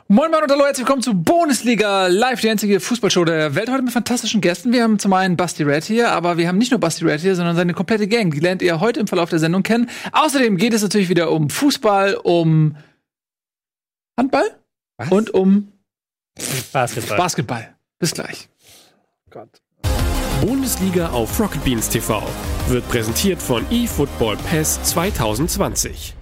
Moin Moin und hallo, herzlich willkommen zu Bundesliga Live, die einzige Fußballshow der Welt. Heute mit fantastischen Gästen. Wir haben zum einen Basti Red hier, aber wir haben nicht nur Basti Red hier, sondern seine komplette Gang. Die lernt ihr heute im Verlauf der Sendung kennen. Außerdem geht es natürlich wieder um Fußball, um Handball und um Basketball. Bis gleich. Gott. Bundesliga auf Rocket Beans TV wird präsentiert von eFootball PES 2020.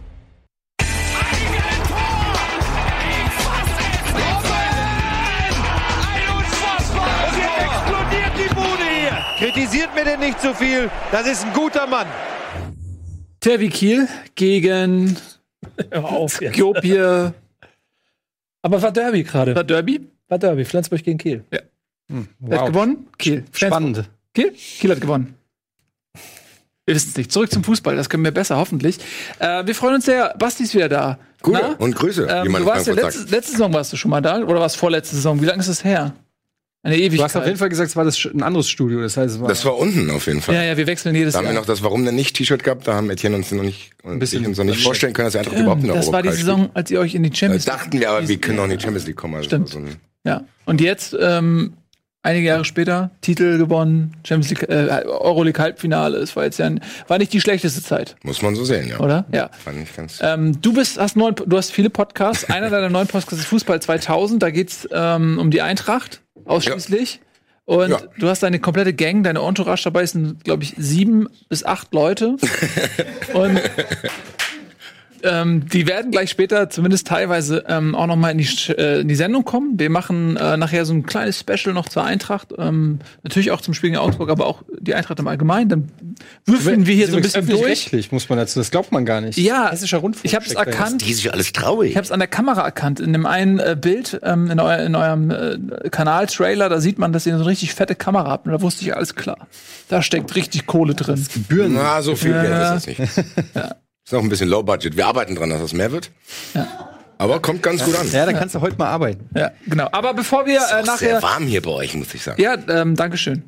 Kritisiert mir denn nicht so viel, das ist ein guter Mann. THW Kiel gegen Skopje. Aber war Derby gerade. War Derby? War Derby, Flensburg gegen Kiel. Ja. Wow. Wer hat gewonnen? Kiel. Spannend. Kiel? Kiel hat gewonnen. Wir wissen es nicht. Zurück zum Fußball, das können wir besser, hoffentlich. Wir freuen uns sehr. Basti ist wieder da. Gute und Grüße, wie man du warst ja letzte Saison warst du schon mal da, oder war es vorletzte Saison? Wie lange ist es her? Eine Ewigkeit. Du hast auf jeden Fall gesagt, es war ein anderes Studio. Das heißt, das war unten auf jeden Fall. Ja, wir wechseln jedes Jahr. Da haben wir noch das Warum denn nicht T-Shirt gehabt. Da haben Etienne uns noch nicht vorstellen können, dass er einfach überhaupt in der Das war die Saison, als ihr euch in die Champions League dachten wir, aber wir können auch in die Champions League kommen. Also stimmt. Ja. Und jetzt, einige Jahre später, Titel gewonnen, Champions League, Euroleague Halbfinale. Es war jetzt war nicht die schlechteste Zeit. Muss man so sehen, ja. Oder? Ja. Fand ich ganz du hast viele Podcasts. Einer deiner neuen Podcasts ist Fußball 2000. Da geht's um die Eintracht ausschließlich. Ja. Und du hast deine komplette Gang, deine Entourage dabei sind, glaube ich, 7 bis 8 Leute. Und die werden gleich später, zumindest teilweise, auch noch mal in die Sendung kommen. Wir machen nachher so ein kleines Special noch zur Eintracht. Natürlich auch zum Spiel gegen Augsburg, aber auch die Eintracht im Allgemeinen. Dann würfeln wir hier so ein bisschen durch. Rechtlich, muss man dazu. Das glaubt man gar nicht. Ja, Hessischer Rundfunk. Ich habe es erkannt. Die ist ja alles traurig. Ich habe es an der Kamera erkannt. In dem einen Bild in eurem Kanal-Trailer, da sieht man, dass ihr so eine richtig fette Kamera habt. Und da wusste ich, alles klar. Da steckt richtig Kohle drin. Gebühren. Na, so viel Geld ist das nicht. Ja. Ist noch ein bisschen Low Budget. Wir arbeiten dran, dass das mehr wird. Ja. Aber kommt ganz gut an. Ja, dann kannst du heute mal arbeiten. Ja, genau. Aber bevor wir ist nachher sehr warm hier bei euch, muss ich sagen. Ja, Dankeschön.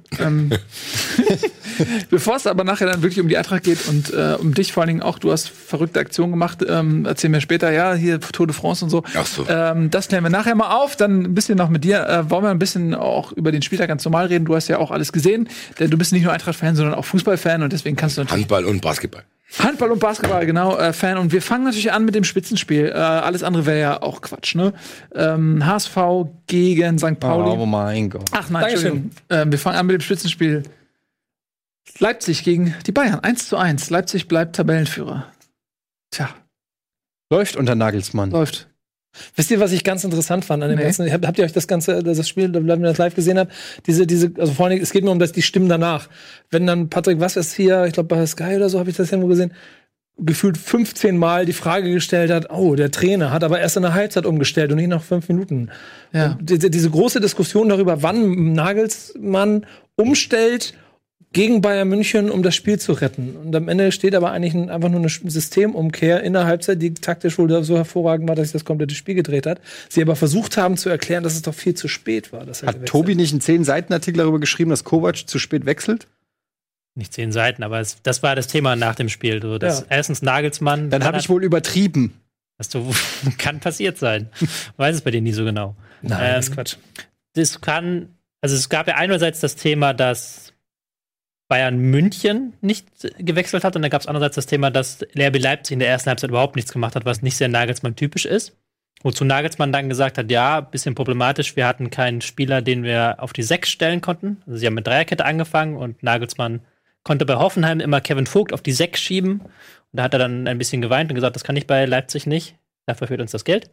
Bevor es aber nachher dann wirklich um die Eintracht geht und um dich vor allen Dingen auch, du hast verrückte Aktionen gemacht, erzähl mir später, ja, hier Tour de France und so. Ach so. Das klären wir nachher mal auf, dann ein bisschen noch mit dir. Wollen wir ein bisschen auch über den Spieltag ganz normal reden? Du hast ja auch alles gesehen, denn du bist nicht nur Eintracht-Fan, sondern auch Fußball-Fan und deswegen kannst du natürlich Handball und Basketball. Handball und Basketball, genau, Fan. Und wir fangen natürlich an mit dem Spitzenspiel. Alles andere wäre ja auch Quatsch, ne? HSV gegen St. Pauli. Oh mein Gott. Ach nein, Entschuldigung. Wir fangen an mit dem Spitzenspiel. Leipzig gegen die Bayern. 1:1. Leipzig bleibt Tabellenführer. Tja. Läuft unter Nagelsmann. Läuft. Wisst ihr, was ich ganz interessant fand an dem ganzen? Habt ihr euch das Spiel, wenn ihr das live gesehen habt, also vor allem, es geht mir um die Stimmen danach. Wenn dann Patrick, was ist hier, ich glaube bei Sky oder so, habe ich das irgendwo gesehen, gefühlt 15 Mal die Frage gestellt hat, oh, der Trainer hat aber erst in der Halbzeit umgestellt und nicht nach 5 Minuten. Ja. Diese große Diskussion darüber, wann Nagelsmann umstellt gegen Bayern München, um das Spiel zu retten. Und am Ende steht aber eigentlich einfach nur eine Systemumkehr in der Halbzeit, die taktisch wohl so hervorragend war, dass sich das komplette Spiel gedreht hat. Sie aber versucht haben zu erklären, dass es doch viel zu spät war. Hat Tobi nicht einen 10-Seiten-Artikel darüber geschrieben, dass Kovac zu spät wechselt? Nicht 10 Seiten, aber das war das Thema nach dem Spiel. So, erstens Nagelsmann. Dann habe ich wohl übertrieben. Kann passiert sein. Weiß es bei denen nie so genau. Nein, das ist Quatsch. Es gab ja einerseits das Thema, dass Bayern München nicht gewechselt hat und dann gab es andererseits das Thema, dass RB Leipzig in der ersten Halbzeit überhaupt nichts gemacht hat, was nicht sehr Nagelsmann-typisch ist. Wozu Nagelsmann dann gesagt hat, ja, bisschen problematisch, wir hatten keinen Spieler, den wir auf die 6 stellen konnten. Also sie haben mit Dreierkette angefangen und Nagelsmann konnte bei Hoffenheim immer Kevin Vogt auf die 6 schieben. Und da hat er dann ein bisschen geweint und gesagt, das kann ich bei Leipzig nicht. Dafür fehlt uns das Geld.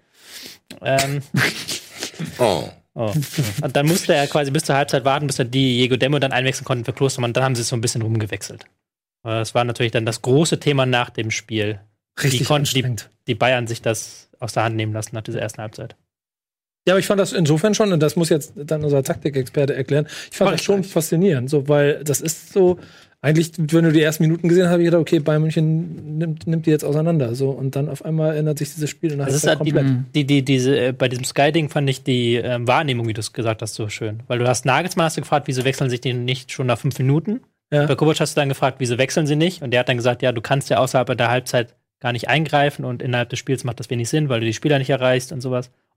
Und dann musste er quasi bis zur Halbzeit warten, bis er Diego Demo dann einwechseln konnten für Klostermann. Dann haben sie es so ein bisschen rumgewechselt. Das war natürlich dann das große Thema nach dem Spiel. Richtig Wie konnten die Bayern sich das aus der Hand nehmen lassen nach dieser ersten Halbzeit? Ja, aber ich fand das insofern schon, und das muss jetzt dann unser Taktikexperte erklären, ich fand das schon faszinierend, so, weil das ist so, eigentlich, wenn du die ersten Minuten gesehen hast, habe ich gedacht, okay, Bayern München nimmt die jetzt auseinander, so, und dann auf einmal ändert sich dieses Spiel und dann das ist halt komplett. Bei diesem Sky-Ding fand ich die Wahrnehmung, wie du es gesagt hast, so schön. Weil du hast Nagelsmann hast du gefragt, wieso wechseln sich die nicht schon nach 5 Minuten? Ja. Bei Kovac hast du dann gefragt, wieso wechseln sie nicht? Und der hat dann gesagt, ja, du kannst ja außerhalb der Halbzeit gar nicht eingreifen und innerhalb des Spiels macht das wenig Sinn, weil du die Spieler nicht erreichst und sowas.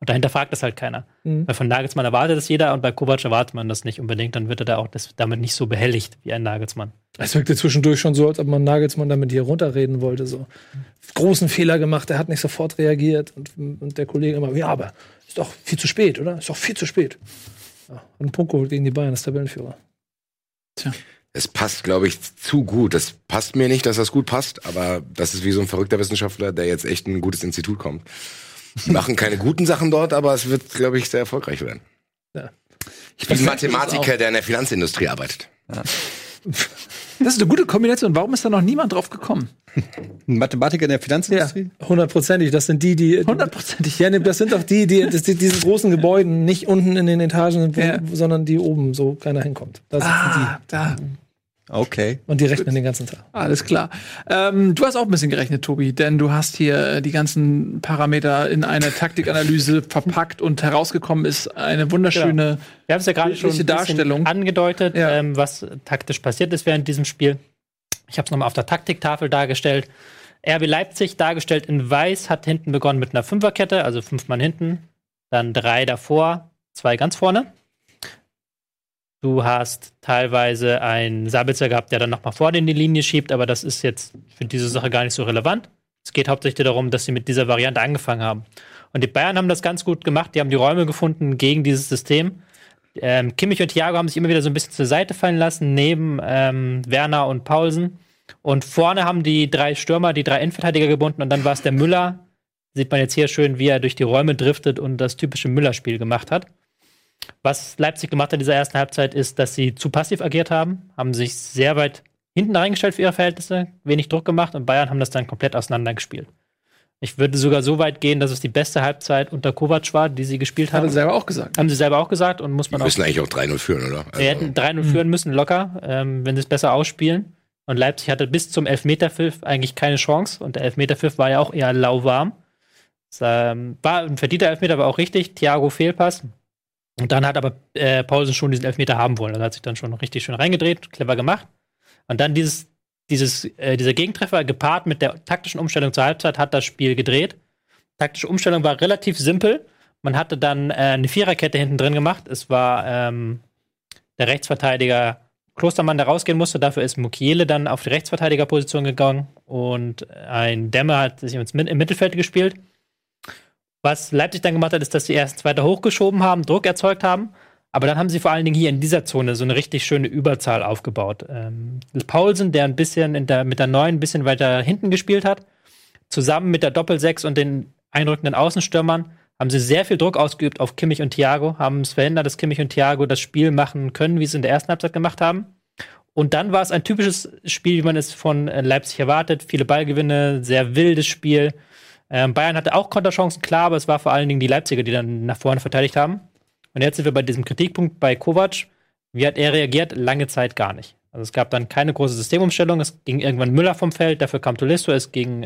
Und dahinter fragt das halt keiner. Weil von Nagelsmann erwartet das jeder und bei Kovac erwartet man das nicht unbedingt. Dann wird er da auch damit nicht so behelligt wie ein Nagelsmann. Es wirkte zwischendurch schon so, als ob man Nagelsmann damit hier runterreden wollte. So großen Fehler gemacht, er hat nicht sofort reagiert. Und der Kollege immer, ja, aber ist doch viel zu spät, oder? Ist doch viel zu spät. Ja, hat einen Punkt geholt gegen die Bayern, das Tabellenführer. Tja. Es passt, glaube ich, zu gut. Das passt mir nicht, dass das gut passt, aber das ist wie so ein verrückter Wissenschaftler, der jetzt echt in ein gutes Institut kommt. Die machen keine guten Sachen dort, aber es wird, glaube ich, sehr erfolgreich werden. Ja. Wie ein Mathematiker, der in der Finanzindustrie arbeitet. Ja. Das ist eine gute Kombination. Warum ist da noch niemand drauf gekommen? Ein Mathematiker in der Finanzindustrie? Ja, 100%. Das sind die 100%. Ja, das sind doch die diese großen Gebäuden nicht unten in den Etagen sind, sondern die oben, so keiner hinkommt. Da sitzen die. Da. Okay. Und die rechnen den ganzen Tag. Alles klar. Du hast auch ein bisschen gerechnet, Tobi, denn du hast hier die ganzen Parameter in eine Taktikanalyse verpackt und herausgekommen ist eine wunderschöne Wir haben es ja gerade schon ein bisschen angedeutet, was taktisch passiert ist während diesem Spiel. Ich habe es nochmal auf der Taktiktafel dargestellt. RB Leipzig dargestellt in weiß hat hinten begonnen mit einer Fünferkette, also 5 Mann hinten, dann 3 davor, 2 ganz vorne. Du hast teilweise einen Sabitzer gehabt, der dann nochmal vorne in die Linie schiebt, aber das ist jetzt für diese Sache gar nicht so relevant. Es geht hauptsächlich darum, dass sie mit dieser Variante angefangen haben. Und die Bayern haben das ganz gut gemacht, die haben die Räume gefunden gegen dieses System. Kimmich und Thiago haben sich immer wieder so ein bisschen zur Seite fallen lassen, neben Werner und Paulsen. Und vorne haben die 3 Stürmer, die 3 Innenverteidiger gebunden und dann war es der Müller. Sieht man jetzt hier schön, wie er durch die Räume driftet und das typische Müller-Spiel gemacht hat. Was Leipzig gemacht hat in dieser ersten Halbzeit ist, dass sie zu passiv agiert haben sich sehr weit hinten reingestellt für ihre Verhältnisse, wenig Druck gemacht und Bayern haben das dann komplett auseinandergespielt. Ich würde sogar so weit gehen, dass es die beste Halbzeit unter Kovac war, die sie gespielt haben. Haben sie selber auch gesagt. Haben sie selber auch gesagt und muss man auch. Die müssen eigentlich auch 3-0 führen, oder? Sie hätten 3-0 führen müssen, locker, wenn sie es besser ausspielen. Und Leipzig hatte bis zum Elfmeterpfiff eigentlich keine Chance und der Elfmeterpfiff war ja auch eher lauwarm. Es war ein verdienter Elfmeter, war auch richtig. Thiago Fehlpass. Und dann hat aber Paulsen schon diesen Elfmeter haben wollen. Also hat sich dann schon richtig schön reingedreht, clever gemacht. Und dann dieser Gegentreffer gepaart mit der taktischen Umstellung zur Halbzeit hat das Spiel gedreht. Taktische Umstellung war relativ simpel. Man hatte dann eine Viererkette hinten drin gemacht. Es war der Rechtsverteidiger Klostermann, der rausgehen musste. Dafür ist Mukiele dann auf die Rechtsverteidigerposition gegangen. Und ein Dämme hat sich im Mittelfeld gespielt. Was Leipzig dann gemacht hat, ist, dass sie erst weiter hochgeschoben haben, Druck erzeugt haben. Aber dann haben sie vor allen Dingen hier in dieser Zone so eine richtig schöne Überzahl aufgebaut. Paulsen, der ein bisschen mit der 9 ein bisschen weiter hinten gespielt hat, zusammen mit der Doppel-6 und den einrückenden Außenstürmern, haben sie sehr viel Druck ausgeübt auf Kimmich und Thiago, haben es verhindert, dass Kimmich und Thiago das Spiel machen können, wie sie es in der ersten Halbzeit gemacht haben. Und dann war es ein typisches Spiel, wie man es von Leipzig erwartet. Viele Ballgewinne, sehr wildes Spiel. Bayern hatte auch Konterchancen, klar, aber es war vor allen Dingen die Leipziger, die dann nach vorne verteidigt haben. Und jetzt sind wir bei diesem Kritikpunkt bei Kovac. Wie hat er reagiert? Lange Zeit gar nicht. Also es gab dann keine große Systemumstellung. Es ging irgendwann Müller vom Feld, dafür kam Tolisso. Es ging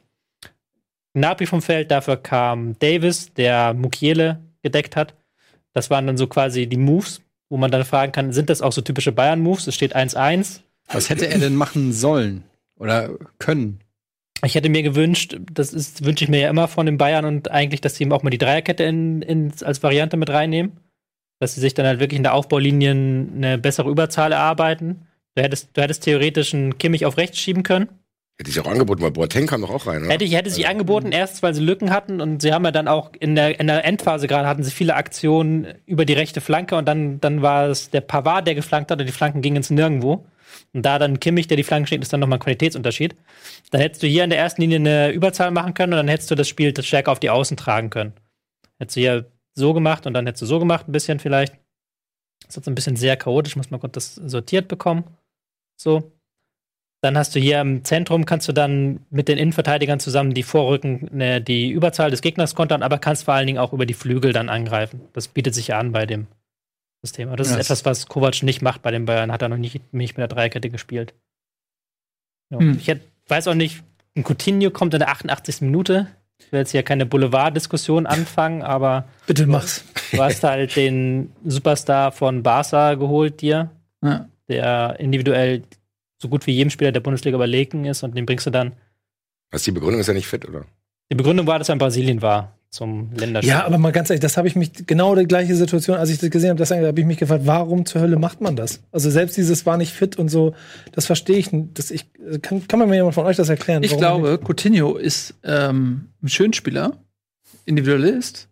Gnabry vom Feld, dafür kam Davis, der Mukiele gedeckt hat. Das waren dann so quasi die Moves, wo man dann fragen kann, sind das auch so typische Bayern-Moves? Es steht 1-1. Was hätte er denn machen sollen oder können? Ich hätte mir gewünscht, wünsche ich mir ja immer von den Bayern und eigentlich, dass sie eben auch mal die Dreierkette als Variante mit reinnehmen. Dass sie sich dann halt wirklich in der Aufbaulinie eine bessere Überzahl erarbeiten. Du hättest theoretisch einen Kimmich auf rechts schieben können. Hätte ich auch angeboten, weil Boateng kam doch auch rein, oder? Hätte sie angeboten, erst weil sie Lücken hatten und sie haben ja dann auch in der Endphase gerade hatten sie viele Aktionen über die rechte Flanke und dann war es der Pavard, der geflankt hat und die Flanken gingen ins Nirgendwo. Und da dann Kimmich, der die Flanken schlägt, ist dann nochmal ein Qualitätsunterschied. Dann hättest du hier in der ersten Linie eine Überzahl machen können und dann hättest du das Spiel stärker auf die Außen tragen können. Hättest du hier so gemacht und dann hättest du so gemacht, ein bisschen vielleicht. Das ist jetzt ein bisschen sehr chaotisch, muss man kurz das sortiert bekommen. So. Dann hast du hier im Zentrum, kannst du dann mit den Innenverteidigern zusammen die Vorrücken, die Überzahl des Gegners kontern, aber kannst vor allen Dingen auch über die Flügel dann angreifen. Das bietet sich ja an bei dem System. Aber das ist etwas, was Kovac nicht macht bei den Bayern. Hat er noch nicht mit der Dreierkette gespielt. Ja. Ich weiß auch nicht, ein Coutinho kommt in der 88. Minute. Ich will jetzt hier keine Boulevard-Diskussion anfangen, aber bitte mach's. Du hast halt den Superstar von Barca geholt dir, der individuell so gut wie jedem Spieler der Bundesliga überlegen ist und den bringst du dann. Was die Begründung ist, ja nicht fit, oder? Die Begründung war, dass er in Brasilien war. zum Länderspiel. Ja, aber mal ganz ehrlich, das habe ich mich, genau die gleiche Situation, als ich das gesehen habe, habe ich mich gefragt, warum zur Hölle macht man das? Also selbst dieses war nicht fit und so, das verstehe ich nicht. Kann man mir jemand von euch das erklären? Ich glaube, Coutinho ist ein Schönspieler, Individualist,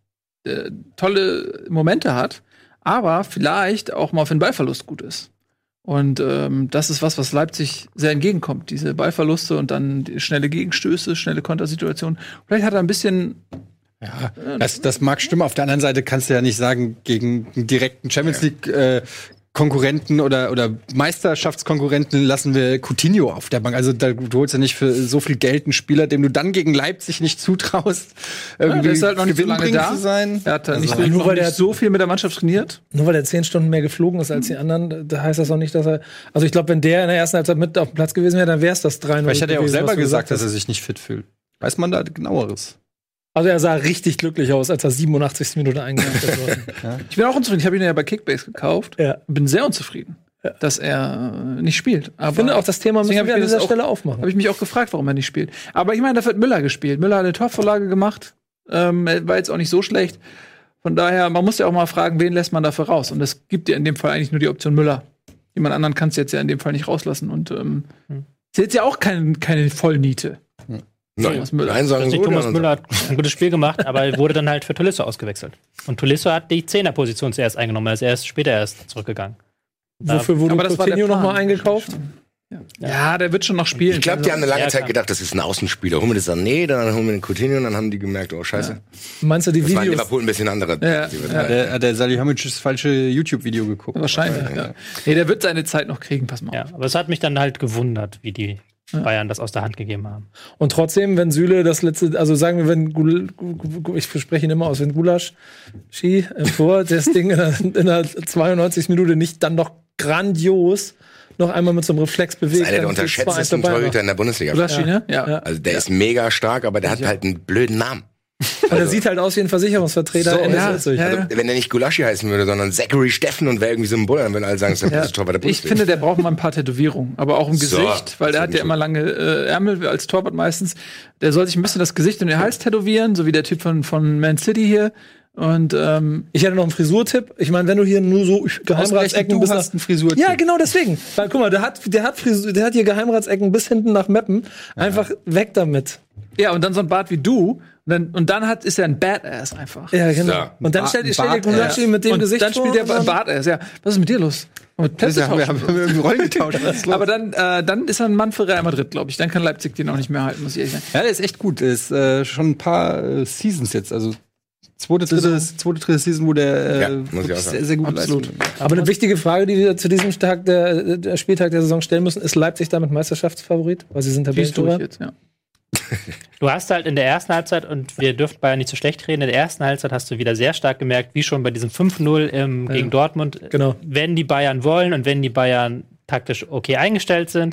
tolle Momente hat, aber vielleicht auch mal für den Ballverlust gut ist. Und das ist was Leipzig sehr entgegenkommt. Diese Ballverluste und dann die schnelle Gegenstöße, schnelle Kontersituationen. Vielleicht hat er ein bisschen. Ja, das mag stimmen. Auf der anderen Seite kannst du ja nicht sagen, gegen einen direkten Champions League Konkurrenten oder Meisterschaftskonkurrenten lassen wir Coutinho auf der Bank. Also du holst ja nicht für so viel Geld einen Spieler, dem du dann gegen Leipzig nicht zutraust, irgendwie der ist halt noch nicht so lange gewinnbringend da zu sein. Er hat Also, nicht so viel mit der Mannschaft trainiert. Nur weil er 10 Stunden mehr geflogen ist als die anderen, da heißt das auch nicht, dass er. Also ich glaube, wenn der in der ersten Halbzeit mit auf dem Platz gewesen wäre, dann wäre es das 3-0. Vielleicht hat er auch gewesen, selber was du gesagt, dass hast. er sich nicht fit fühlt. Weiß man da genaueres? Also er sah richtig glücklich aus, als er 87. Minute eingewechselt wurde. Ich bin auch unzufrieden. Ich habe ihn ja bei Kickbase gekauft. Ja. Bin sehr unzufrieden, dass er nicht spielt. Aber Ich finde auch, das Thema müssen deswegen wir an hab ich mir dieser das Stelle aufmachen. habe ich mich auch gefragt, warum er nicht spielt. Aber ich meine, da wird Müller gespielt. Müller hat eine Torvorlage gemacht. Er war jetzt auch nicht so schlecht. Von daher, man muss ja auch mal fragen, wen lässt man dafür raus? Und es gibt ja in dem Fall eigentlich nur die Option Müller. Jemand anderen kannst du jetzt ja in dem Fall nicht rauslassen. Und ist jetzt ja auch keine Vollniete. Thomas Müller. Nein, sagen so, Thomas dann Müller hat ein gutes Spiel gemacht, aber wurde dann halt für Tolisso ausgewechselt. Und Tolisso hat die 10er-Position zuerst eingenommen, er ist später erst zurückgegangen. Wofür wurde Aber das war der Coutinho Plan. noch mal eingekauft? Ja, der wird schon noch spielen. Ich glaube, die haben eine lange Ja, Zeit klar. gedacht, das ist ein Außenspieler. Holen wir das Sané, dann holen wir den Coutinho und dann haben die gemerkt, oh scheiße. Meinst du, die Das war in Videos? Liverpool ein bisschen andere. Hat der Salihamidzic das falsche YouTube-Video geguckt? Wahrscheinlich, ja. Nee, der wird seine Zeit noch kriegen, pass mal Ja, auf. aber es hat mich dann halt gewundert, wie die Bayern das aus der Hand gegeben haben. Und trotzdem, wenn Süle das letzte, also sagen wir, wenn ich verspreche ihn immer aus, wenn Gulasch Ski im Tor das Ding in der 92. Minute nicht dann noch grandios noch einmal mit so einem Reflex bewegt. Das ist einer der dann steht's 2-1 unterschätztesten dabei noch. Torhüter in der Bundesliga. Gulaschi, ne? Ja. Also der ist mega stark, aber der hat halt einen blöden Namen. Und er sieht halt aus wie ein Versicherungsvertreter. So, Ende ja, 40. ja, Also, wenn er nicht Gulaschi heißen würde, sondern Zachary Steffen und wäre irgendwie so ein Buller, dann würden alle sagen, das ist der beste Torwart der Ich Bundesliga. finde, der braucht mal ein paar Tätowierungen, aber auch im So, Gesicht, weil der hat ja immer lange Ärmel als Torwart meistens. Der soll sich ein bisschen das Gesicht und den Hals tätowieren, so wie der Typ von Man City hier. Und Ich hätte noch einen Frisurtipp. Ich meine, wenn du hier nur so Geheimratsecken du bis hast einen Frisurtipp. Ja, genau deswegen. Weil guck mal, der hat hier Geheimratsecken bis hinten nach Meppen. Einfach weg damit. ja, und dann so ein Bart wie du. Und dann ist er ein Badass einfach. Ja, genau. So. Und dann stell dir Bart- Gulaschi mit dem und Gesicht dann spielt vor er und dann- Badass. Ja, was ist mit dir los? Mit Plätze Wir haben tauschen. irgendwie Rollen getauscht. Was ist los? Aber dann ist er ein Mann für Real Madrid, glaube ich. Dann kann Leipzig den auch nicht mehr halten, muss ich ehrlich sagen. Ja, der ist echt gut. Der ist schon ein paar Seasons jetzt. Also zweite, dritte Season, wo der Ja, muss ich auch sagen. sehr, sehr gut Absolut. leistet. Aber eine wichtige Frage, die wir zu diesem Tag der Spieltag der Saison stellen müssen, ist Leipzig damit Meisterschaftsfavorit? Weil sie sind Die ist durch Tabellenführer. jetzt, ja. Du hast halt in der ersten Halbzeit, und wir dürfen Bayern nicht so schlecht reden, in der ersten Halbzeit hast du wieder sehr stark gemerkt, wie schon bei diesem 5-0 gegen Dortmund, Genau. wenn die Bayern wollen und wenn die Bayern taktisch okay eingestellt sind,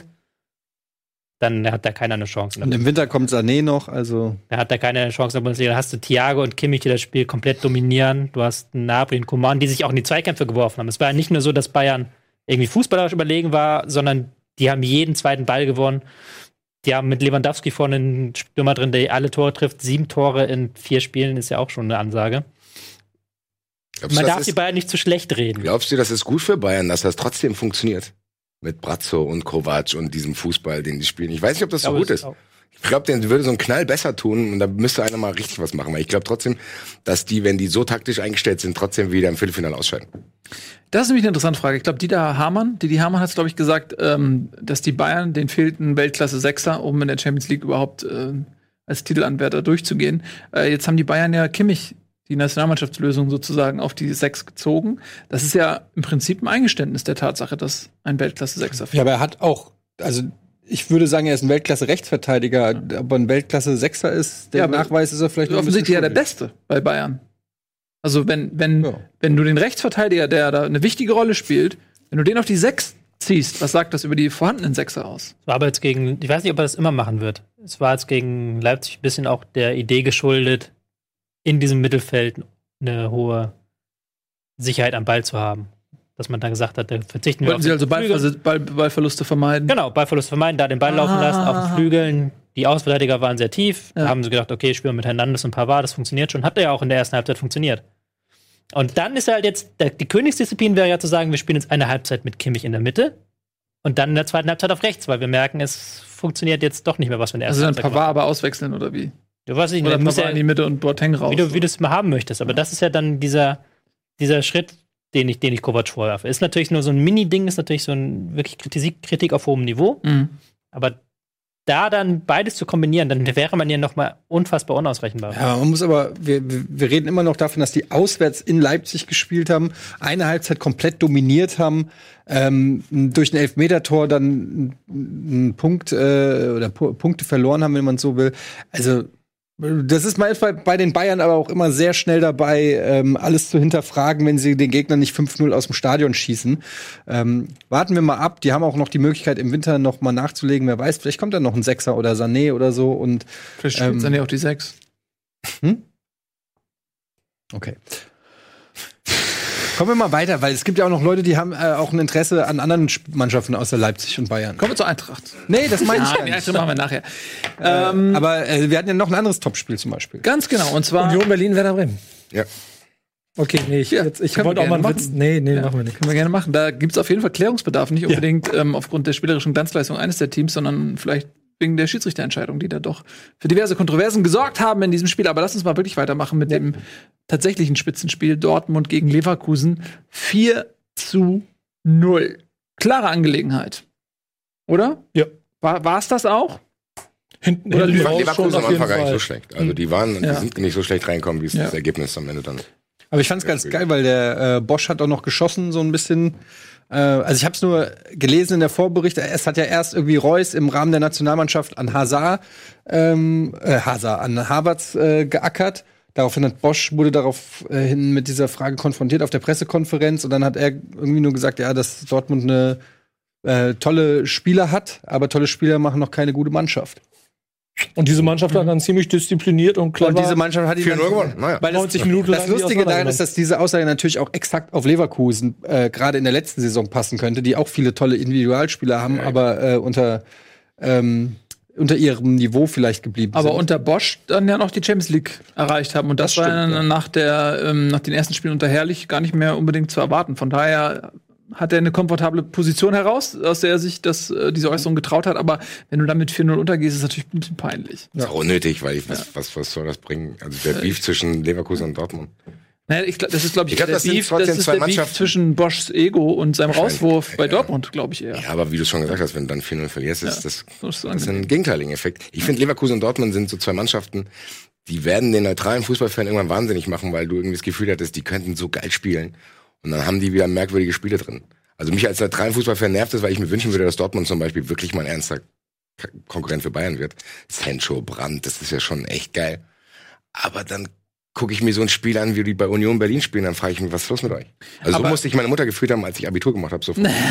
dann hat da keiner eine Chance. Und im Winter kommt Sané noch, also Da hat da keine Chance in der Bundesliga. Da hast du Thiago und Kimmich, die das Spiel komplett dominieren. Du hast einen Gnabry und Coman, die sich auch in die Zweikämpfe geworfen haben. Es war ja nicht nur so, dass Bayern irgendwie fußballerisch überlegen war, sondern die haben jeden zweiten Ball gewonnen. Die haben mit Lewandowski vorne einen Stürmer drin, der alle Tore trifft. 7 Tore in 4 Spielen ist ja auch schon eine Ansage. Man darf die Bayern nicht zu schlecht reden. Glaubst du, das ist gut für Bayern, dass das trotzdem funktioniert? Mit Brazzo und Kovac und diesem Fußball, den die spielen. Ich weiß nicht, ob das so gut ist. Ich glaube, den würde so einen Knall besser tun und da müsste einer mal richtig was machen. Weil ich glaube trotzdem, dass die, wenn die so taktisch eingestellt sind, trotzdem wieder im Viertelfinale ausscheiden. Das ist nämlich eine interessante Frage. Ich glaube, Didi Hamann hat es, glaube ich, gesagt, dass die Bayern, denen fehlt ein Weltklasse-Sechser, um in der Champions League überhaupt als Titelanwärter durchzugehen. Jetzt haben die Bayern ja Kimmich, die Nationalmannschaftslösung sozusagen, auf die 6 gezogen. Das ist ja im Prinzip ein Eingeständnis der Tatsache, dass ein Weltklasse-Sechser fehlt. ja, aber er hat auch, also ich würde sagen, er ist ein Weltklasse-Rechtsverteidiger, aber ein Weltklasse-Sechser ist, der Ja, aber Nachweis ist er vielleicht noch ein Offensichtlich ja der bisschen Beste bei Bayern. Also wenn Ja. du den Rechtsverteidiger, der da eine wichtige Rolle spielt, wenn du den auf die 6 ziehst, was sagt das über die vorhandenen Sechser aus? Es war aber jetzt gegen, ich weiß nicht, ob er das immer machen wird. Es war jetzt gegen Leipzig ein bisschen auch der Idee geschuldet, in diesem Mittelfeld eine hohe Sicherheit am Ball zu haben. Dass man dann gesagt hat, da verzichten wir Wollten sie also Flügel. Ballverluste vermeiden? Genau, Ballverlust vermeiden, da den Ball laufen lassen, auf den Flügeln Die Außenverteidiger waren sehr tief. Da haben sie gedacht, okay, spielen wir mit Hernandez und Pavard, das funktioniert schon. Hat ja auch in der ersten Halbzeit funktioniert. Und dann ist halt jetzt, die Königsdisziplin wäre ja zu sagen, wir spielen jetzt eine Halbzeit mit Kimmich in der Mitte und dann in der zweiten Halbzeit auf rechts, weil wir merken, es funktioniert jetzt doch nicht mehr, was wir in der ersten Halbzeit machen. Also dann Pavard aber auswechseln, oder wie? Du weißt nicht, oder Pavard in die Mitte und Boateng raus. Wie du es mal haben möchtest. Aber das ist ja dann dieser Schritt, den ich Kovac vorwerfe. Ist natürlich nur so ein Mini-Ding, ist natürlich so ein wirklich Kritik auf hohem Niveau. Aber da dann beides zu kombinieren, dann wäre man ja noch mal unfassbar unausrechenbar. Ja, man muss aber, wir reden immer noch davon, dass die auswärts in Leipzig gespielt haben, eine Halbzeit komplett dominiert haben, durch ein Elfmetertor dann einen Punkt oder Punkte verloren haben, wenn man so will. Also das ist manchmal bei den Bayern aber auch immer sehr schnell dabei, alles zu hinterfragen, wenn sie den Gegner nicht 5-0 aus dem Stadion schießen. Warten wir mal ab. Die haben auch noch die Möglichkeit, im Winter noch mal nachzulegen. Wer weiß, vielleicht kommt dann noch ein Sechser oder Sané oder so. Und vielleicht spielt Sané auch die 6. Okay. Kommen wir mal weiter, weil es gibt ja auch noch Leute, die haben auch ein Interesse an anderen Mannschaften außer Leipzig und Bayern. Kommen wir zur Eintracht. Nee, das meine ich gar nicht. Das machen wir nachher. Aber wir hatten ja noch ein anderes Topspiel zum Beispiel. Ganz genau, und zwar Union Berlin, Werder Bremen. Ja. Okay, nee, ich wollte auch mal einen Witz. Nee, machen wir nicht. Können wir gerne machen. Da gibt es auf jeden Fall Klärungsbedarf. Nicht unbedingt aufgrund der spielerischen Glanzleistung eines der Teams, sondern vielleicht wegen der Schiedsrichterentscheidung, die da doch für diverse Kontroversen gesorgt haben in diesem Spiel. Aber lass uns mal wirklich weitermachen mit dem tatsächlichen Spitzenspiel Dortmund gegen Leverkusen. 4-0. Klare Angelegenheit. Oder? Ja. War es das auch? Hinten oder Leverkusen am Anfang gar nicht so schlecht. Also die sind nicht so schlecht reingekommen, wie es das Ergebnis am Ende dann. Aber ich fand's ganz geil, weil der Bosch hat auch noch geschossen, so ein bisschen. Also ich habe es nur gelesen in der Vorbericht. Es hat ja erst irgendwie Reus im Rahmen der Nationalmannschaft an an Havertz geackert. Daraufhin hat wurde daraufhin mit dieser Frage konfrontiert auf der Pressekonferenz und dann hat er irgendwie nur gesagt, ja, dass Dortmund eine tolle Spieler hat, aber tolle Spieler machen noch keine gute Mannschaft. Und diese Mannschaft hat dann ziemlich diszipliniert und clever. Und diese Mannschaft hat 4-0 gewonnen. Naja. 90 Minuten das Lustige daran ist, dass diese Aussage natürlich auch exakt auf Leverkusen gerade in der letzten Saison passen könnte, die auch viele tolle Individualspieler haben, aber unter ihrem Niveau vielleicht geblieben sind. Aber unter Bosch dann ja noch die Champions League erreicht haben. Und das war dann nach den ersten Spielen unter Herrlich gar nicht mehr unbedingt zu erwarten. Von daher hat er eine komfortable Position heraus, aus der er sich diese Äußerung getraut hat. Aber wenn du dann mit 4-0 untergehst, ist es natürlich ein bisschen peinlich. Das ist auch unnötig, weil was soll das bringen? Also der Beef zwischen Leverkusen und Dortmund. Naja, das ist, glaube ich, der Beef zwischen Boschs Ego und seinem Rauswurf bei Dortmund, glaube ich eher. Ja, aber wie du schon gesagt hast, wenn du dann 4-0 verlierst, ist das ein gegenteiliger Effekt. Ich finde, Leverkusen und Dortmund sind so zwei Mannschaften, die werden den neutralen Fußballfan irgendwann wahnsinnig machen, weil du irgendwie das Gefühl hattest, die könnten so geil spielen. Und dann haben die wieder merkwürdige Spiele drin. Also mich als neutralen Fußballfan nervt es, weil ich mir wünschen würde, dass Dortmund zum Beispiel wirklich mal ein ernster Konkurrent für Bayern wird. Sancho, Brandt, das ist ja schon echt geil. Aber dann gucke ich mir so ein Spiel an, wie die bei Union Berlin spielen, dann frage ich mich, was ist los mit euch? Also so musste ich meine Mutter gefühlt haben, als ich Abitur gemacht habe. So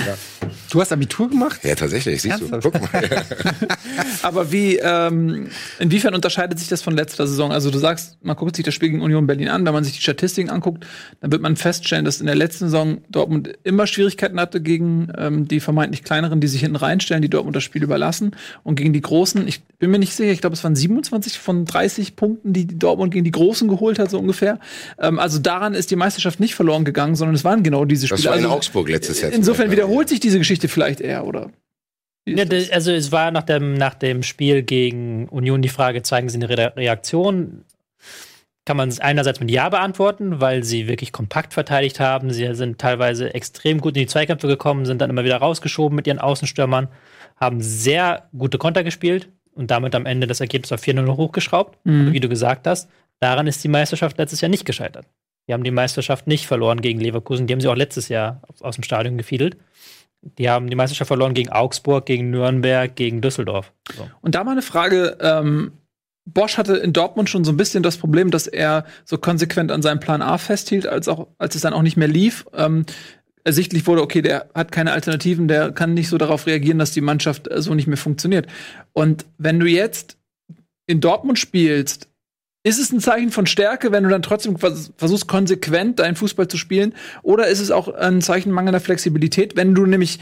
Du hast Abitur gemacht? Ja, tatsächlich, siehst du. Guck mal. Aber inwiefern unterscheidet sich das von letzter Saison? Also du sagst, man guckt sich das Spiel gegen Union Berlin an, wenn man sich die Statistiken anguckt, dann wird man feststellen, dass in der letzten Saison Dortmund immer Schwierigkeiten hatte gegen die vermeintlich kleineren, die sich hinten reinstellen, die Dortmund das Spiel überlassen. Und gegen die Großen, ich bin mir nicht sicher, ich glaube, es waren 27 von 30 Punkten, die Dortmund gegen die Großen geholt hat, so ungefähr. Also daran ist die Meisterschaft nicht verloren gegangen, sondern es waren genau diese Spiele. Das war in Augsburg letztes Jahr. Insofern wiederholt sich diese Geschichte vielleicht eher, oder? Ja, also es war nach dem Spiel gegen Union die Frage, zeigen sie eine Reaktion? Kann man es einerseits mit Ja beantworten, weil sie wirklich kompakt verteidigt haben. Sie sind teilweise extrem gut in die Zweikämpfe gekommen, sind dann immer wieder rausgeschoben mit ihren Außenstürmern, haben sehr gute Konter gespielt und damit am Ende das Ergebnis auf 4-0 hochgeschraubt, wie du gesagt hast. Daran ist die Meisterschaft letztes Jahr nicht gescheitert. Die haben die Meisterschaft nicht verloren gegen Leverkusen. Die haben sie auch letztes Jahr aus dem Stadion gefiedelt. Die haben die Meisterschaft verloren gegen Augsburg, gegen Nürnberg, gegen Düsseldorf. So. Und da mal eine Frage. Bosch hatte in Dortmund schon so ein bisschen das Problem, dass er so konsequent an seinem Plan A festhielt, als es dann auch nicht mehr lief. Ersichtlich wurde, okay, der hat keine Alternativen, der kann nicht so darauf reagieren, dass die Mannschaft so nicht mehr funktioniert. Und wenn du jetzt in Dortmund spielst, ist es ein Zeichen von Stärke, wenn du dann trotzdem versuchst, konsequent deinen Fußball zu spielen? Oder ist es auch ein Zeichen mangelnder Flexibilität, wenn du nämlich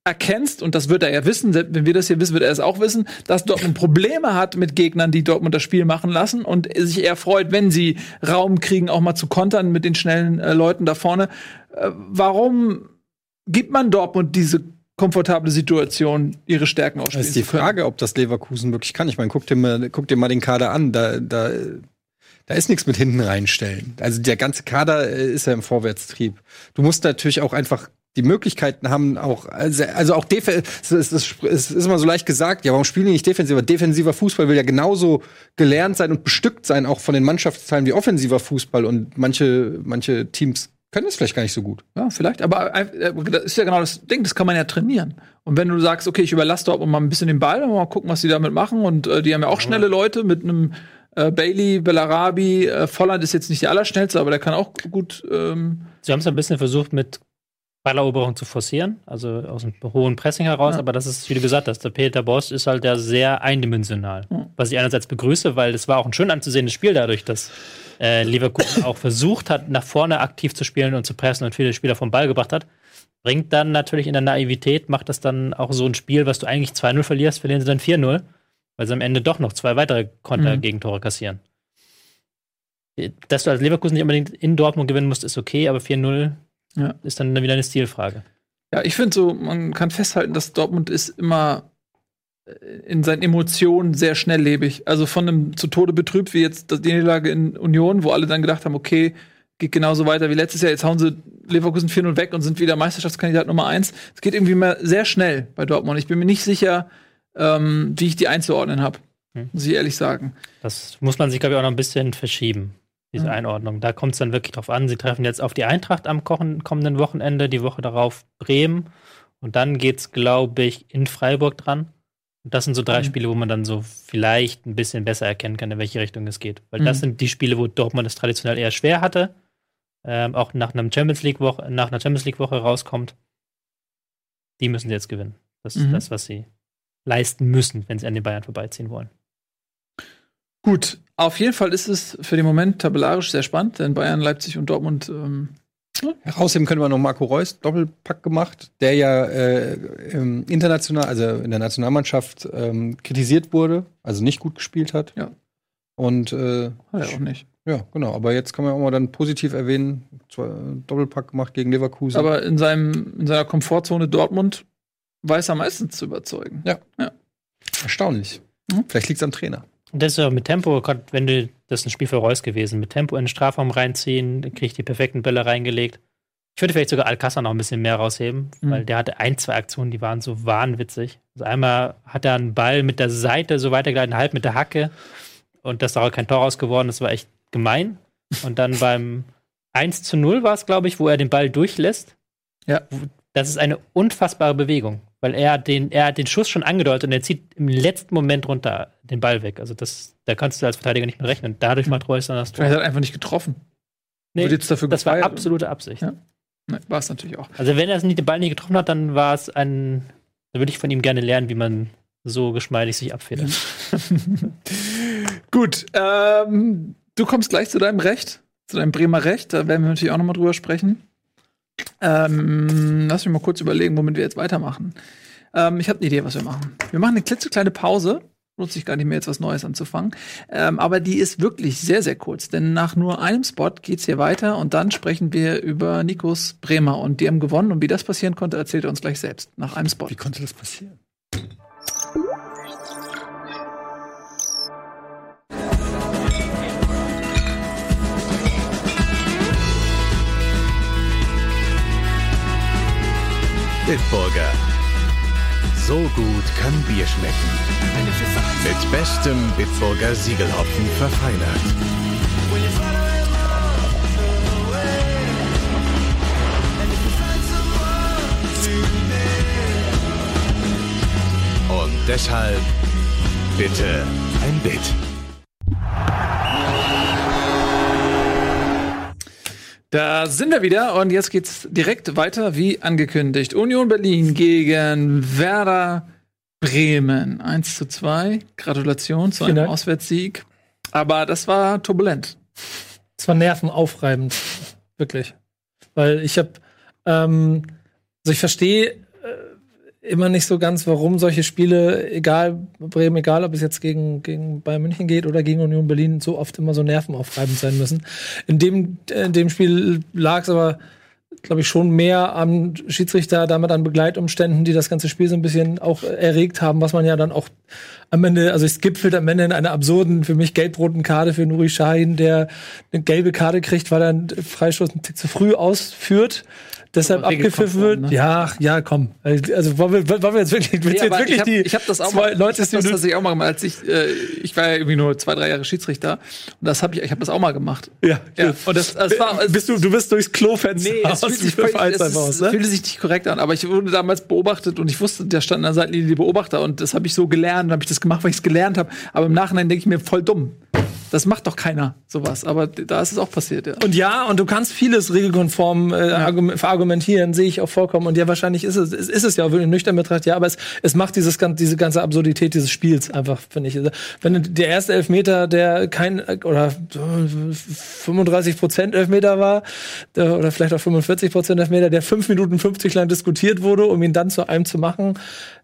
erkennst, und das wird er ja wissen, wenn wir das hier wissen, wird er es auch wissen, dass Dortmund Probleme hat mit Gegnern, die Dortmund das Spiel machen lassen und sich eher freut, wenn sie Raum kriegen, auch mal zu kontern mit den schnellen Leuten da vorne. Warum gibt man Dortmund diese komfortable Situation, ihre Stärken ausspielen zu können? Das ist die Frage, ob das Leverkusen wirklich kann. Ich meine, guck dir mal den Kader an. Da ist nichts mit hinten reinstellen. Also der ganze Kader ist ja im Vorwärtstrieb. Du musst natürlich auch einfach die Möglichkeiten haben, also auch es ist immer so leicht gesagt, ja, warum spielen die nicht defensiver? Defensiver Fußball will ja genauso gelernt sein und bestückt sein, auch von den Mannschaftsteilen wie offensiver Fußball. Und manche Teams können es vielleicht gar nicht so gut. Ja, vielleicht, aber das ist ja genau das Ding, das kann man ja trainieren. Und wenn du sagst, okay, ich überlasse Dortmund mal ein bisschen den Ball, mal gucken, was die damit machen. Und die haben ja auch schnelle Leute mit einem Bailey, Bellarabi, Volland ist jetzt nicht der Allerschnellste, aber der kann auch gut. Sie haben es ein bisschen versucht, mit Balleroberung zu forcieren, also aus dem hohen Pressing heraus, aber das ist, wie du gesagt hast, der Peter Bosz ist halt ja sehr eindimensional. Was ich einerseits begrüße, weil es war auch ein schön anzusehendes Spiel dadurch, dass Leverkusen auch versucht hat, nach vorne aktiv zu spielen und zu pressen und viele Spieler vom Ball gebracht hat. Bringt dann natürlich in der Naivität, macht das dann auch so ein Spiel, was du eigentlich 2-0 verlierst, verlieren sie dann 4-0, weil sie am Ende doch noch 2 weitere Konter-Gegentore kassieren. Dass du als Leverkusen nicht unbedingt in Dortmund gewinnen musst, ist okay, aber 4-0 ist dann wieder eine Stilfrage. Ja, ich finde so, man kann festhalten, dass Dortmund ist immer in seinen Emotionen sehr schnelllebig. Also von einem zu Tode betrübt, wie jetzt die Niederlage in Union, wo alle dann gedacht haben, okay, geht genauso weiter wie letztes Jahr, jetzt hauen sie Leverkusen 4-0 weg und sind wieder Meisterschaftskandidat Nummer 1. Es geht irgendwie immer sehr schnell bei Dortmund. Ich bin mir nicht sicher, wie ich die einzuordnen habe, muss ich ehrlich sagen. Das muss man sich, glaube ich, auch noch ein bisschen verschieben. Diese Einordnung. Da kommt es dann wirklich drauf an. Sie treffen jetzt auf die Eintracht am kommenden Wochenende, die Woche darauf Bremen. Und dann geht's, glaube ich, in Freiburg dran. Und das sind so 3 Spiele, wo man dann so vielleicht ein bisschen besser erkennen kann, in welche Richtung es geht. Weil das sind die Spiele, wo Dortmund es traditionell eher schwer hatte. Auch nach einer Champions League Woche rauskommt. Die müssen sie jetzt gewinnen. Das ist das, was sie leisten müssen, wenn sie an den Bayern vorbeiziehen wollen. Gut, auf jeden Fall ist es für den Moment tabellarisch sehr spannend, denn Bayern, Leipzig und Dortmund herausheben können wir noch Marco Reus, Doppelpack gemacht, der ja international, also in der Nationalmannschaft kritisiert wurde, also nicht gut gespielt hat. Ja. Und hat er auch nicht. Ja, genau, aber jetzt kann man auch mal dann positiv erwähnen, Doppelpack gemacht gegen Leverkusen. Aber in seiner Komfortzone Dortmund weiß er meistens zu überzeugen. Ja. Erstaunlich. Vielleicht liegt es am Trainer. Und das ist ja mit Tempo, wenn du, das ist ein Spiel für Reus gewesen, mit Tempo in den Strafraum reinziehen, dann kriegt die perfekten Bälle reingelegt. Ich würde vielleicht sogar Alcázar noch ein bisschen mehr rausheben, weil der hatte 1, 2 Aktionen, die waren so wahnwitzig. Also einmal hat er einen Ball mit der Seite so weitergeleitet, halb mit der Hacke und das ist auch kein Tor raus geworden, das war echt gemein. Und dann beim 1:0 war es, glaube ich, wo er den Ball durchlässt. Ja. Das ist eine unfassbare Bewegung. Weil er hat den Schuss schon angedeutet und er zieht im letzten Moment runter den Ball weg. Also da kannst du als Verteidiger nicht mehr rechnen. Dadurch macht Reus dann das Tor. Er hat einfach nicht getroffen. Nee, das war absolute Absicht. Ja. Nee, war es natürlich auch. Also wenn er den Ball nicht getroffen hat, dann war es da würde ich von ihm gerne lernen, wie man so geschmeidig sich abfedert. Gut, du kommst gleich zu deinem Recht, zu deinem Bremer Recht. Da werden wir natürlich auch noch mal drüber sprechen. Lass mich mal kurz überlegen, womit wir jetzt weitermachen. Ich habe eine Idee, was wir machen. Wir machen eine klitzekleine Pause. Lohnt sich gar nicht mehr, jetzt was Neues anzufangen. Aber die ist wirklich sehr, sehr kurz. Denn nach nur einem Spot geht's hier weiter. Und dann sprechen wir über Nikos Bremer. Und die haben gewonnen. Und wie das passieren konnte, erzählt er uns gleich selbst. Nach einem Spot. Wie konnte das passieren? Bitburger. So gut kann Bier schmecken. Mit bestem Bitburger Siegelhopfen verfeinert. Und deshalb bitte ein Bit. Da sind wir wieder und jetzt geht's direkt weiter wie angekündigt. Union Berlin gegen Werder Bremen. 1:2. Gratulation zu einem Auswärtssieg. Aber das war turbulent. Es war nervenaufreibend. Wirklich. Weil ich habe, also ich verstehe, immer nicht so ganz, warum solche Spiele, egal ob es jetzt gegen Bayern München geht oder gegen Union Berlin, so oft immer so nervenaufreibend sein müssen. In dem Spiel lag es aber, glaube ich, schon mehr am Schiedsrichter, damit an Begleitumständen, die das ganze Spiel so ein bisschen auch erregt haben, was man ja dann auch am Ende, also es gipfelt am Ende in einer absurden, für mich gelb-roten Karte für Nuri Sahin, der eine gelbe Karte kriegt, weil er einen Freistoß einen Tick zu früh ausführt, deshalb abgepfiffen wird. Ne? Ja, komm. Also wollen wir jetzt wirklich, ich habe das auch mal, das ich auch mal gemacht, als ich war ja irgendwie nur 2-3 Jahre Schiedsrichter und ich habe das auch mal gemacht. Ja. Und das war, du bist durchs Klofenster. Nee, es fühlte sich nicht korrekt an, aber ich wurde damals beobachtet und ich wusste, da standen an der Seitenlinie die Beobachter und das habe ich so gelernt, habe ich das gemacht, weil ich es gelernt habe, aber im Nachhinein denke ich mir, voll dumm. Das macht doch keiner, sowas. Aber da ist es auch passiert, ja. Und du kannst vieles regelkonform verargumentieren, sehe ich auch vollkommen. Und ja, wahrscheinlich ist es ja auch wirklich nüchtern betrachtet, ja, aber es macht diese ganze Absurdität dieses Spiels einfach, finde ich. Wenn der erste Elfmeter, der kein, oder 35% Elfmeter war, oder vielleicht auch 45% Elfmeter, der 5 Minuten 50 lang diskutiert wurde, um ihn dann zu einem zu machen,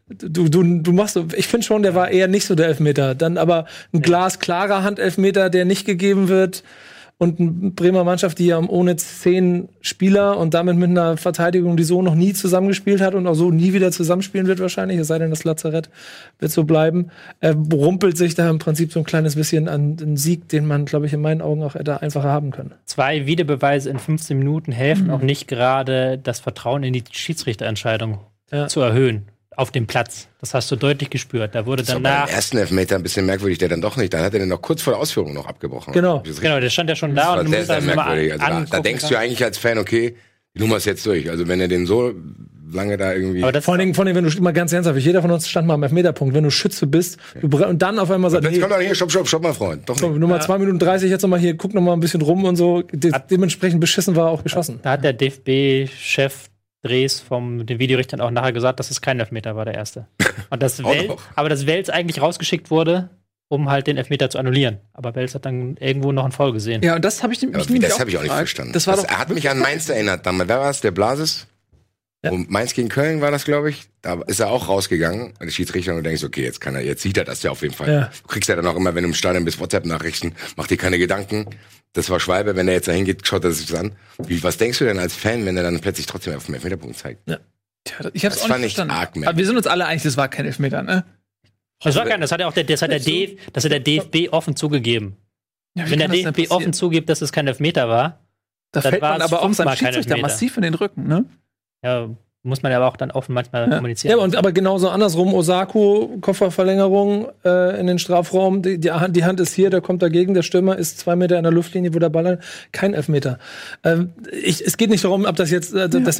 du machst so, ich finde schon, der war eher nicht so der Elfmeter. Dann aber ein glasklarer Handelfmeter, der nicht gegeben wird. Und eine Bremer Mannschaft, die ja ohne 10 Spieler und damit mit einer Verteidigung, die so noch nie zusammengespielt hat und auch so nie wieder zusammenspielen wird wahrscheinlich, es sei denn, das Lazarett wird so bleiben, rumpelt sich da im Prinzip so ein kleines bisschen an den Sieg, den man, glaube ich, in meinen Augen auch hätte einfacher haben können. 2 Videobeweise in 15 Minuten helfen auch nicht gerade, das Vertrauen in die Schiedsrichterentscheidung zu erhöhen. Auf dem Platz. Das hast du deutlich gespürt. Da wurde danach. Beim ersten Elfmeter ein bisschen merkwürdig, der dann doch nicht. Dann hat er den noch kurz vor der Ausführung noch abgebrochen. Genau, der stand ja schon da. Und sehr, sehr merkwürdig. Da denkst du eigentlich als Fan, okay, die Nummer ist jetzt durch. Also wenn er den so lange da irgendwie. Aber vor allem, wenn du mal ganz ernsthaft, jeder von uns stand mal am Elfmeterpunkt, wenn du Schütze bist, und dann auf einmal sagst, jetzt komm doch hier, stopp mal, Freund. Doch nicht. Nummer 2 Minuten 30, jetzt noch mal hier, guck noch mal ein bisschen rum und so. Dementsprechend beschissen war auch geschossen. Da hat der DFB-Chef Drees vom den Videorichtern auch nachher gesagt, dass es kein Elfmeter war, der erste. Und aber dass Wels eigentlich rausgeschickt wurde, um halt den Elfmeter zu annullieren. Aber Wels hat dann irgendwo noch einen Foul gesehen. Ja, und das habe ich nämlich das habe ich auch nicht verstanden. Er hat mich an Mainz erinnert. Wer war es? Der Blasis? Ja. Und Mainz gegen Köln war das, glaube ich. Da ist er auch rausgegangen. Und der Schiedsrichter und du denkst, okay, jetzt sieht er das ja auf jeden Fall. Ja. Du kriegst ja dann auch immer, wenn du im Stadion bist, WhatsApp-Nachrichten, mach dir keine Gedanken. Das war Schwalbe, wenn er jetzt da hingeht, schaut er sich das an. Was denkst du denn als Fan, wenn er dann plötzlich trotzdem auf den Elfmeterpunkt zeigt? Ja. Tja, ich hab's das auch nicht verstanden. Aber wir sind uns alle einig, das war kein Elfmeter, ne? Das war kein, das hat der DFB offen zugegeben. Ja, wenn der DFB offen zugibt, dass es kein Elfmeter war, da fällt man aber auch seinem Schiedsrichter massiv in den Rücken, ne? Ja, muss man ja aber auch dann offen manchmal kommunizieren. Ja, aber genauso andersrum, Osako, Kopfballverlängerung in den Strafraum, die Hand ist hier, der kommt dagegen, der Stürmer ist 2 Meter in der Luftlinie, wo der Ball kein Elfmeter. Es geht nicht darum, ob das jetzt, aber das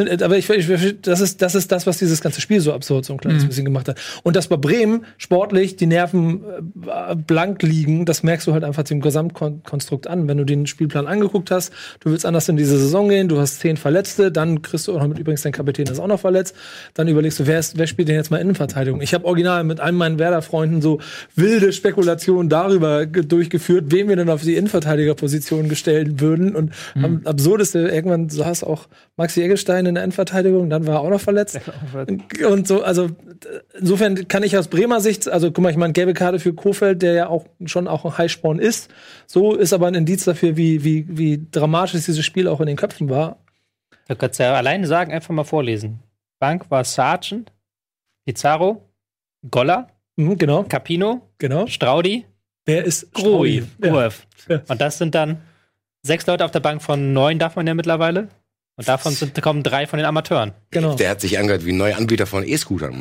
ist das, was dieses ganze Spiel so absurd so ein kleines bisschen gemacht hat. Und dass bei Bremen sportlich die Nerven blank liegen, das merkst du halt einfach dem Gesamtkonstrukt an. Wenn du den Spielplan angeguckt hast, du willst anders in diese Saison gehen, du hast 10 Verletzte, dann kriegst du auch noch mit, übrigens dein Kapitän ist auch noch verletzt, dann überlegst du, wer spielt denn jetzt mal Innenverteidigung? Ich habe original mit einem meinen Werder-Freunden so wilde Spekulationen darüber durchgeführt, wen wir denn auf die Innenverteidigerposition gestellt würden und am absurdeste, irgendwann saß auch Maxi Eggestein in der Innenverteidigung, dann war er auch noch verletzt. Und so, also insofern kann ich aus Bremer Sicht, also guck mal, ich meine, gelbe Karte für Kofeld, der ja auch schon auch ein Highsporn ist, so ist aber ein Indiz dafür, wie dramatisch dieses Spiel auch in den Köpfen war. Du kannst ja alleine sagen, einfach mal vorlesen. Bank war Sargent, Pizarro, Goller, genau. Capino, genau. Straudi. Wer ist Straudi? Ja. Und das sind dann 6 Leute auf der Bank, von 9 darf man ja mittlerweile. Und davon kommen 3 von den Amateuren. Genau. Der hat sich angehört wie ein neuer Anbieter von E-Scootern.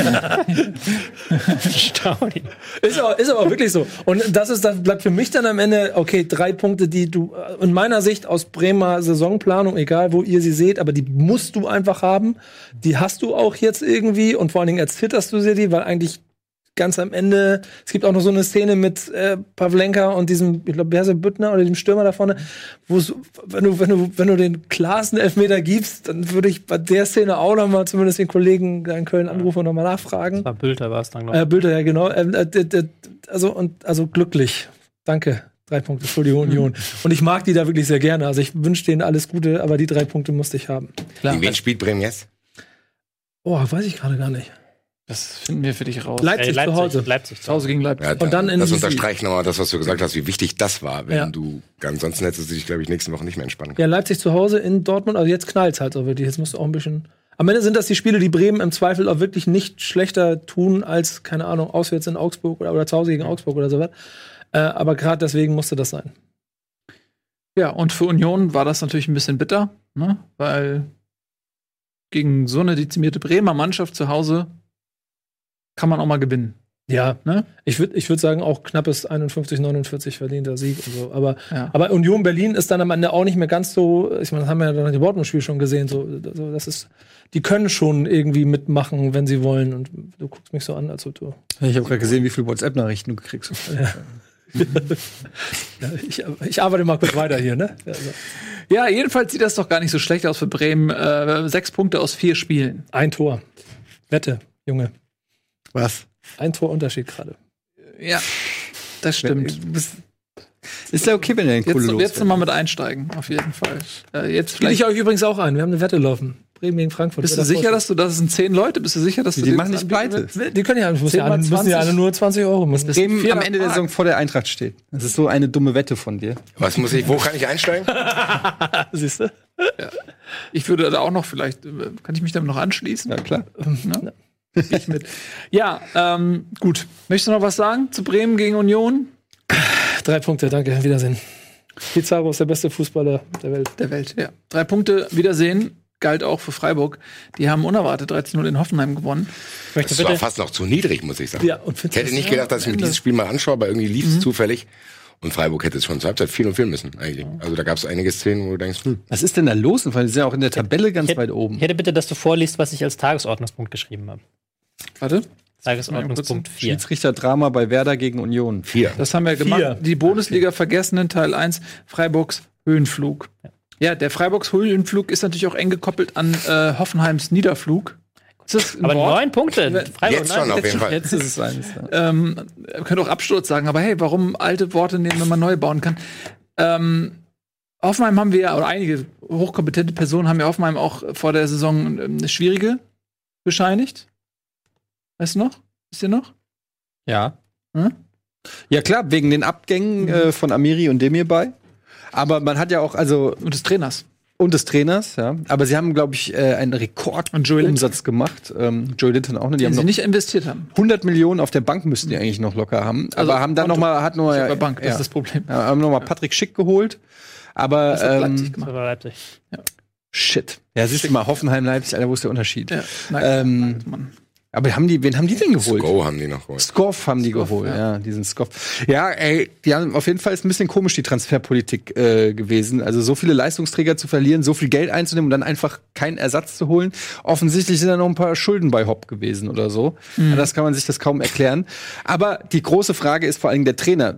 Straudi. Ist aber wirklich so. Und das bleibt für mich dann am Ende, okay, 3 Punkte, die du in meiner Sicht aus Bremer Saisonplanung, egal wo ihr sie seht, aber die musst du einfach haben. Die hast du auch jetzt irgendwie und vor allen Dingen erzitterst du sie die, weil eigentlich ganz am Ende, es gibt auch noch so eine Szene mit Pavlenka und diesem, ich glaube, wer ist der Büttner oder dem Stürmer da vorne, wo wenn du den klarsten Elfmeter gibst, dann würde ich bei der Szene auch noch mal zumindest den Kollegen in Köln anrufen und noch mal nachfragen. Das war Bülter, war es dann, glaube ich. Bülter, ja, genau. Also glücklich. Danke. 3 Punkte für die Union. Und ich mag die da wirklich sehr gerne. Also ich wünsche denen alles Gute, aber die 3 Punkte musste ich haben. Klar. Gegen wen spielt Bremen jetzt? Oh, weiß ich gerade gar nicht. Das finden wir für dich raus. Leipzig zu Hause. Leipzig Zu Hause gegen Leipzig. Ja, Und dann in das die unterstreicht nochmal das, was du gesagt hast, wie wichtig das war. Wenn Ja. du, ansonsten hättest du dich, glaube ich, nächste Woche nicht mehr entspannen können. Ja, Leipzig zu Hause in Dortmund, also jetzt knallt's halt so wirklich. Jetzt musst du auch ein bisschen. Am Ende sind das die Spiele, die Bremen im Zweifel auch wirklich nicht schlechter tun als, keine Ahnung, auswärts in Augsburg oder zu Hause gegen Augsburg oder sowas. Aber gerade deswegen musste das sein. Ja, und für Union war das natürlich ein bisschen bitter, ne? Weil gegen so eine dezimierte Bremer Mannschaft zu Hause kann man auch mal gewinnen. Ja, Ne? ich würd sagen, auch knappes 51-49 verdienter Sieg und so. Ja. Aber Union Berlin ist dann am Ende auch nicht mehr ganz so, ich meine, das haben wir ja dann im Dortmund-Spiel schon gesehen, so, das ist, die können schon irgendwie mitmachen, wenn sie wollen. Und du guckst mich so an, als ob du. Ich habe gerade gesehen, wie viele WhatsApp-Nachrichten du kriegst. Ja, ich arbeite mal kurz weiter hier, ne? Also, Ja, jedenfalls sieht das doch gar nicht so schlecht aus für Bremen. 6 Punkte aus 4 Spielen. ein Tor. Wette, Junge. Was? Ein Tor Unterschied gerade. Ja, das stimmt. Ist ja okay, wenn er den Kohle Jetzt noch mal mit einsteigen, auf jeden Fall. Jetzt Spiele vielleicht. ich euch übrigens auch ein. Wir haben eine Wette laufen. Bremen gegen Frankfurt. Bist du sicher, dass das sind 10 Leute? Bist du sicher, dass du Die das machen nicht anbieten pleite. willst? Die können ja, müssen ja 10 mal alle nur 20 Euro müssen. Bremen am Ende der Saison vor der Eintracht steht. Das ist so eine dumme Wette von dir. Wo kann ich einsteigen? Siehst du? Ich würde da auch noch vielleicht, kann ich mich damit noch anschließen? Ja, klar. Ne? Geh ich mit. Ja, gut. Möchtest du noch was sagen zu Bremen gegen Union? 3 Punkte, danke. Wiedersehen. Pizarro ist der beste Fußballer der Welt. Ja. 3 Punkte, Wiedersehen. Galt auch für Freiburg. Die haben unerwartet 13-0 in Hoffenheim gewonnen. Das war fast noch zu niedrig, muss ich sagen. Ja, und Ich hätte nicht gedacht, dass ich mir dieses Spiel mal anschaue, aber irgendwie lief es zufällig. Und Freiburg hätte es schon zur Halbzeit 4-0 führen müssen, eigentlich. Also da gab es einige Szenen, wo du denkst, Was ist denn da los? Weil die sind ja auch in der Tabelle ganz weit oben. Ich hätte bitte, dass du vorliest, was ich als Tagesordnungspunkt geschrieben habe. Warte. Tagesordnungspunkt 4. Schiedsrichter-Drama bei Werder gegen Union. 4. Das haben wir gemacht. Die Bundesliga vergessen in Teil 1. Freiburgs Höhenflug. Ja, der Freiburgs Höhenflug ist natürlich auch eng gekoppelt an Hoffenheims Niederflug. Ist das ein Aber Wort? 9 Punkte. Freiburg, Jetzt schon, auf jeden Fall. Jetzt ist es eins. Ihr könnt auch Absturz sagen, aber hey, warum alte Worte nehmen, wenn man neu bauen kann? Hoffenheim haben wir ja, oder einige hochkompetente Personen haben ja Hoffenheim auch vor der Saison eine schwierige bescheinigt. Weißt du noch? Wisst ihr noch? Ja. Ja klar, wegen den Abgängen von Amiri und Demirbay. Aber man hat ja auch, also Und des Trainers. und des Trainers, ja. Aber sie haben, glaube ich, einen Rekordumsatz gemacht. Joey Linton auch, ne? Die haben Den sie noch nicht investiert haben. 100 Millionen auf der Bank müssten die eigentlich noch locker haben. Also Aber haben dann noch mal, Bei Bank, das ja, ist das Problem. haben noch mal Patrick Schick geholt. Aber Das hat Leipzig gemacht. Das war Leipzig. shit. Ja, siehst du mal, Hoffenheim, Leipzig, Alter, wo ist der Unterschied? Ja, Wen haben die denn geholt? Go haben die noch geholt. Skoff haben die geholt, ja, diesen Skoff. Ja, ey, die haben auf jeden Fall ist ein bisschen komisch die Transferpolitik gewesen. Also so viele Leistungsträger zu verlieren, so viel Geld einzunehmen und dann einfach keinen Ersatz zu holen. Offensichtlich sind da noch ein paar Schulden bei Hopp gewesen oder so. Ja, das kann man sich das kaum erklären. Aber die große Frage ist vor allem der Trainer.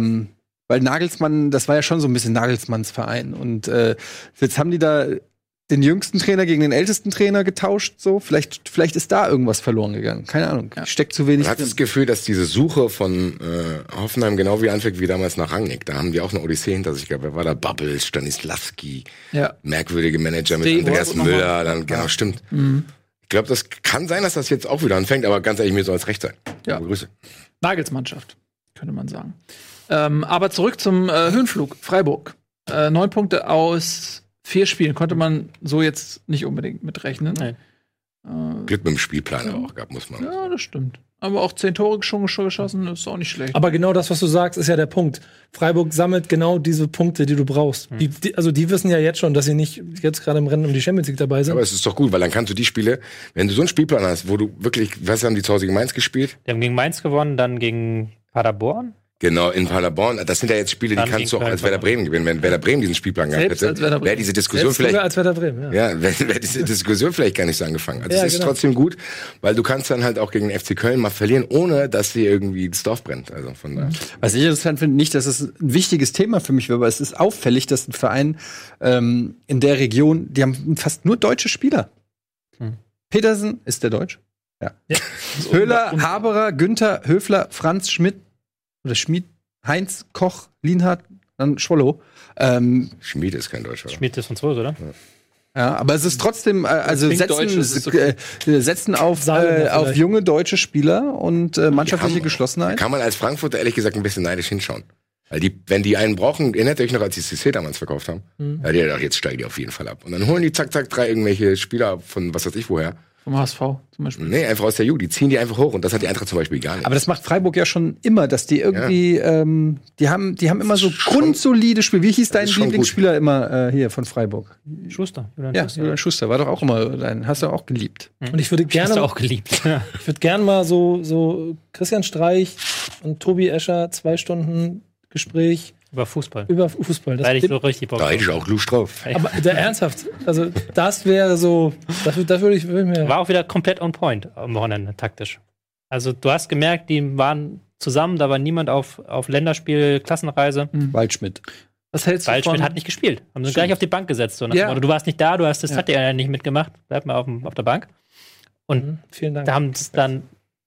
Weil Nagelsmann, das war ja schon so ein bisschen Nagelsmanns Verein. Und jetzt haben die da den jüngsten Trainer gegen den ältesten Trainer getauscht, so. Vielleicht ist da irgendwas verloren gegangen. Keine Ahnung. Steckt zu wenig Man hat drin. das Gefühl, dass diese Suche von Hoffenheim genau wie anfängt wie damals nach Rangnick. Da haben die auch eine Odyssee hinter sich gehabt. Wer war da? Bubbles, Stanislavski, Ja. merkwürdige Manager mit Steve Andreas Wolf Müller. Dann, genau, stimmt. Ich glaube, das kann sein, dass das jetzt auch wieder anfängt, aber ganz ehrlich, mir soll es recht sein. Ja. Grüße. Nagelsmannschaft, könnte man sagen. Aber zurück zum Höhenflug. Freiburg. 9 Punkte aus 4 Spielen. Konnte man so jetzt nicht unbedingt mitrechnen. Nee. Glück mit dem Spielplan aber auch gehabt, muss man. Ja, das stimmt. Aber auch 10 Tore schon geschossen, ist auch nicht schlecht. Aber genau das, was du sagst, ist ja der Punkt. Freiburg sammelt genau diese Punkte, die du brauchst. Also die wissen ja jetzt schon, dass sie nicht jetzt gerade im Rennen um die Champions League dabei sind. Aber es ist doch gut, weil dann kannst du die Spiele, wenn du so einen Spielplan hast, wo du wirklich, was haben die zu Hause gegen Mainz gespielt? Die haben gegen Mainz gewonnen, dann gegen Paderborn. Genau, in Paderborn. Das sind ja jetzt Spiele, die Dann kannst du auch gegen als Werder Bremen gewinnen. Wenn Werder Bremen diesen Spielplan gehabt Selbst als Werder hätte, Bremen. wäre diese Diskussion Selbst sogar vielleicht, als Werder Bremen, ja. ja, wäre diese Diskussion vielleicht gar nicht so angefangen. Also Ja, es ist genau. trotzdem gut, weil du kannst dann halt auch gegen den FC Köln mal verlieren, ohne dass sie irgendwie das Dorf brennt. Also von daher. Was ich interessant finde, nicht, dass es ein wichtiges Thema für mich wäre, aber es ist auffällig, dass ein Verein in der Region, die haben fast nur deutsche Spieler. Petersen, ist der Deutsch? Ja. Höhler, Haberer, Günther, Höfler, Franz, Schmidt oder Schmid, Heinz, Koch, Lienhardt, dann Schwollow. Schmied ist kein Deutscher. Schmied ist Franzose, oder? Ja, aber es ist trotzdem, also setzen auf junge deutsche Spieler und mannschaftliche Geschlossenheit. Kann man als Frankfurter ehrlich gesagt ein bisschen neidisch hinschauen. Weil wenn die einen brauchen, erinnert euch noch, als die CC damals verkauft haben? Ja, die dachten, jetzt steigen die auf jeden Fall ab. Und dann holen die zack, 3 irgendwelche Spieler von was weiß ich woher. Vom HSV zum Beispiel. Nee, einfach aus der Jugend. Die ziehen die einfach hoch und das hat die Eintracht zum Beispiel gar nicht. Aber das macht Freiburg ja schon immer, dass die irgendwie, die haben immer so grundsolide Spiele. Wie hieß dein Lieblingsspieler immer hier von Freiburg? Schuster. Julian Schuster war doch auch immer dein, hast du auch geliebt. Und ich würde gerne Hast du auch geliebt. Ich würde gerne mal so Christian Streich und Tobi Escher 2 Stunden Gespräch Über Fußball. Das Da hätte ich so richtig Bock Da hätte ich auch Lust drauf. aber ernsthaft, also das wäre so, das würde ich mir. War auch wieder komplett on point am Wochenende, taktisch. Also du hast gemerkt, die waren zusammen, da war niemand auf Länderspiel, Klassenreise. Waldschmidt. Was hältst du Waldschmidt von? hat nicht gespielt. Haben sie gleich auf die Bank gesetzt. So nach dem Motto, du warst nicht da, das hat ja nicht mitgemacht. Bleib mal auf der Bank. Und Vielen Dank. da haben es dann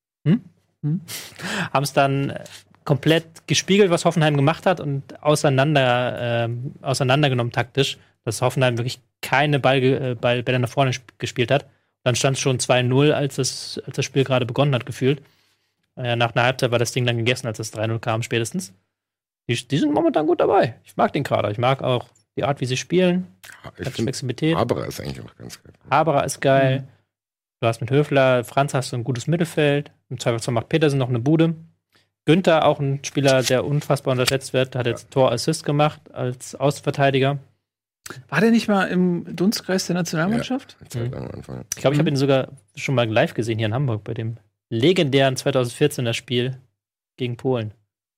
komplett gespiegelt, was Hoffenheim gemacht hat und auseinandergenommen taktisch, dass Hoffenheim wirklich keine Bälle nach vorne gespielt hat. Dann stand es schon 2-0, als das Spiel gerade begonnen hat, gefühlt. Nach einer Halbzeit war das Ding dann gegessen, als das 3-0 kam, spätestens. Die sind momentan gut dabei. Ich mag den Kader. Ich mag auch die Art, wie sie spielen. Ich finde, Haberer ist eigentlich auch ganz geil. Haberer ist geil. Du hast mit Höfler, Franz hast du ein gutes Mittelfeld. Im Zweifelsfall macht Petersen noch eine Bude. Günther, auch ein Spieler, der unfassbar unterschätzt wird, hat jetzt Tor-Assist gemacht als Außenverteidiger. War der nicht mal im Dunstkreis der Nationalmannschaft? Ja, Zeit lang am Anfang. Ich glaube, ich habe ihn sogar schon mal live gesehen hier in Hamburg bei dem legendären 2014er Spiel gegen Polen.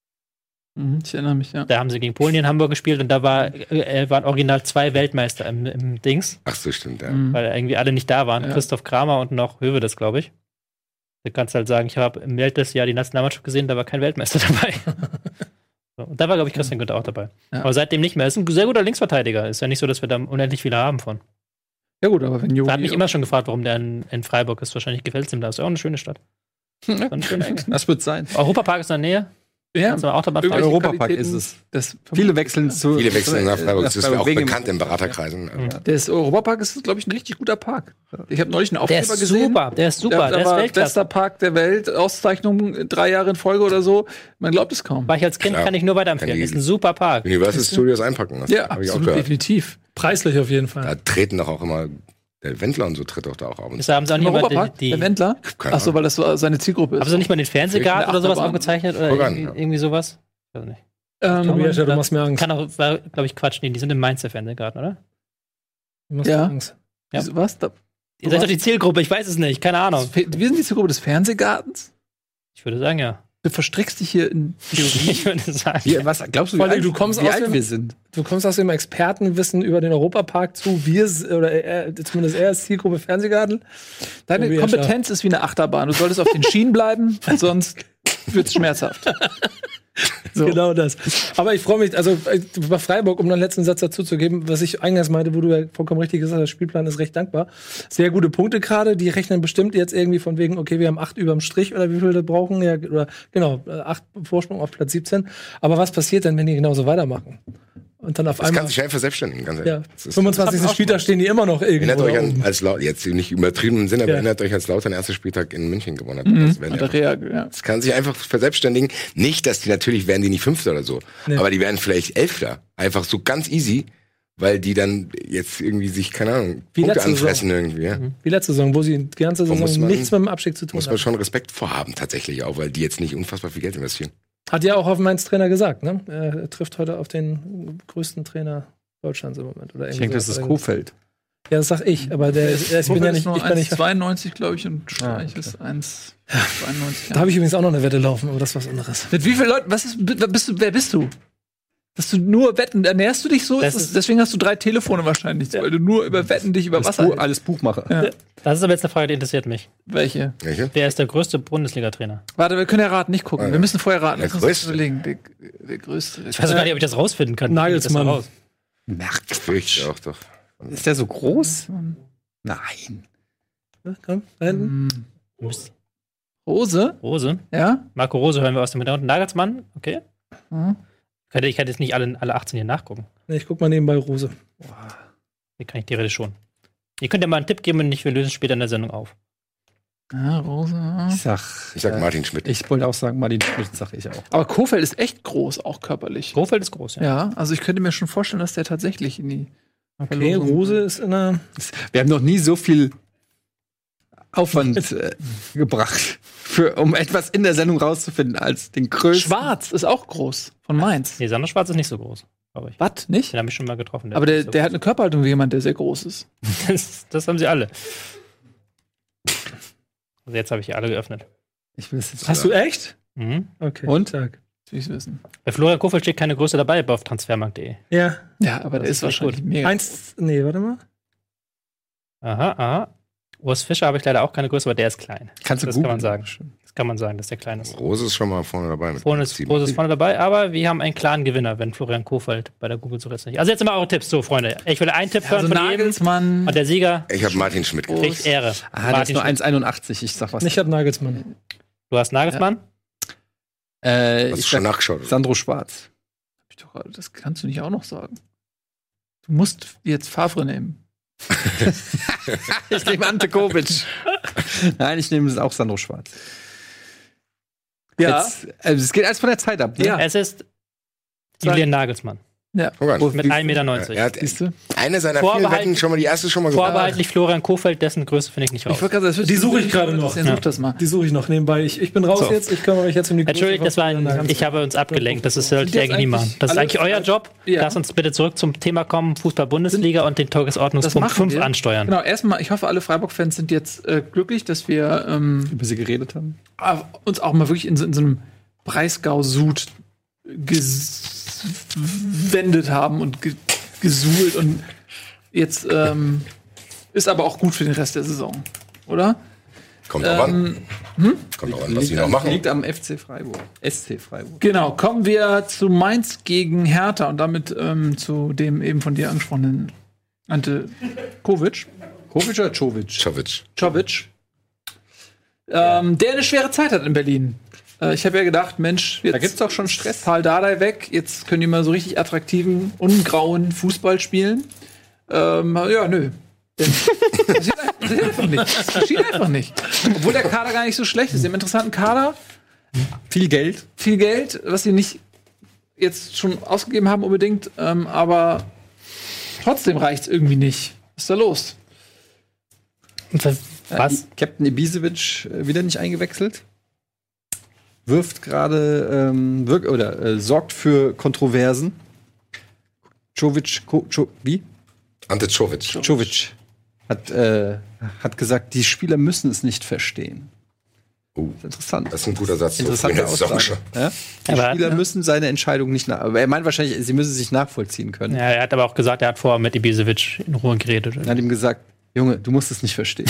Ich erinnere mich, ja. Da haben sie gegen Polen hier in Hamburg gespielt und da waren original 2 Weltmeister im Dings, Ach so, stimmt, ja. weil irgendwie alle nicht da waren. Ja. Christoph Kramer und noch Höwedes, glaube ich. Da kannst du halt sagen, ich habe im Weltmeisterjahr die Nationalmannschaft gesehen, da war kein Weltmeister dabei. So, und da war, glaube ich, Christian Günther auch dabei. Ja. Aber seitdem nicht mehr. Ist ein sehr guter Linksverteidiger. Ist ja nicht so, dass wir da unendlich viele haben von. Ja gut, aber wenn Ich Jogi... habe mich immer schon gefragt, warum der in Freiburg ist. Wahrscheinlich gefällt es ihm da. Ist ja auch eine schöne Stadt. Eine schöne Ecke. Das wird sein. Europapark ist in der Nähe. Ja, Kannst du auch dabei irgendwelche fahren. Europapark Qualitäten ist des- Viele wechseln nach Freiburg. Das ist ja auch bekannt in Beraterkreisen. Das Europapark ist, glaube ich, ein richtig guter Park. Ich habe neulich einen Der Aufkleber ist gesehen. super. Der ist super. Da Der ist war Weltklasse. bester Park der Welt, Auszeichnung 3 Jahre in Folge oder so. Man glaubt es kaum. War ich als Kind, Klar. kann ich nur weiterempfehlen. Kann Ist ein super Park. Universal Studios einpacken. Das Ja, habe ich auch absolut, gehört. definitiv. Preislich auf jeden Fall. Da treten doch auch immer, der Wendler und so tritt doch da auch ab und Das zu. haben sie auch Im nicht mal Europapark, der Wendler? Keine Achso, weil das so seine Zielgruppe ist. Haben sie nicht mal den Fernsehgarten oder sowas Achterbahn. aufgezeichnet? Oder Voran, irgendwie sowas? Ich weiß nicht. Tobi Escher, du machst mir Angst. Kann auch, glaube ich, Quatsch. Nee, die sind im Mainzer Fernsehgarten, oder? Du machst Ja. mir Angst. Ja. Wieso- Was? Ihr seid doch die Zielgruppe, ich weiß es nicht. Keine Ahnung. Wir sind die Zielgruppe des Fernsehgartens? Ich würde sagen, ja. Du verstrickst dich hier in Theorie. Ich würde sagen. Was glaubst du, Vor allem, du kommst wie aus alt dem- wir sind? Du kommst aus dem Expertenwissen über den Europapark zu, zumindest er als Zielgruppe Fernsehgarten. Deine Tobi Kompetenz ist wie eine Achterbahn. Du solltest auf den Schienen bleiben, sonst wird's schmerzhaft. So. Genau das. Aber ich freue mich, also bei Freiburg, um noch einen letzten Satz dazu zu geben, was ich eingangs meinte, wo du ja vollkommen richtig gesagt hast, der Spielplan ist recht dankbar. Sehr gute Punkte gerade, die rechnen bestimmt jetzt irgendwie von wegen, okay, wir haben 8 überm Strich oder wie viel wir brauchen, ja, oder genau, 8 Vorsprung auf Platz 17. Aber was passiert denn, wenn die genauso weitermachen? Und dann auf Das einmal, kann sich schnell verselbstständigen, ganz ehrlich. ja, Das ist- 25. Spieltag stehen die immer noch irgendwo. Erinnert euch da an, oben. als jetzt nicht übertrieben im Sinne, aber Ja. erinnert euch, als Lautern ersten Spieltag in München gewonnen hat. Das werden Der ja. Das kann sich einfach verselbstständigen. Nicht, dass die natürlich werden die nicht Fünfter oder so, Nee. aber die werden vielleicht Elfter. Einfach so ganz easy, weil die dann jetzt irgendwie sich, keine Ahnung, Wie Punkte letzte anfressen irgendwie. Ja. Wie letzte Saison, wo sie die ganze Muss Saison man- nichts mit dem Abstieg zu tun Muss man haben. schon Respekt vorhaben, tatsächlich auch, weil die jetzt nicht unfassbar viel Geld investieren. Hat ja auch Hoffenheins Trainer gesagt, ne? Er trifft heute auf den größten Trainer Deutschlands im Moment. Oder Ich denke, das ist Kofeld. Ja, das sag ich, aber ich bin ja nicht, ich bin nicht. 1,92, glaube ich, und Streich ist 1,92. Da habe ich übrigens auch noch eine Wette laufen, aber das ist was anderes. Mit wie vielen Leuten, wer bist du? Dass du nur Wetten, ernährst du dich so? Deswegen hast du 3 Telefone wahrscheinlich, weil du nur über Wetten dich über Wasser hältst. Alles Buchmacher. Ja. Das ist aber jetzt eine Frage, die interessiert mich. Welche? Welche? Wer ist der größte Bundesliga-Trainer? Warte, wir können ja raten, nicht gucken. Ja. Wir müssen vorher raten. Der Lass uns das Größte. überlegen. Der größte. Ich weiß gar nicht, ob ich das rausfinden kann. Nagelsmann. Raus. Fürcht auch doch. Ist der so groß? Nein. Komm, da hinten. Rose? Rose. Ja? Marco Rose hören wir aus dem Hintergrund. Nagelsmann, okay. Mhm. Ich kann jetzt nicht alle 18 hier nachgucken. Nee, ich guck mal nebenbei Rose. Hier kann ich theoretisch schon. Ihr könnt ja mal einen Tipp geben und wir lösen es später in der Sendung auf. Ja, Rosa. Ich sag Martin Schmidt. Ich wollte auch sagen, Martin Schmidt, sag ich auch. Aber Kohfeldt ist echt groß, auch körperlich. Kohfeldt ist groß, ja. Ja, also ich könnte mir schon vorstellen, dass der tatsächlich in die Okay, Rose ist in der. Wir haben noch nie so viel Aufwand gebracht, um etwas in der Sendung rauszufinden, als den größten. Schwarz ist auch groß, von Mainz. Nee, Sandro Schwarz ist nicht so groß, glaube ich. Was? Nicht? Den habe ich schon mal getroffen. Aber der hat eine Körperhaltung wie jemand, der sehr groß ist. Das haben sie alle. Also jetzt habe ich hier alle geöffnet. Ich will es jetzt Hast du echt? Mhm. Okay. Und? Tag. Will ich wissen. Bei Florian Kohfeldt steht keine Größe dabei auf transfermarkt.de. Ja. Ja, aber der ist wahrscheinlich mega. Nee, warte mal. Aha. Urs Fischer habe ich leider auch keine Größe, aber der ist klein. Kannst du das googlen. kann man sagen. Das kann man sagen, dass der klein ist. Rose ist schon mal vorne dabei. Rose ist vorne dabei, aber wir haben einen klaren Gewinner, wenn Florian Kohfeldt bei der Google-Suche jetzt nicht. Also jetzt mal eure Tipps, so Freunde. Ich will einen Tipp hören Also von jedem. Nagelsmann. Und der Sieger Ich habe Martin Schmidt gekriegt. kriegt Ehre. Der ist nur 1,81. Ich sag was. Ich hab Nagelsmann. Du hast Nagelsmann? Hast du Ich schon sag nachgeschaut? Sandro Schwarz. Das kannst du nicht auch noch sagen. Du musst jetzt Favre nehmen. Ich nehme Ante Kovic. Nein, ich nehme auch Sandro Schwarz. Ja. Jetzt, es geht alles von der Zeit ab. Ne? Ja. Es ist Julian Nagelsmann. Guck mal. Mit 1,90 Meter. Er hat Siehst du? eine seiner vielen Wetten schon mal, die erste schon mal gewonnen. Vorbehaltlich Florian Kohfeldt, dessen Größe finde ich nicht raus. Ich wollte gerade sagen, Die suche ich gerade noch. Such das mal. Die suche ich noch nebenbei. Ich bin raus So. jetzt. Ich kümmere mich jetzt um die Entschuldigt, das war ich habe uns abgelenkt. Das sollte ich eigentlich nie machen. Das ist eigentlich euer Job. Ja. Lass uns bitte zurück zum Thema kommen, Fußball-Bundesliga und den Das Tagesordnungspunkt machen 5 wir. ansteuern. Genau, erstmal, ich hoffe, alle Freiburg-Fans sind jetzt glücklich, dass wir Über sie geredet haben. uns auch mal wirklich in so einem Breisgau-Sud gewendet haben und gesuhlt und jetzt ist aber auch gut für den Rest der Saison, oder? Kommt auch an. Kommt auch an, was die noch machen. Liegt am FC Freiburg. SC Freiburg. Genau, kommen wir zu Mainz gegen Hertha und damit zu dem eben von dir angesprochenen Ante Kovic. Kovic oder Czovic? Czovic. Der eine schwere Zeit hat in Berlin. Ich habe ja gedacht, Mensch, jetzt Da gibt's doch schon Stress. Paul Dardai weg, jetzt können die mal so richtig attraktiven, ungrauen Fußball spielen. Ja, nö. Passiert einfach nicht. Passiert einfach nicht. Obwohl der Kader gar nicht so schlecht ist. Sie haben einen interessanten Kader, Viel Geld. viel Geld, was sie nicht jetzt schon ausgegeben haben unbedingt, aber trotzdem reicht's irgendwie nicht. Was ist da los? Was? Captain Ibisevic wieder nicht eingewechselt. Wirft gerade sorgt für Kontroversen. Wie? Ante Czovic. Czovic hat gesagt, die Spieler müssen es nicht verstehen. Das ist interessant. Das ist ein guter Satz. Interessante So, Aussage. Ja? Die Aber- Spieler müssen seine Entscheidung nicht aber er meint wahrscheinlich, sie müssen sich nachvollziehen können. Ja, er hat aber auch gesagt, er hat vorher mit Ibisevic in Ruhe geredet. Er hat ihm gesagt, Junge, du musst es nicht verstehen.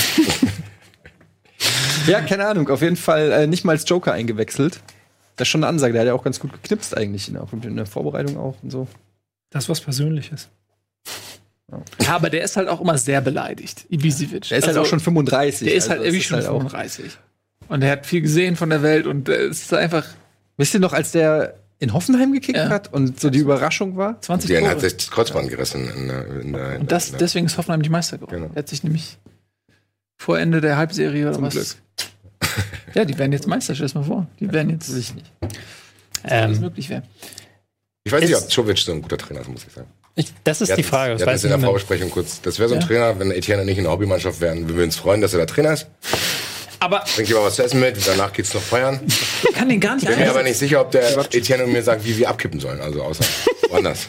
Ja, keine Ahnung. Auf jeden Fall nicht mal als Joker eingewechselt. Das ist schon eine Ansage. Der hat ja auch ganz gut geknipst eigentlich. Auch in der Vorbereitung auch und so. Das ist was Persönliches. Ja, aber der ist halt auch immer sehr beleidigt, Ibisevic. Der ist halt auch schon 35. Der ist halt also irgendwie es schon halt auch- 35. Und er hat viel gesehen von der Welt und es ist einfach Wisst ihr noch, als der in Hoffenheim gekickt Ja. hat und so die Überraschung war? 20 Der hat Tore. sich das Kreuzband gerissen. Und deswegen ist Hoffenheim nicht Meister geworden. Genau. Er hat sich nämlich vor Ende der Halbserie oder Zum was. Glück. Ja, die werden jetzt Meister, stell dir das mal vor. Die werden jetzt, Will ich nicht. alles möglich wäre. Ich weiß nicht, ob Czovic so ein guter Trainer ist, muss ich sagen. Das ist die Frage. Wir hatten es in der Vorbesprechung kurz. Das wäre so ein Ja. Trainer, wenn Etienne nicht in der Hobbymannschaft wären. Wir würden uns freuen, dass er der Trainer ist. Aber Bringt lieber was zu essen mit, danach geht's noch feiern. ich kann den gar nicht Bin mir aber einschätzen. nicht sicher, ob der Etienne und mir sagt, wie wir abkippen sollen. Also außer woanders.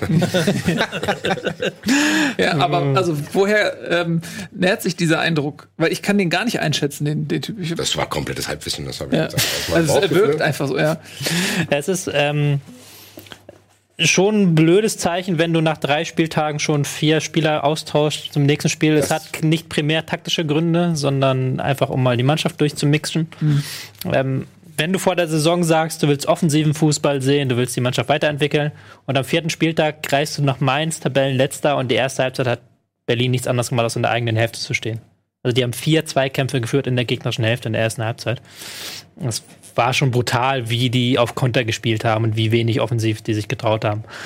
Ja, aber also woher nährt sich dieser Eindruck? Weil ich kann den gar nicht einschätzen, den Typ. Ich, Das war komplettes Halbwissen, das habe ich ja. gesagt. Das war Also er Bauchgefühl. wirkt einfach so, ja. Es ist schon ein blödes Zeichen, wenn du nach 3 Spieltagen schon 4 Spieler austauschst zum nächsten Spiel. Es hat nicht primär taktische Gründe, sondern einfach, um mal die Mannschaft durchzumixen. Wenn du vor der Saison sagst, du willst offensiven Fußball sehen, du willst die Mannschaft weiterentwickeln und am 4. Spieltag reist du nach Mainz, Tabellenletzter, und die erste Halbzeit hat Berlin nichts anderes gemacht, als in der eigenen Hälfte zu stehen. Also die haben 4 Zweikämpfe geführt in der gegnerischen Hälfte in der ersten Halbzeit. Das war schon brutal, wie die auf Konter gespielt haben und wie wenig offensiv die sich getraut haben.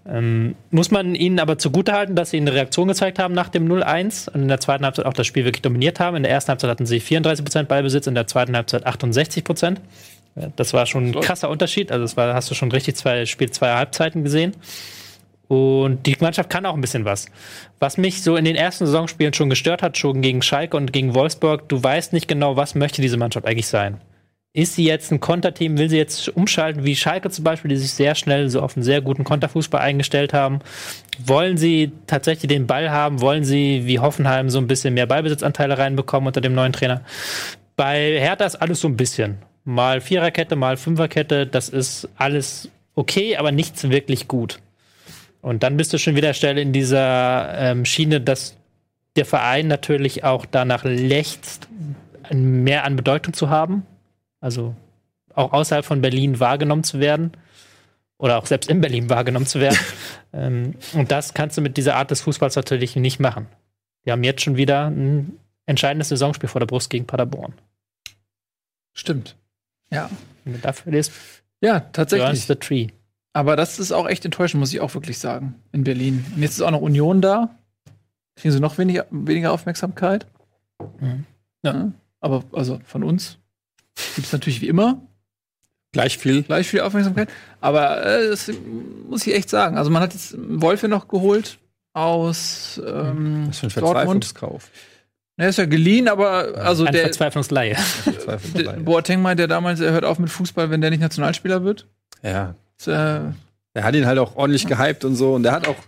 Muss man ihnen aber zugutehalten, dass sie eine Reaktion gezeigt haben nach dem 0-1 und in der zweiten Halbzeit auch das Spiel wirklich dominiert haben. In der ersten Halbzeit hatten sie 34% Ballbesitz, in der zweiten Halbzeit 68%. Das war schon ein krasser Unterschied. Also hast du schon richtig zwei Halbzeiten gesehen. Und die Mannschaft kann auch ein bisschen was. Was mich so in den ersten Saisonspielen schon gestört hat, schon gegen Schalke und gegen Wolfsburg, du weißt nicht genau, was möchte diese Mannschaft eigentlich sein. Ist sie jetzt ein Konterteam, will sie jetzt umschalten, wie Schalke zum Beispiel, die sich sehr schnell so auf einen sehr guten Konterfußball eingestellt haben? Wollen sie tatsächlich den Ball haben? Wollen sie, wie Hoffenheim, so ein bisschen mehr Ballbesitzanteile reinbekommen unter dem neuen Trainer? Bei Hertha ist alles so ein bisschen. Mal Viererkette, mal Fünferkette, das ist alles okay, aber nichts wirklich gut. Und dann bist du schon wieder schnell in dieser Schiene, dass der Verein natürlich auch danach lechzt, mehr an Bedeutung zu haben. Also auch außerhalb von Berlin wahrgenommen zu werden. Oder auch selbst in Berlin wahrgenommen zu werden. Und das kannst du mit dieser Art des Fußballs natürlich nicht machen. Wir haben jetzt schon wieder ein entscheidendes Saisonspiel vor der Brust gegen Paderborn. Stimmt. Ja. Wenn du dafür liest, ja, tatsächlich. the tree. Aber das ist auch echt enttäuschend, muss ich auch wirklich sagen, in Berlin. Und jetzt ist auch noch Union da. Kriegen sie noch weniger Aufmerksamkeit. Mhm. Ja. Aber also von uns gibt es natürlich wie immer gleich viel Aufmerksamkeit. Aber das muss ich echt sagen. Also man hat jetzt Wolfe noch geholt aus Was für ein Dortmund. Verzweiflungskauf. Er ist ja geliehen, aber also Eine Verzweiflungsleihe. Boateng meint ja damals, er hört auf mit Fußball, wenn der nicht Nationalspieler wird. Ja. Er hat ihn halt auch ordentlich gehypt und so. Und er hat auch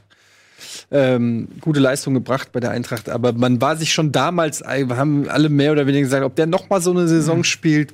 gute Leistung gebracht bei der Eintracht. Aber man war sich schon damals, haben alle mehr oder weniger gesagt, ob der noch mal so eine Saison spielt.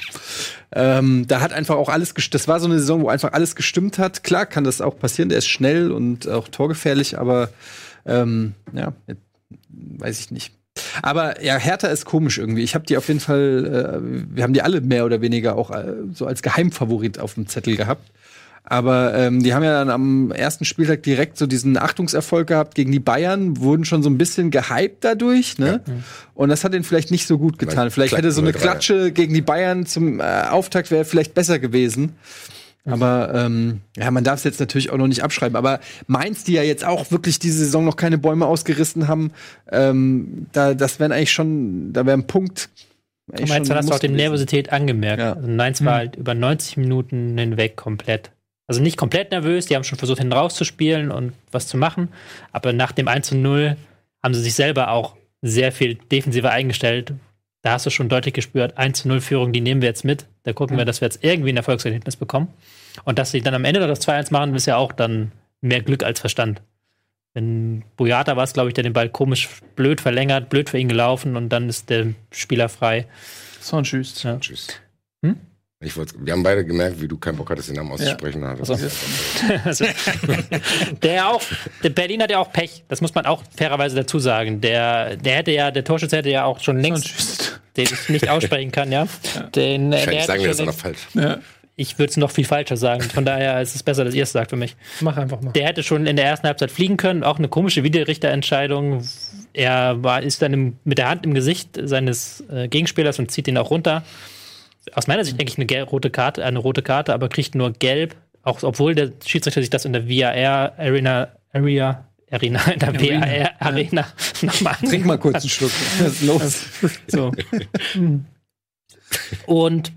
Da hat einfach auch alles das war so eine Saison, wo einfach alles gestimmt hat. Klar kann das auch passieren. Der ist schnell und auch torgefährlich. Aber ja, weiß ich nicht. Aber ja, Hertha ist komisch irgendwie. Ich habe die auf jeden Fall, wir haben die alle mehr oder weniger auch so als Geheimfavorit auf dem Zettel gehabt. Aber die haben ja dann am ersten Spieltag direkt so diesen Achtungserfolg gehabt gegen die Bayern, wurden schon so ein bisschen gehypt dadurch, ne? Ja. Und das hat ihnen vielleicht nicht so gut getan. Vielleicht hätte so eine Klatsche gegen die Bayern zum Auftakt wäre vielleicht besser gewesen. Aber ja, man darf es jetzt natürlich auch noch nicht abschreiben. Aber Mainz, die ja jetzt auch wirklich diese Saison noch keine Bäume ausgerissen haben, das wären eigentlich schon, da wäre ein Punkt. Du meinst, hast du auch die Nervosität angemerkt. Ja. Also Mainz war halt über 90 Minuten hinweg komplett. Also nicht komplett nervös, die haben schon versucht, hinten rauszuspielen und was zu machen. Aber nach dem 1:0 haben sie sich selber auch sehr viel defensiver eingestellt. Da hast du schon deutlich gespürt, 1:0 Führung, die nehmen wir jetzt mit. Da gucken wir, dass wir jetzt irgendwie ein Erfolgserlebnis bekommen. Und dass sie dann am Ende noch das 2:1 machen, ist ja auch dann mehr Glück als Verstand. Wenn Boyata war es, glaube ich, der den Ball komisch blöd verlängert, blöd für ihn gelaufen und dann ist der Spieler frei. So ein Tschüss. Ja. Tschüss. Wir haben beide gemerkt, wie du keinen Bock hattest, den Namen auszusprechen. Ja. Der Berlin hat ja auch Pech. Das muss man auch fairerweise dazu sagen. Der Torschütze hätte ja auch schon längst, den ich nicht aussprechen kann, ja. Wahrscheinlich sagen wir das auch noch falsch. Ja. Ich würde es noch viel falscher sagen. Von daher ist es besser, dass ihr es sagt für mich. Mach einfach mal. Der hätte schon in der ersten Halbzeit fliegen können. Auch eine komische Videorichterentscheidung. Ist dann mit der Hand im Gesicht seines Gegenspielers und zieht ihn auch runter. Aus meiner Sicht denke ich eine rote Karte, aber kriegt nur gelb. Auch obwohl der Schiedsrichter sich das in der VAR Arena nochmal. Trink mal kurz einen Schluck. Was ist los? So. Und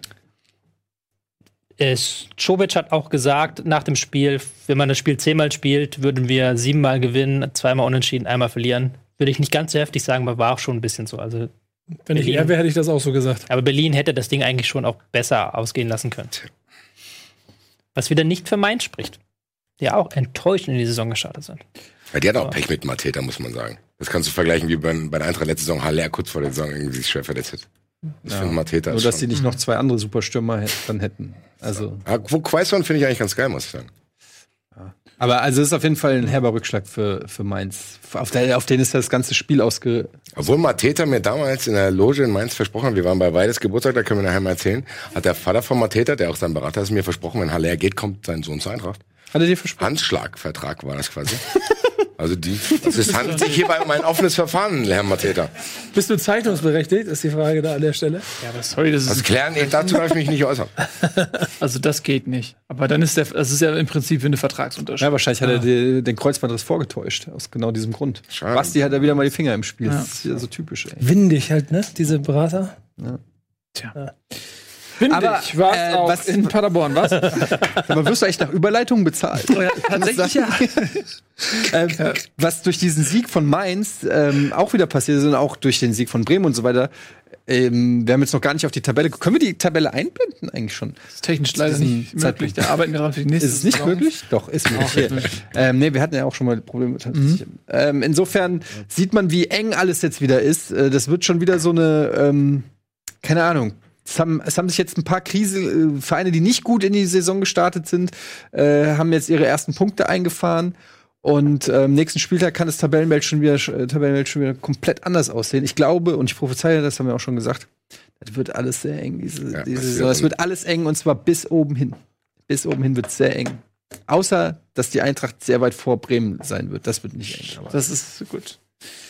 Čović hat auch gesagt, nach dem Spiel, wenn man das Spiel 10-mal spielt, würden wir 7-mal gewinnen, 2-mal unentschieden, 1-mal verlieren. Würde ich nicht ganz so heftig sagen, aber war auch schon ein bisschen so. Also, wenn Berlin, ich er wäre, hätte ich das auch so gesagt. Aber Berlin hätte das Ding eigentlich schon auch besser ausgehen lassen können. Was wieder nicht für Mainz spricht. Die auch enttäuschend in die Saison gestartet sind. Ja, die hat auch Pech mit Mateta, muss man sagen. Das kannst du vergleichen wie bei der Eintracht letzte Saison. Haller kurz vor der Saison irgendwie sich schwer verletzt hat. Ich finde Mateta nur, dass die nicht noch zwei andere Superstürmer dann hätten. Also. Ja, Quaison finde ich eigentlich ganz geil, muss ich sagen. Ja. Aber also es ist auf jeden Fall ein herber Rückschlag für Mainz. Auf den ist das ganze Spiel Obwohl Mateta mir damals in der Loge in Mainz versprochen hat, wir waren bei Weides Geburtstag, da können wir nachher mal erzählen, hat der Vater von Mateta, der auch sein Berater ist, mir versprochen, wenn Haller geht, kommt sein Sohn zur Eintracht. Hat er dir versprochen? Handschlagvertrag war das quasi. Also es handelt sich hierbei um ein offenes Verfahren, Herr Mateta. Bist du zeichnungsberechtigt, ist die Frage da an der Stelle. Ja, aber sorry, das ist Dazu darf ich mich nicht äußern. also das geht nicht. Aber dann ist das ist ja im Prinzip wie eine Vertragsunterschrift. Ja, wahrscheinlich hat er den Kreuzbandriss vorgetäuscht, aus genau diesem Grund. Schade. Basti hat da wieder mal die Finger im Spiel. Ja. Das ist ja so typisch, ey. Windig halt, ne? Diese Berater. Ja. Tja. Ja. Aber was in Paderborn, was? Aber wirst du eigentlich nach Überleitungen bezahlt? Oh ja, tatsächlich ja. Was durch diesen Sieg von Mainz auch wieder passiert ist und auch durch den Sieg von Bremen und so weiter. Wir haben jetzt noch gar nicht auf die Tabelle. Können wir die Tabelle einblenden eigentlich schon? Das ist technisch leider nicht möglich. Da arbeiten wir dran für die nächste. Ist es nicht möglich? Doch, ist möglich. Nee, wir hatten ja auch schon mal Probleme. Insofern sieht man, wie eng alles jetzt wieder ist. Das wird schon wieder so eine, keine Ahnung. Es haben sich jetzt ein paar Vereine, die nicht gut in die Saison gestartet sind, haben jetzt ihre ersten Punkte eingefahren. Und nächsten Spieltag kann das Tabellenbild schon wieder komplett anders aussehen. Ich glaube, und ich prophezeie, das haben wir auch schon gesagt, das wird alles sehr eng, diese Saison. Es wird alles eng, und zwar bis oben hin. Bis oben hin wird es sehr eng. Außer, dass die Eintracht sehr weit vor Bremen sein wird. Das wird nicht eng. Aber das ist gut.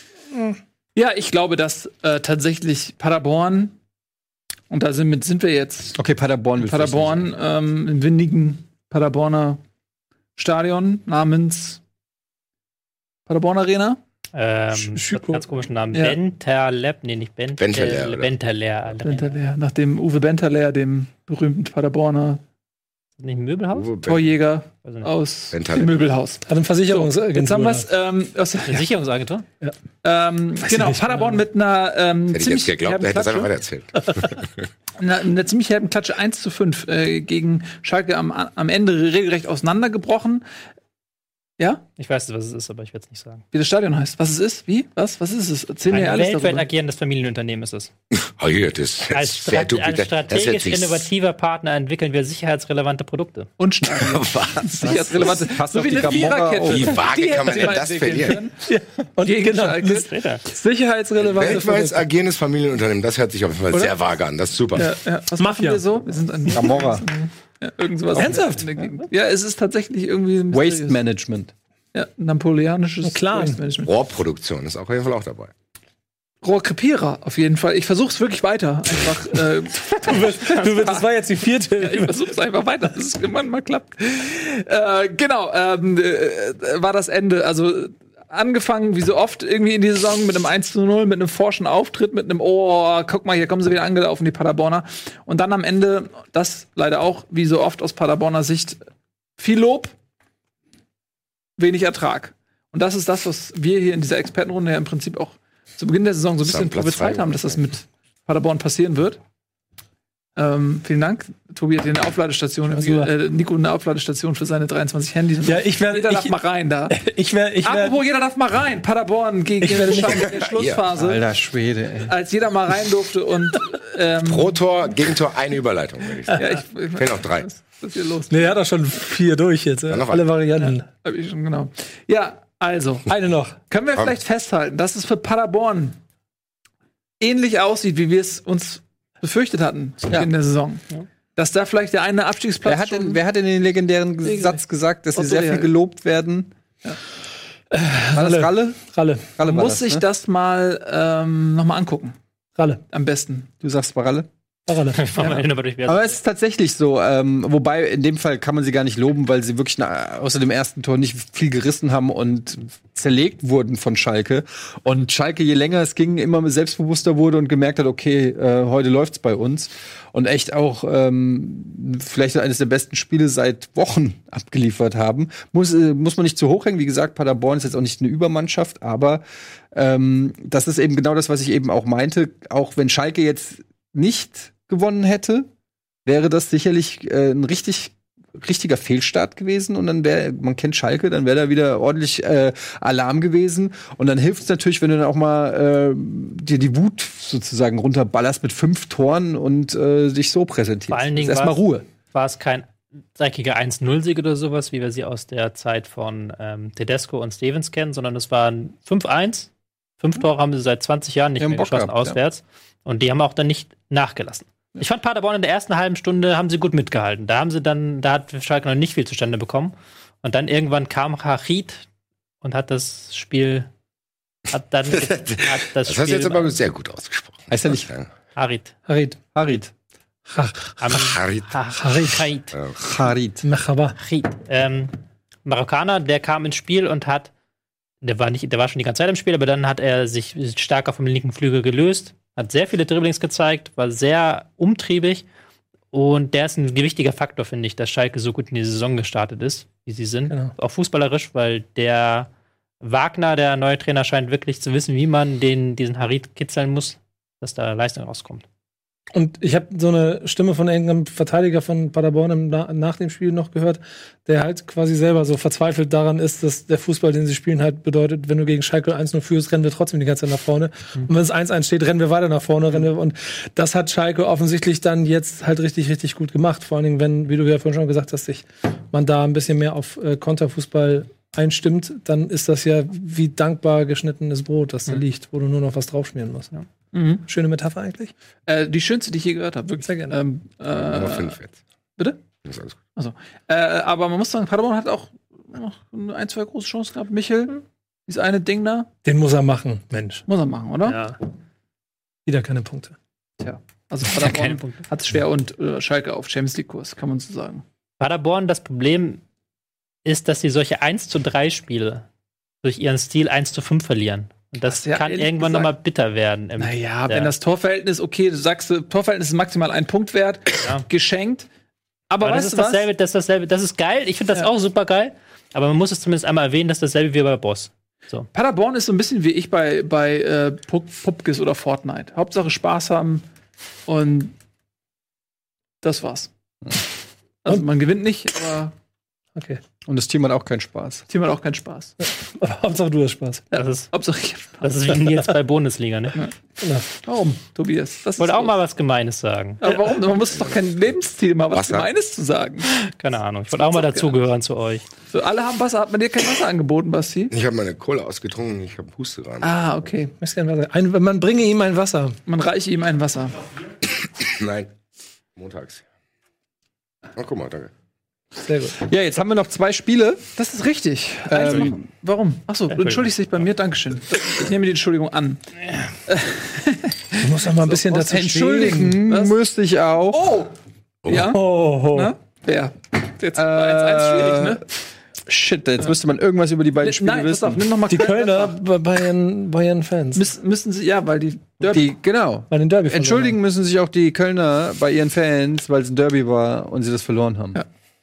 Ja, ich glaube, dass tatsächlich Paderborn, und da sind wir jetzt. Okay, Paderborn. Im windigen Paderborner Stadion namens Paderborn Arena. Ganz komischen Namen. Ja. Bentaleb, nee, nicht Bentaleb. Bentaleb, nach dem Uwe Bentaleb, dem berühmten Paderborner nicht ein Möbelhaus? Torjäger aus dem Möbelhaus. Hat eine Versicherungsagentur. Jetzt haben wir es. Versicherungsagentur? Ja. Genau, Paderborn mit einer hätte ich jetzt geglaubt, der hätte es einfach weiter erzählt. eine ziemlich herben Klatsche 1:5 gegen Schalke am Ende regelrecht auseinandergebrochen. Ja? Ich weiß, was es ist, aber ich werde es nicht sagen. Wie das Stadion heißt. Was es ist? Wie? Was ist es? Erzähl mir alles weltweit agierendes Familienunternehmen ist es. Oh ja, das als strategisch innovativer Partner entwickeln wir sicherheitsrelevante Produkte. Und sicherheitsrelevante. So wie eine Viererkette. Wie vage kann man denn das verlieren? Und sicherheitsrelevante weltweit agierendes Familienunternehmen, das hört sich auf jeden Fall sehr vage an. Das ist super. Ja. Was machen wir so? Wir sind an Camorra. Ja, irgendwas. Ernsthaft? Ja, es ist tatsächlich irgendwie Waste Management. Ja, napoleonisches Waste Management. Rohrproduktion ist auch auf jeden Fall auch dabei. Rohrkrepierer, auf jeden Fall. Ich versuch's wirklich weiter. Einfach. Das war jetzt die 4. Ja, ich versuch's einfach weiter, dass es irgendwann mal klappt. Genau, war das Ende. Also angefangen, wie so oft, irgendwie in die Saison mit einem 1:0, mit einem forschen Auftritt, mit einem guck mal, hier kommen sie wieder angelaufen, die Paderborner. Und dann am Ende, das leider auch, wie so oft aus Paderborner Sicht, viel Lob, wenig Ertrag. Und das ist das, was wir hier in dieser Expertenrunde ja im Prinzip auch zu Beginn der Saison so ein bisschen prophezeit haben, dass das mit Paderborn passieren wird. Vielen Dank. Tobi hat hier eine Aufladestation, Nico eine Aufladestation für seine 23 Handys. Ja, jeder darf mal rein da. Apropos, jeder darf mal rein. Paderborn gegen Schalke in der Schlussphase. Alter Schwede, ey. Als jeder mal rein durfte und pro Tor, Gegentor, eine Überleitung, würde ich sagen. Ja, ich fehlen noch 3. Was ist hier los? Nee, er hat doch schon 4 durch jetzt. Alle Varianten. Ja, hab ich schon, genau. Ja, also. Eine noch. Können wir vielleicht festhalten, dass es für Paderborn ähnlich aussieht, wie wir es uns befürchtet hatten in der Saison. Ja. Dass da vielleicht der eine Abstiegsplatz wer hat denn den legendären Satz gesagt, dass sie sehr viel gelobt werden? Ja. War das Ralle? Ralle muss sich das mal noch mal angucken. Ralle. Am besten. Du sagst Ralle? Aber es ist tatsächlich so, wobei in dem Fall kann man sie gar nicht loben, weil sie wirklich außer dem ersten Tor nicht viel gerissen haben und zerlegt wurden von Schalke. Und Schalke, je länger es ging, immer selbstbewusster wurde und gemerkt hat, okay, heute läuft's bei uns. Und echt auch vielleicht eines der besten Spiele seit Wochen abgeliefert haben. Muss man nicht zu hoch hängen. Wie gesagt, Paderborn ist jetzt auch nicht eine Übermannschaft, aber das ist eben genau das, was ich eben auch meinte. Auch wenn Schalke jetzt nicht gewonnen hätte, wäre das sicherlich ein richtiger Fehlstart gewesen. Und dann man kennt Schalke, dann wäre da wieder ordentlich Alarm gewesen. Und dann hilft es natürlich, wenn du dann auch mal dir die Wut sozusagen runterballerst mit 5 Toren und dich so präsentierst. Vor allen Dingen erstmal Ruhe. War es kein dreckiger 1-0-Sieg oder sowas, wie wir sie aus der Zeit von Tedesco und Stevens kennen, sondern es waren 5-1. 5 Tore haben sie seit 20 Jahren nicht mehr geschossen auswärts. Ja. Und die haben auch dann nicht nachgelassen. Ich fand Paderborn in der ersten halben Stunde haben sie gut mitgehalten. Da hat Schalke noch nicht viel zustande bekommen. Und dann irgendwann kam Hachid und hat das Spiel. Das hast du jetzt aber sehr gut ausgesprochen. Heißt er nicht Harit. Marokkaner, der kam ins Spiel und der war schon die ganze Zeit im Spiel, aber dann hat er sich stark auf dem linken Flügel gelöst, hat sehr viele Dribblings gezeigt, war sehr umtriebig und der ist ein gewichtiger Faktor, finde ich, dass Schalke so gut in die Saison gestartet ist, wie sie sind. Genau. Auch fußballerisch, weil der Wagner, der neue Trainer, scheint wirklich zu wissen, wie man diesen Harit kitzeln muss, dass da Leistung rauskommt. Und ich habe so eine Stimme von irgendeinem Verteidiger von Paderborn nach dem Spiel noch gehört, der halt quasi selber so verzweifelt daran ist, dass der Fußball, den sie spielen, halt bedeutet, wenn du gegen Schalke 1-0 führst, rennen wir trotzdem die ganze Zeit nach vorne. Und wenn es 1-1 steht, rennen wir weiter nach vorne. Und das hat Schalke offensichtlich dann jetzt halt richtig, richtig gut gemacht. Vor allen Dingen, wenn, wie du ja vorhin schon gesagt hast, sich man da ein bisschen mehr auf Konterfußball einstimmt, dann ist das ja wie dankbar geschnittenes Brot, das da liegt, wo du nur noch was draufschmieren musst. Ja. Schöne Metapher eigentlich. Die schönste, die ich je gehört habe. Wirklich sehr gerne. Nummer 5 jetzt. Bitte? Ist alles gut. Also, aber man muss sagen, Paderborn hat auch noch 1, 2 große Chancen gehabt. Michel, dieses eine Ding da. Den muss er machen, Mensch. Muss er machen, oder? Ja. Wieder keine Punkte. Tja. Also Paderborn hat es schwer und Schalke auf Champions League-Kurs, kann man so sagen. Paderborn, das Problem ist, dass sie solche 1:3 Spiele durch ihren Stil 1:5 verlieren. Und das kann irgendwann nochmal bitter werden. Wenn das Torverhältnis, okay, du sagst, Torverhältnis ist maximal 1 Punkt wert, geschenkt. Aber weißt du was? Das ist geil. Ich finde das auch super geil. Aber man muss es zumindest einmal erwähnen, dass dasselbe wie bei Boss. So. Paderborn ist so ein bisschen wie ich bei Pupkis oder Fortnite. Hauptsache Spaß haben und das war's. Also man gewinnt nicht, aber okay. Und das Team hat auch keinen Spaß. Aber Hauptsache du hast Spaß. Ja, Hauptsache ich hab Spaß. Das ist wie jetzt bei Bundesliga, ne? Ja. Warum, Tobias? Ich wollte auch mal was Gemeines sagen. Aber warum? Man muss doch kein Lebensziel mal was Gemeines zu sagen. Keine Ahnung. Ich wollte auch mal dazugehören zu euch. So, alle haben Wasser. Hat man dir kein Wasser angeboten, Basti? Ich habe meine Cola ausgetrunken. Ich habe Huste rein. Ah, okay. Man bringe ihm ein Wasser. Man reiche ihm ein Wasser. Nein. Montags. Oh, guck mal, danke. Sehr gut. Ja, jetzt haben wir noch 2 Spiele. Das ist richtig. Warum? Achso, du entschuldigst dich bei mir. Dankeschön. Ich nehme die Entschuldigung an. Du musst doch mal ein bisschen dazu entschuldigen. Müsste ich auch. Oh. Ja? Oh. Wer? Jetzt 1-1 schwierig, ne? Shit, jetzt müsste man irgendwas über die beiden Spiele wissen. Pass auf, nimm noch mal die Kölner Bayern-Fans. Müssen sie, ja, weil die Derby. Bei den Derby entschuldigen müssen sich auch die Kölner bei ihren Fans, weil es ein Derby war und sie das verloren haben. Ja.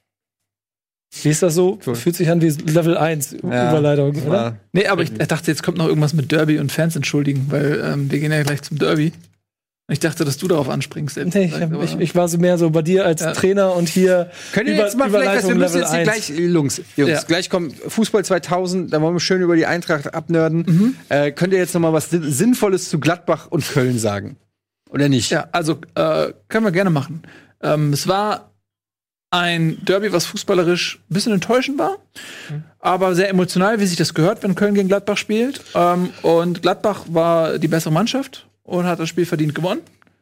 Wie ist das so? Cool. Fühlt sich an wie Level 1 Überleitung, oder? Nee, aber ich dachte, jetzt kommt noch irgendwas mit Derby und Fans entschuldigen, weil wir gehen ja gleich zum Derby. Ich dachte, dass du darauf anspringst. Nee, ich war so mehr so bei dir als Trainer und hier. Können wir jetzt mal vielleicht, wir müssen jetzt gleich, Jungs, gleich kommt Fußball 2000, da wollen wir schön über die Eintracht abnörden. Könnt ihr jetzt noch mal was Sinnvolles zu Gladbach und Köln sagen? Oder nicht? Ja, also können wir gerne machen. Es war ein Derby, was fußballerisch ein bisschen enttäuschend war, aber sehr emotional, wie sich das gehört, wenn Köln gegen Gladbach spielt. Und Gladbach war die bessere Mannschaft und hat das Spiel verdient gewonnen.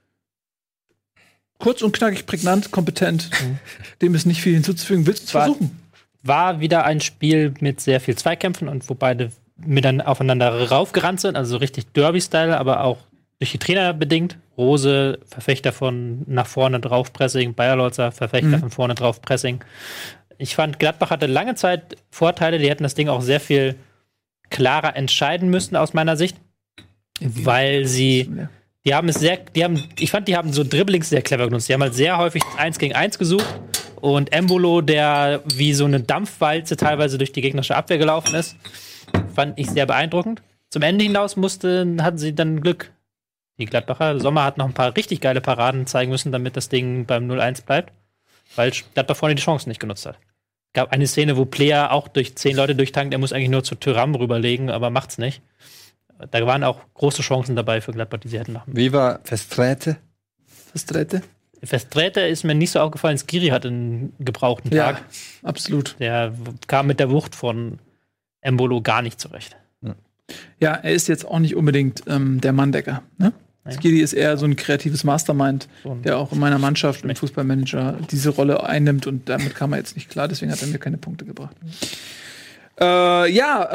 Kurz und knackig, prägnant, kompetent. Dem ist nicht viel hinzuzufügen. Willst du es versuchen? War wieder ein Spiel mit sehr viel Zweikämpfen und wo beide miteinander aufeinander raufgerannt sind, also richtig Derby-Style, aber auch durch die Trainer bedingt. Rose, Verfechter von nach vorne draufpressing, Bayerlotzer, Verfechter von vorne draufpressing. Ich fand, Gladbach hatte lange Zeit Vorteile, die hätten das Ding auch sehr viel klarer entscheiden müssen, aus meiner Sicht. Weil sie, die haben so Dribblings sehr clever genutzt. Die haben halt sehr häufig 1 gegen 1 gesucht. Und Embolo, der wie so eine Dampfwalze teilweise durch die gegnerische Abwehr gelaufen ist, fand ich sehr beeindruckend. Zum Ende hinaus hatten sie dann Glück. Die Gladbacher, Sommer hat noch ein paar richtig geile Paraden zeigen müssen, damit das Ding beim 0-1 bleibt, weil Gladbach vorne die Chancen nicht genutzt hat. Gab eine Szene, wo Player auch durch 10 Leute durchtankt, er muss eigentlich nur zu Thuram rüberlegen, aber macht's nicht. Da waren auch große Chancen dabei für Gladbach, die sie hätten machen. Wie war Verstrete? Verstrete ist mir nicht so aufgefallen, Skiri hat einen gebrauchten Tag. Ja, absolut. Der kam mit der Wucht von Embolo gar nicht zurecht. Ja, er ist jetzt auch nicht unbedingt der Manndecker, ne? Skiri ist eher so ein kreatives Mastermind, der auch in meiner Mannschaft im Fußballmanager diese Rolle einnimmt und damit kam er jetzt nicht klar, deswegen hat er mir keine Punkte gebracht. Für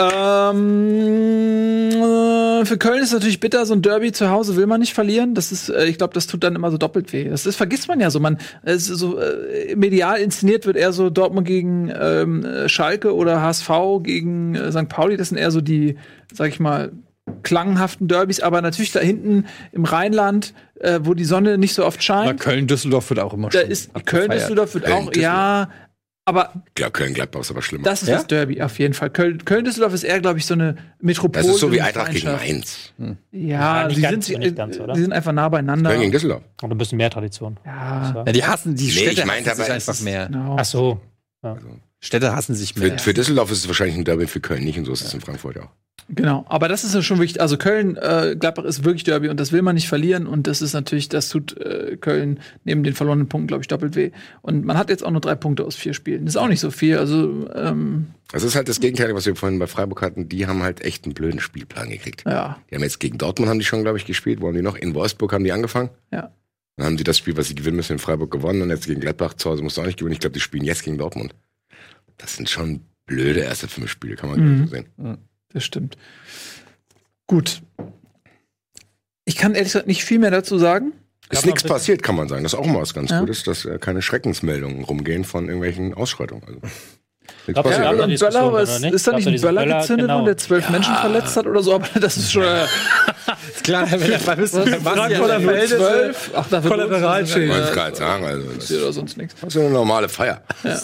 Köln ist natürlich bitter, so ein Derby zu Hause will man nicht verlieren. Das ist, ich glaube, das tut dann immer so doppelt weh. Das vergisst man ja so. Medial inszeniert wird eher so Dortmund gegen Schalke oder HSV gegen St. Pauli. Das sind eher so die, sag ich mal, klanghaften Derbys. Aber natürlich da hinten im Rheinland, wo die Sonne nicht so oft scheint. Köln-Düsseldorf wird auch immer schon. Köln-Düsseldorf wird auch, ja. Aber ja, Köln-Gladbach ist aber schlimmer. Das ist das Derby, auf jeden Fall. Köln-Düsseldorf ist eher, glaube ich, so eine Metropole. Das ist so wie Eintracht gegen Mainz. Ja, die sind einfach nah beieinander. Köln gegen Düsseldorf. Und ein bisschen mehr Tradition. Ja, die hassen die Städte. Ich meinte aber einfach mehr. Genau. Ach so. Ja. Städte hassen sich mehr. Für Düsseldorf ist es wahrscheinlich ein Derby, für Köln nicht. Und so ist es in Frankfurt auch. Genau, aber das ist ja schon wichtig. Also Köln-Gladbach ist wirklich Derby und das will man nicht verlieren. Und das ist natürlich, das tut Köln neben den verlorenen Punkten, glaube ich, doppelt weh. Und man hat jetzt auch nur 3 Punkte aus 4 Spielen. Das ist auch nicht so viel. Also das ist halt das Gegenteil, was wir vorhin bei Freiburg hatten. Die haben halt echt einen blöden Spielplan gekriegt. Ja. Die haben jetzt gegen Dortmund haben die schon, glaube ich, gespielt. Wo haben die noch? In Wolfsburg haben die angefangen. Ja. Dann haben die das Spiel, was sie gewinnen müssen, in Freiburg gewonnen. Und jetzt gegen Gladbach zu Hause musst du auch nicht gewinnen. Ich glaube, die spielen jetzt gegen Dortmund. Das sind schon blöde erste 5 Spiele, kann man gar nicht so sehen. Das stimmt. Gut. Ich kann ehrlich gesagt nicht viel mehr dazu sagen. Ist nichts passiert, kann man sagen. Das ist auch mal was ganz Gutes, dass keine Schreckensmeldungen rumgehen von irgendwelchen Ausschreitungen. Also, nichts passiert, oder? Ist da nicht ein Böller gezündet und der 12 Menschen verletzt hat oder so? Aber das ist schon klar, wenn der Feld 12. Ach, da Kollateralschäden. Ich wollte es gerade sagen. Also, das oder sonst nichts. Das ist eine normale Feier. Ja.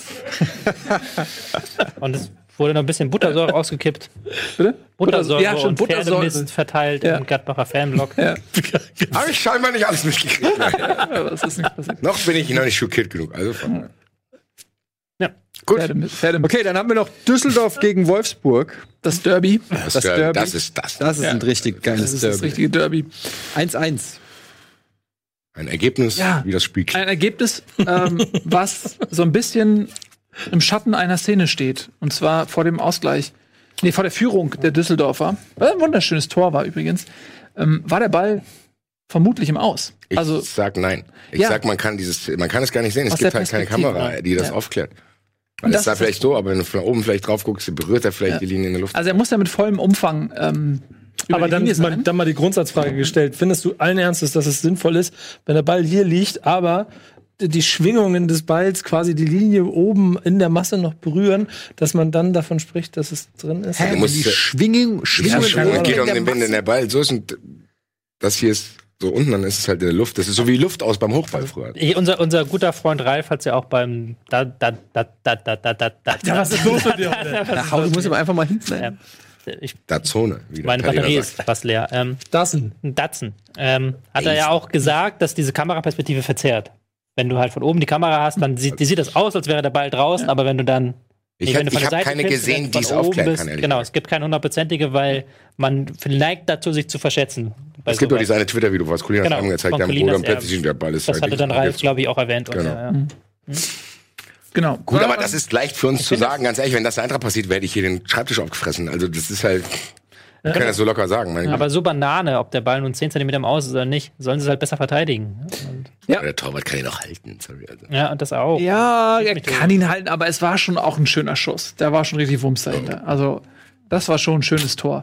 Und es wurde noch ein bisschen Buttersäure ausgekippt. Bitte? Buttersäure schon und Pferdemist verteilt im Gladbacher Fanblock. Ja. Habe ich scheinbar nicht alles mitgekriegt. Das ist nicht passiert. Noch bin ich noch nicht schockiert genug. Also ja. Gut. Pferdemist. Okay, dann haben wir noch Düsseldorf gegen Wolfsburg. Das Derby. Das Derby. Das ist das. Das ist ein richtig geiles Derby. Das ist das richtige Derby. 1-1. Ein Ergebnis, wie das Spiel klingt. Ein Ergebnis, was so ein bisschen im Schatten einer Szene steht. Und zwar vor dem Ausgleich. Nee, vor der Führung der Düsseldorfer. Was ein wunderschönes Tor war übrigens. War der Ball vermutlich im Aus. Ich sag nein. Ich sag, man kann es gar nicht sehen. Es gibt halt keine Kamera, die das aufklärt. Weil es sah vielleicht so, aber wenn du von oben vielleicht drauf guckst, berührt er vielleicht die Linie in der Luft. Also er muss ja mit vollem Umfang aber dann mal die Grundsatzfrage gestellt. Findest du allen Ernstes, dass es sinnvoll ist, wenn der Ball hier liegt, aber die Schwingungen des Balls quasi die Linie oben in der Masse noch berühren, dass man dann davon spricht, dass es drin ist? Die Schwingungen geht um den Wind in der Ball. So ist das hier ist so unten, dann ist es halt in der Luft. Das ist so wie Luft aus beim Hochball früher. Unser guter Freund Ralf hat es ja auch beim was ist los mit dir? Du musst aber einfach mal hinten. Zone. Meine Batterie ist fast leer. Datsun. Hat er ja auch gesagt, dass diese Kameraperspektive verzerrt. Wenn du halt von oben die Kamera hast, dann sieht das aus, als wäre der Ball draußen, aber wenn du dann Ich habe keine gesehen, die es aufklären kann. Genau, es gibt keine hundertprozentige, weil man neigt dazu, sich zu verschätzen. Es gibt doch diese eine Twitter-Video, was Colinas haben gezeigt haben, wo dann plötzlich der Ball ist. Das hatte dann Ralf, glaube ich, auch erwähnt. Genau. Gut, aber das ist leicht für uns zu sagen, ganz ehrlich, wenn das der Eintracht passiert, werde ich hier den Schreibtisch aufgefressen. Also das ist halt, ich kann das so locker sagen. Aber so Banane, ob der Ball nun 10 cm im Aus ist oder nicht, sollen sie es halt besser verteidigen. Der Torwart kann ihn noch halten. Sorry, also. Ja, und das auch. Ja, er kann ihn halten, aber es war schon auch ein schöner Schuss. Da war schon richtig Wumms dahinter. Also, das war schon ein schönes Tor.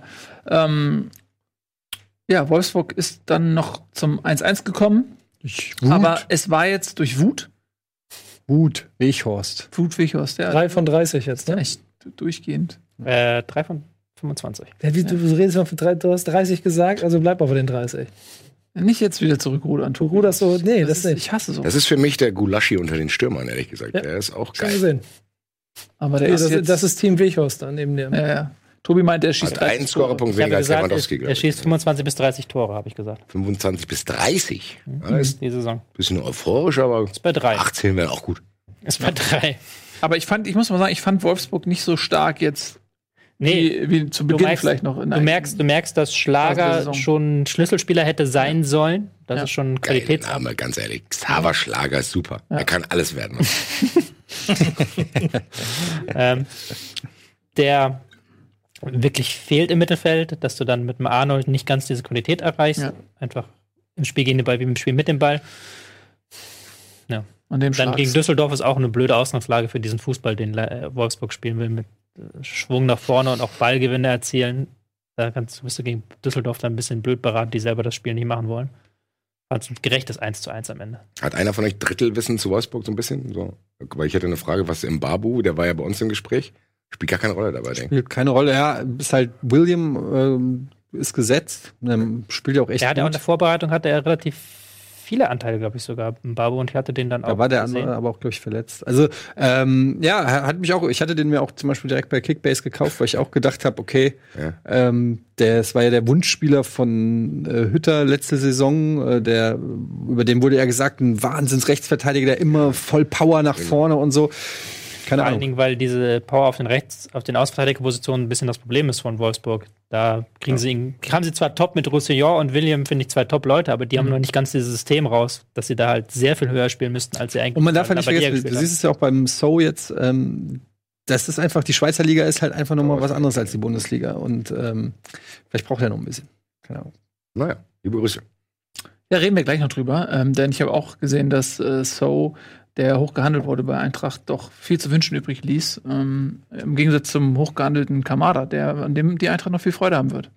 Wolfsburg ist dann noch zum 1-1 gekommen. Aber es war jetzt durch Wut. Weghorst, ja. 3 von 30 jetzt, ne? Echt durchgehend. 3 von 25. Du redest mal von 3, du hast 30 gesagt, also bleib auf den 30. Nicht jetzt wieder zurückrudern. Du ruderst so, nee, das nicht. Ich hasse so. Das ist für mich der Gulaschi unter den Stürmern, ehrlich gesagt. Der ist auch geil. Gesehen. Aber das ist Team Weghorst dann neben dem. Ja. Tobi meint, er schießt 1 Scorerpunkt weniger als Lewandowski. Er schießt 25 bis 30 Tore, habe ich gesagt. 25 bis 30? Das ist die Saison. Bisschen euphorisch, aber ist bei 3. 18 wären auch gut. Ist bei 3. Aber ich muss mal sagen, ich fand Wolfsburg nicht so stark jetzt. Wie zu Beginn vielleicht noch. Du merkst, dass Schlager schon Schlüsselspieler hätte sein sollen. Das ist schon Qualität. Name, ganz ehrlich. Xaver Schlager ist super. Er kann alles werden. Der wirklich fehlt im Mittelfeld, dass du dann mit dem Arnold nicht ganz diese Qualität erreichst. Ja. Einfach im Spiel gegen den Ball wie im Spiel mit dem Ball. Ja. Und dann gegen Düsseldorf ist auch eine blöde Ausgangslage für diesen Fußball, den Wolfsburg spielen will, mit Schwung nach vorne und auch Ballgewinne erzielen. Da bist du gegen Düsseldorf dann ein bisschen blöd beraten, die selber das Spiel nicht machen wollen. Fand ein gerechtes 1:1 am Ende. Hat einer von euch Drittelwissen zu Wolfsburg so ein bisschen? So? Weil ich hatte eine Frage, was im Babu, der war ja bei uns im Gespräch, spielt gar keine Rolle dabei, denke ich. Spielt keine Rolle, ja. Ist halt William ist gesetzt. Spielt ja auch echt Er hat ja auch gut. in der Vorbereitung hatte er relativ viele Anteile, glaube ich, sogar im Babu und ich hatte den dann auch. Da war der gesehen. andere aber auch, glaube ich, verletzt. Also, hat mich auch, ich hatte den mir auch zum Beispiel direkt bei Kickbase gekauft, weil ich auch gedacht habe, okay, das war ja der Wunschspieler von Hütter letzte Saison, über den wurde ja gesagt, ein Wahnsinns-Rechtsverteidiger, der immer voll Power nach vorne und so. Keine Vor allen Ahnung. Dingen, weil diese Power auf den Außenverteidigerpositionen ein bisschen das Problem ist von Wolfsburg. Da haben sie zwar top mit Roussillon und William, finde ich, 2 Top-Leute, aber die haben noch nicht ganz dieses System raus, dass sie da halt sehr viel höher spielen müssten, als sie eigentlich. Und man darf ja nicht bei dir vergessen, gespielt du siehst es ja auch beim So jetzt, das ist einfach, die Schweizer Liga ist halt einfach nochmal was anderes als die Bundesliga. Und vielleicht braucht er noch ein bisschen. Keine Ahnung. Naja, liebe Grüße. Ja, reden wir gleich noch drüber. Denn ich habe auch gesehen, dass So, der hochgehandelt wurde bei Eintracht, doch viel zu wünschen übrig ließ. Im Gegensatz zum hochgehandelten Kamada, an dem die Eintracht noch viel Freude haben wird.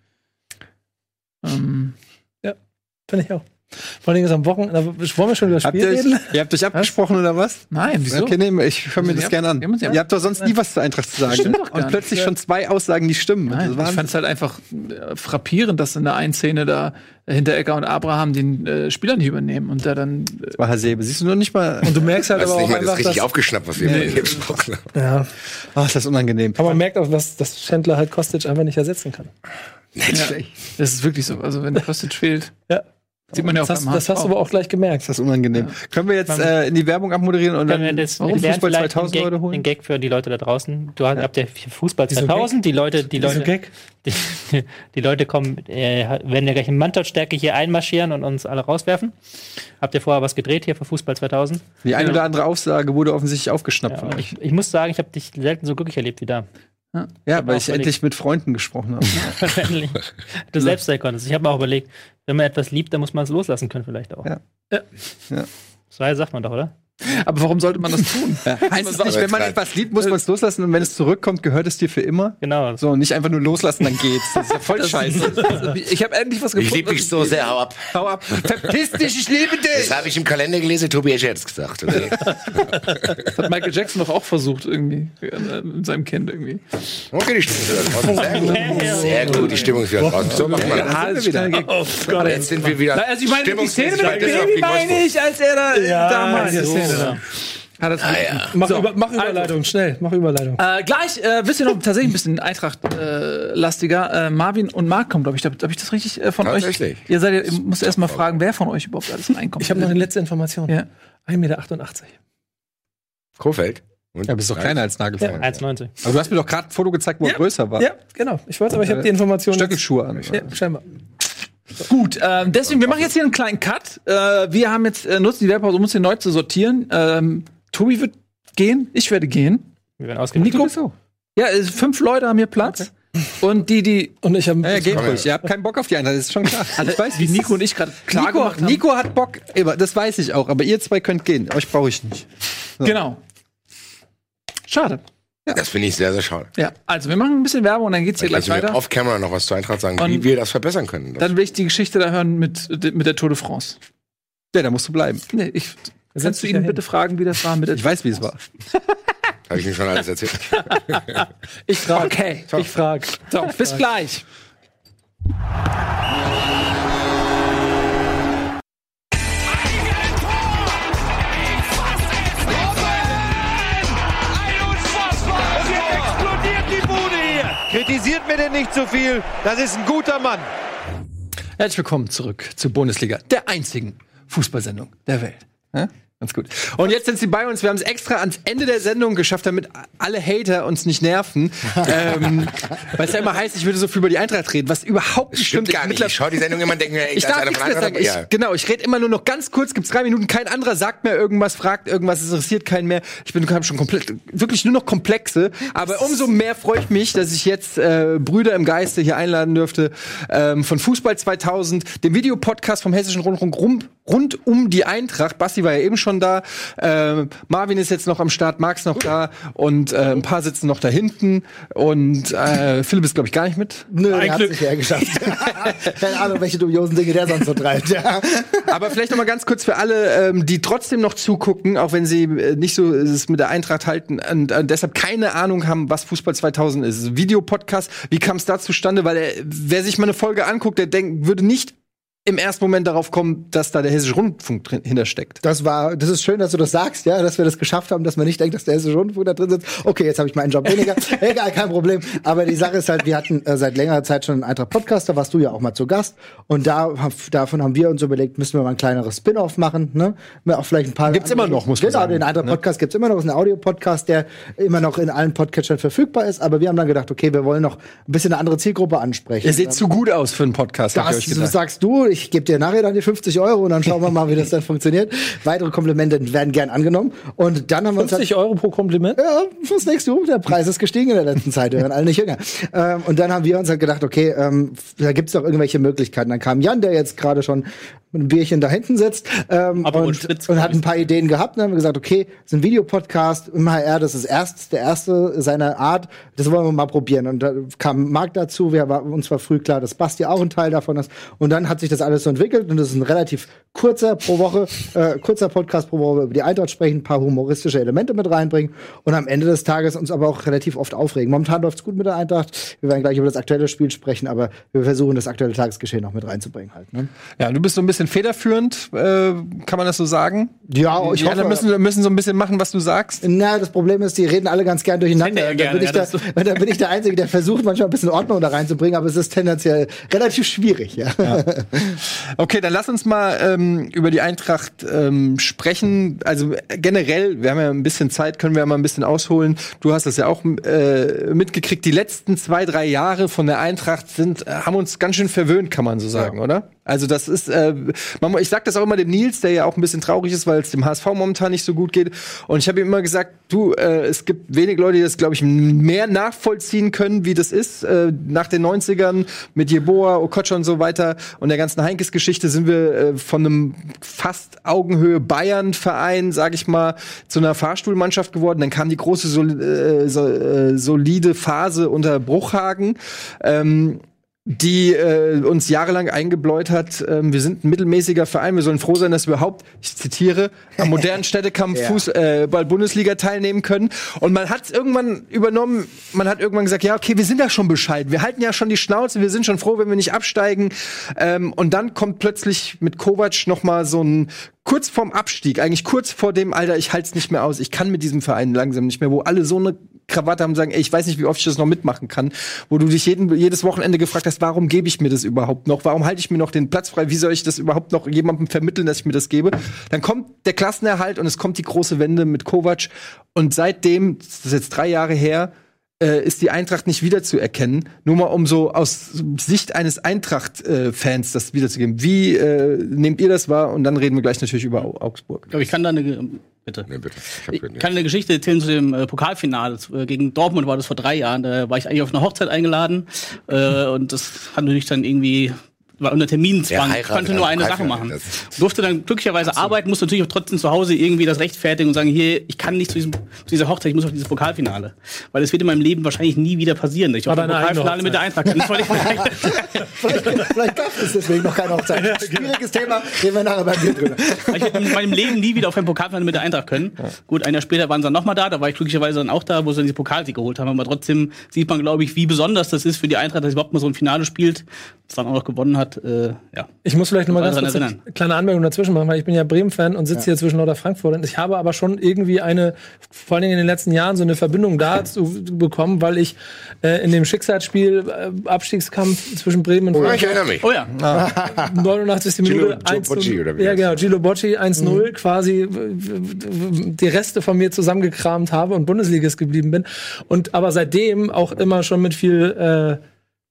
Ja, finde ich auch. Vor allem ist am Wochenende, wollen wir schon über das Spiel reden? Ihr habt euch abgesprochen oder was? Nein, wieso? Okay, nee, ich höre mir das gerne an. Ihr habt doch sonst nie was zur Eintracht zu sagen. Stimmt doch gar Und nicht. plötzlich schon 2 Aussagen, die stimmen. Nein, ich fand es halt einfach frappierend, dass in der einen Szene da Hinteregger und Abraham den Spieler nicht übernehmen und der dann. Das war Hasebe. Siehst du nur nicht mal. Und du merkst halt Hast aber nicht auch mal das einfach, richtig dass, aufgeschnappt, was wir hier besprochen haben. ja, Ach, ist das unangenehm. aber man merkt auch, dass Schändler halt Kostic einfach nicht ersetzen kann. Nicht Ja, schlecht. das ist wirklich so. Also wenn Kostic fehlt, Ja. sieht man ja auch Das beim hast du aber auch gleich gemerkt. Ist das unangenehm. Können wir jetzt in die Werbung abmoderieren und Können wir dann das Fußball lernen vielleicht 2000 Leute den holen? Gag für die Leute da draußen. Habt ja Fußball Wieso 2000, die Leute, Gag? die Leute kommen, werden ja gleich in Mannschaftsstärke hier einmarschieren und uns alle rauswerfen. Habt ihr vorher was gedreht hier für Fußball 2000? Die eine oder andere Aussage wurde offensichtlich aufgeschnappt Ja, von und euch. ich muss sagen, ich habe dich selten so glücklich erlebt wie da. Ja, weil auch ich endlich mit Freunden gesprochen habe. Endlich. Du selbst sein konntest. Ich habe mir auch überlegt, wenn man etwas liebt, dann muss man es loslassen können vielleicht auch. Ja. So sagt man doch, oder? aber warum sollte man das tun? Heißt es nicht, wenn man etwas liebt, muss man es loslassen und wenn es zurückkommt, gehört es dir für immer? Genau. So, nicht einfach nur loslassen, dann geht's. Das ist ja voll scheiße. Ich habe endlich was Ich gefunden. liebe dich so sehr, hau ab. Hau ab. Verpiss dich, ich liebe dich! Das habe ich im Kalender gelesen, Tobi Escher hat's gesagt. Okay. Das hat Michael Jackson doch auch versucht, irgendwie, mit seinem Kind irgendwie. Okay, die Stimmung ist wieder draußen. Sehr gut. Sehr gut, die Stimmung ist wieder draußen. So macht man das. Ah, das ist wieder. Aber jetzt sind wir wieder. Also ich meine, die Szene mit dem Stimmungsmäßig Baby gegen meine Wolfsburg. ich, als er da damals die so. Szene da. Hat das Mach Überleitung, schnell, mach Überleitung. Gleich, wisst ihr noch, tatsächlich ein bisschen Eintracht-lastiger. Marvin und Marc kommen, glaube ich. Hab ich das richtig von euch? Tatsächlich. Ihr müsst erst mal fragen, wer von euch überhaupt alles reinkommt. Ich habe noch eine letzte Information. Ja. 1,88 Meter. Kofeld. Und Ja, bist doch kleiner als Nagelsmann. 1,90. Aber du hast mir doch gerade ein Foto gezeigt, wo er größer war. Ja, genau. Ich wollte, aber ich habe die Information. Stöckelschuhe an. Ja, scheinbar. Gut, deswegen, wir machen jetzt hier einen kleinen Cut. Wir haben jetzt nutzen die Werbepause, um uns hier neu zu sortieren. Tobi wird gehen, ich werde gehen. Wir werden ausgemacht. Nico? Ja, 5 Leute haben hier Platz. Und die Und ich habe. Ja, geht ruhig. Ihr habt keinen Bock auf die Eintracht, das ist schon klar. Also ich weiß, wie Nico und ich gerade klar gemacht haben. Nico hat Bock, das weiß ich auch, aber ihr 2 könnt gehen. Euch brauche ich nicht. Genau. Schade. Das finde ich sehr, sehr schade. Ja, also wir machen ein bisschen Werbung und dann geht's hier gleich Also wir weiter. off-camera noch was zur Eintracht sagen, Und wie wir das verbessern können. Dann will ich die Geschichte da hören mit der Tour de France. Ja, da musst du bleiben. Nee, kannst du ihn bitte fragen, wie das war mit der Ich weiß, wie es war. Habe ich mir schon alles erzählt. Ich frage. Okay. Ich frage. So, bis gleich. Und jetzt explodiert die Bude hier. Kritisiert mir denn nicht zu viel. Das ist ein guter Mann. Herzlich willkommen zurück zur Bundesliga, der einzigen Fußballsendung der Welt. Ja? Ganz gut. Und jetzt sind sie bei uns. Wir haben es extra ans Ende der Sendung geschafft, damit alle Hater uns nicht nerven. Weil es ja immer heißt, ich würde so viel über die Eintracht reden, was überhaupt nicht Stimmt gar nicht. Ich schaue die Sendung immer und denke mir, Ich darf nichts mehr sagen. Ich rede immer nur noch ganz kurz, gibt's 3 Minuten, kein anderer sagt mir irgendwas, fragt irgendwas, es interessiert keinen mehr. Ich bin schon komplett, wirklich nur noch Komplexe. Aber umso mehr freue ich mich, dass ich jetzt Brüder im Geiste hier einladen dürfte von Fußball 2000, dem Videopodcast vom Hessischen Rundfunk rund um die Eintracht. Basti war ja eben schon schon da. Marvin ist jetzt noch am Start, Marc noch da und ein paar sitzen noch da hinten und Philipp ist, glaube ich, gar nicht mit. Nö, der hat sich ja geschafft. Keine Ahnung, welche dubiosen Dinge der sonst so treibt. Ja. Aber vielleicht noch mal ganz kurz für alle, die trotzdem noch zugucken, auch wenn sie nicht so es mit der Eintracht halten und deshalb keine Ahnung haben, was Fußball 2000 ist. Videopodcast, wie kam es da zustande? Weil wer sich mal eine Folge anguckt, der würde nicht im ersten Moment darauf kommen, dass da der Hessische Rundfunk hintersteckt. Das ist schön, dass du das sagst, ja, dass wir das geschafft haben, dass man nicht denkt, dass der Hessische Rundfunk da drin sitzt. Okay, jetzt habe ich meinen Job weniger. Egal, kein Problem. Aber die Sache ist halt, wir hatten seit längerer Zeit schon einen Eintracht-Podcast, da warst du ja auch mal zu Gast. Und davon haben wir uns überlegt, müssen wir mal ein kleineres Spin-off machen, ne? Auch vielleicht ein paar. Gibt's immer noch, muss man sagen. Genau, den Eintracht-Podcast gibt's immer noch. Das ist ein Audio-Podcast, der immer noch in allen Podcatchern verfügbar ist. Aber wir haben dann gedacht, okay, wir wollen noch ein bisschen eine andere Zielgruppe ansprechen. Ihr seht zu gut aus für einen Podcast, habt ihr euch gedacht. Das sagst du. Ich gebe dir nachher dann die 50 € und dann schauen wir mal, wie das dann funktioniert. Weitere Komplimente werden gern angenommen. Und dann haben wir uns 50 € pro Kompliment? Ja, fürs nächste Jahr. Der Preis ist gestiegen in der letzten Zeit. Wir werden alle nicht jünger. Und dann haben wir uns halt gedacht, okay, da gibt's doch irgendwelche Möglichkeiten. Dann kam Jan, der jetzt gerade schon mit einem Bierchen da hinten sitzt und hat ein paar Ideen gehabt. Dann haben wir gesagt, okay, das ist ein Videopodcast im HR, das ist der erste seiner Art. Das wollen wir mal probieren. Und da kam Marc dazu. Uns war früh klar, dass Basti auch ein Teil davon ist. Und dann hat sich das alles so entwickelt. Und das ist ein relativ kurzer Podcast pro Woche über die Eintracht sprechen, ein paar humoristische Elemente mit reinbringen und am Ende des Tages uns aber auch relativ oft aufregen. Momentan läuft's gut mit der Eintracht. Wir werden gleich über das aktuelle Spiel sprechen, aber wir versuchen, das aktuelle Tagesgeschehen noch mit reinzubringen halt. Ne? Ja, du bist so ein bisschen federführend, kann man das so sagen? Ja, ich hoffe, müssen so ein bisschen machen, was du sagst. Na, das Problem ist, die reden alle ganz gern durcheinander. Da bin ich der Einzige, der versucht, manchmal ein bisschen Ordnung da reinzubringen, aber es ist tendenziell relativ schwierig. Ja. Okay, dann lass uns mal über die Eintracht sprechen. Also generell, wir haben ja ein bisschen Zeit, können wir ja mal ein bisschen ausholen. Du hast das ja auch mitgekriegt. Die letzten 2-3 Jahre von der Eintracht haben uns ganz schön verwöhnt, kann man so sagen, oder? Also das ist, ich sag das auch immer dem Nils, der ja auch ein bisschen traurig ist, weil es dem HSV momentan nicht so gut geht. Und ich habe ihm immer gesagt, es gibt wenig Leute, die das, glaube ich, mehr nachvollziehen können, wie das ist. Nach den 90ern mit Jeboa, Okocha und so weiter und der ganzen Heinkes-Geschichte sind wir von einem fast Augenhöhe Bayern-Verein, sag ich mal, zu einer Fahrstuhlmannschaft geworden. Dann kam die große solide Phase unter Bruchhagen. Die uns jahrelang eingebläut hat, wir sind ein mittelmäßiger Verein, wir sollen froh sein, dass wir überhaupt, ich zitiere, am modernen Städtekampf Fußball-Bundesliga teilnehmen können. Und man hat es irgendwann übernommen, man hat irgendwann gesagt, ja, okay, wir sind da schon bescheiden, wir halten ja schon die Schnauze, wir sind schon froh, wenn wir nicht absteigen. Und dann kommt plötzlich mit Kovac noch mal so ein kurz vorm Abstieg, eigentlich kurz vor dem, Alter, ich halte es nicht mehr aus, ich kann mit diesem Verein langsam nicht mehr, wo alle so eine Krawatte haben und sagen, ey, ich weiß nicht, wie oft ich das noch mitmachen kann, wo du dich jedes Wochenende gefragt hast, warum gebe ich mir das überhaupt noch, warum halte ich mir noch den Platz frei, wie soll ich das überhaupt noch jemandem vermitteln, dass ich mir das gebe, dann kommt der Klassenerhalt und es kommt die große Wende mit Kovac und seitdem, das ist jetzt 3 Jahre her, ist die Eintracht nicht wiederzuerkennen. Nur mal um so aus Sicht eines Eintracht-Fans das wiederzugeben. Wie nehmt ihr das wahr? Und dann reden wir gleich natürlich über Augsburg. Ich glaube, ich kann da Bitte. Ich kann eine Geschichte erzählen zu dem Pokalfinale. Gegen Dortmund war das vor 3 Jahren. Da war ich eigentlich auf eine Hochzeit eingeladen. Und das hat natürlich dann irgendwie war unter Terminzwang. Ich konnte nur eine Sache machen. Durfte dann glücklicherweise arbeiten, musste natürlich auch trotzdem zu Hause irgendwie das rechtfertigen und sagen, hier, ich kann nicht zu dieser Hochzeit, ich muss auf dieses Pokalfinale. Weil es wird in meinem Leben wahrscheinlich nie wieder passieren. Ich auf ein Pokalfinale mit der Eintracht. Vielleicht gab es deswegen noch keine Hochzeit. Schwieriges Thema, reden wir nachher beim Bier drüber. Ich hätte in meinem Leben nie wieder auf ein Pokalfinale mit der Eintracht können. Ja. Gut, ein Jahr später waren sie dann nochmal da war ich glücklicherweise dann auch da, wo sie dann diese Pokalsieg geholt haben. Aber trotzdem sieht man, glaube ich, wie besonders das ist für die Eintracht, dass sie überhaupt mal so ein Finale spielt, das dann auch noch gewonnen hat. Ja. Ich muss vielleicht noch mal ganz kurz eine kleine Anmerkung dazwischen machen, weil ich bin ja Bremen-Fan und sitze hier zwischen Lauter Frankfurt. Und ich habe aber schon irgendwie vor allen Dingen in den letzten Jahren, so eine Verbindung dazu bekommen, weil ich in dem Schicksalsspiel Abstiegskampf zwischen Bremen und Frankfurt. Ich erinnere mich. Oh ja. 89. Minute. Gilo Bocci 1-0 quasi die Reste von mir zusammengekramt habe und Bundesligist geblieben bin. Und aber seitdem auch immer schon mit viel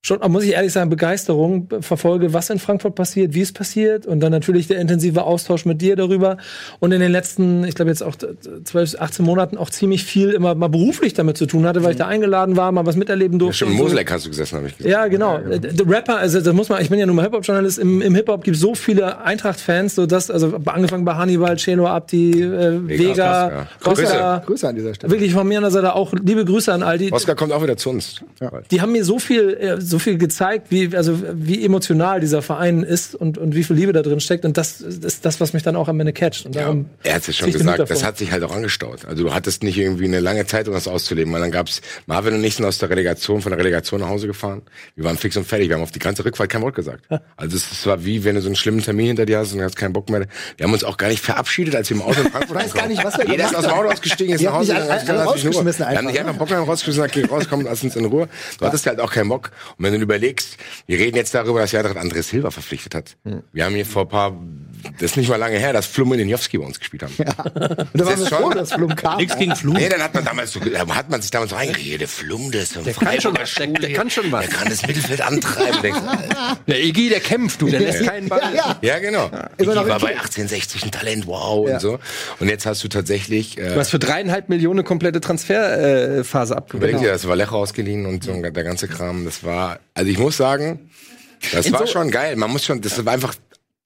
schon, muss ich ehrlich sagen, Begeisterung verfolge, was in Frankfurt passiert, wie es passiert und dann natürlich der intensive Austausch mit dir darüber und in den letzten, ich glaube jetzt auch 12, 18 Monaten auch ziemlich viel immer mal beruflich damit zu tun hatte, weil ich da eingeladen war, mal was miterleben durfte. Ja, schon im Moselek hast du gesessen, habe ich gesagt. Ja, genau. Der Rapper, also das muss man, ich bin ja nun mal Hip-Hop-Journalist, im Hip-Hop gibt es so viele Eintracht-Fans, so dass, also angefangen bei Hannibal, Celo Abdi, Vega, Oscar. Grüße an dieser Stelle. Wirklich von mir an der Seite auch liebe Grüße an all die. Oscar kommt auch wieder zu uns. Ja. Die haben mir so viel gezeigt, wie emotional dieser Verein ist und wie viel Liebe da drin steckt. Und das ist das, was mich dann auch am Ende catcht. Und darum er hat es schon gesagt, das hat sich halt auch angestaut. Also du hattest nicht irgendwie eine lange Zeit, um das auszuleben, weil dann gab's Marvin und ich sind von der Relegation nach Hause gefahren. Wir waren fix und fertig. Wir haben auf die ganze Rückfahrt kein Wort gesagt. Also es war wie, wenn du so einen schlimmen Termin hinter dir hast und hast keinen Bock mehr. Wir haben uns auch gar nicht verabschiedet, als wir im Auto in Frankfurt Ich weiß gar nicht, was wir jeder ist aus dem Auto ausgestiegen, ist nach Hause gegangen. rausgeschmissen Wir haben nicht einfach Bock mehr rausgeschmissen, gesagt, geh raus, komm, lass uns in Ruhe. Du hattest halt auch keinen Bock. Und wenn du überlegst, wir reden jetzt darüber, dass die Eintracht André Silva verpflichtet hat. Wir haben hier vor das ist nicht mal lange her, dass Flum und Denjowski bei uns gespielt haben. Ja. Und da waren wir froh, dass Flum kam. Nichts gegen Flum. Nee, dann hat man sich damals so reingeredet, der Flum, der ist Der kann schon was. Der kann schon was. Der kann das Mittelfeld antreiben. Der Iggy, der kämpft, der lässt keinen Ball. Ja, genau. Immer Iggy noch war im bei Team. 1860 ein Talent, wow, und so. Und jetzt hast du tatsächlich Du hast für 3,5 Millionen eine komplette Transferphase abgewickelt. überleg dir, das war Vallejo ausgeliehen und so der ganze Kram. Das war, also ich muss sagen, das war schon geil. Man muss schon, das war einfach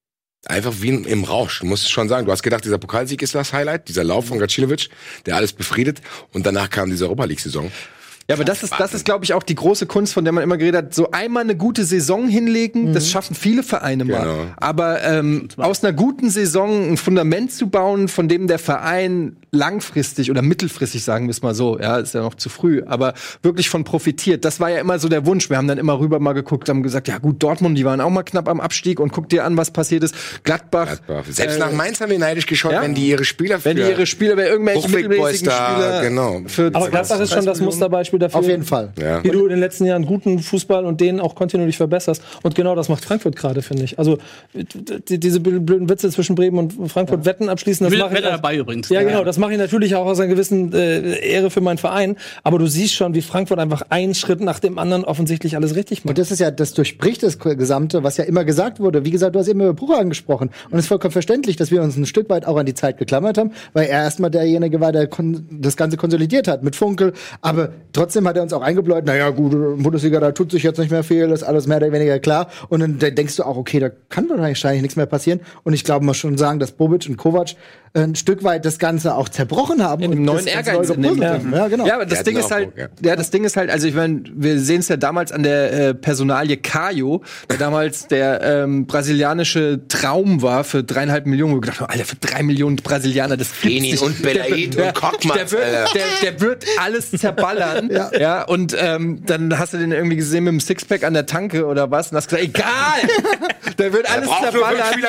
wie im Rausch. Du musst schon sagen, du hast gedacht, dieser Pokalsieg ist das Highlight, dieser Lauf von Gacilovic, der alles befriedet. Und danach kam diese Europa-League-Saison. Ja, aber das ist, glaube ich, auch die große Kunst, von der man immer geredet hat. So einmal eine gute Saison hinlegen, das schaffen viele Vereine mal. Genau. Aber aus einer guten Saison ein Fundament zu bauen, von dem der Verein langfristig oder mittelfristig, sagen wir es mal so, ja, ist ja noch zu früh, aber wirklich von profitiert. Das war ja immer so der Wunsch. Wir haben dann immer rüber mal geguckt, haben gesagt, ja gut, Dortmund, die waren auch mal knapp am Abstieg und guck dir an, was passiert ist. Gladbach. Selbst nach Mainz haben wir neidisch geschaut, ja? wenn die ihre Spieler bei irgendwelche mittelmäßigen Spieler. Genau. Aber Gladbach ist schon das Musterbeispiel dafür. Auf jeden Fall. Ja. Wie du in den letzten Jahren guten Fußball und den auch kontinuierlich verbesserst. Und genau das macht Frankfurt gerade, finde ich. Also diese blöden Witze zwischen Bremen und Frankfurt Wetten abschließen, das mache ich dabei übrigens. Ja, genau, das mache ich natürlich auch aus einer gewissen Ehre für meinen Verein. Aber du siehst schon, wie Frankfurt einfach einen Schritt nach dem anderen offensichtlich alles richtig macht. Und das ist ja, das durchbricht das Gesamte, was ja immer gesagt wurde. Wie gesagt, du hast eben über Bruch angesprochen. Und es ist vollkommen verständlich, dass wir uns ein Stück weit auch an die Zeit geklammert haben, weil er erstmal derjenige war, der das Ganze konsolidiert hat mit Funkel. Aber trotzdem hat er uns auch eingebläut, naja, gut, Bundesliga, da tut sich jetzt nicht mehr viel, ist alles mehr oder weniger klar. Und dann denkst du auch, okay, da kann wahrscheinlich nichts mehr passieren. Und ich glaube, man muss schon sagen, dass Bobic und Kovac ein Stück weit das Ganze auch zerbrochen haben. In dem neuen Ehrgeiz. Ja, genau. Ja, aber das Ding ist halt, das Ding ist halt, also ich meine, wir sehen es ja damals an der Personalie Caio, der damals der brasilianische Traum war für 3,5 Millionen. Wo wir gedacht haben, Alter, für 3 Millionen Brasilianer, das gibt's nicht. und Belaid und Kockmann. Der wird alles zerballern. Ja, und dann hast du den irgendwie gesehen mit dem Sixpack an der Tanke oder was und hast gesagt, egal! Der wird alles zerballern.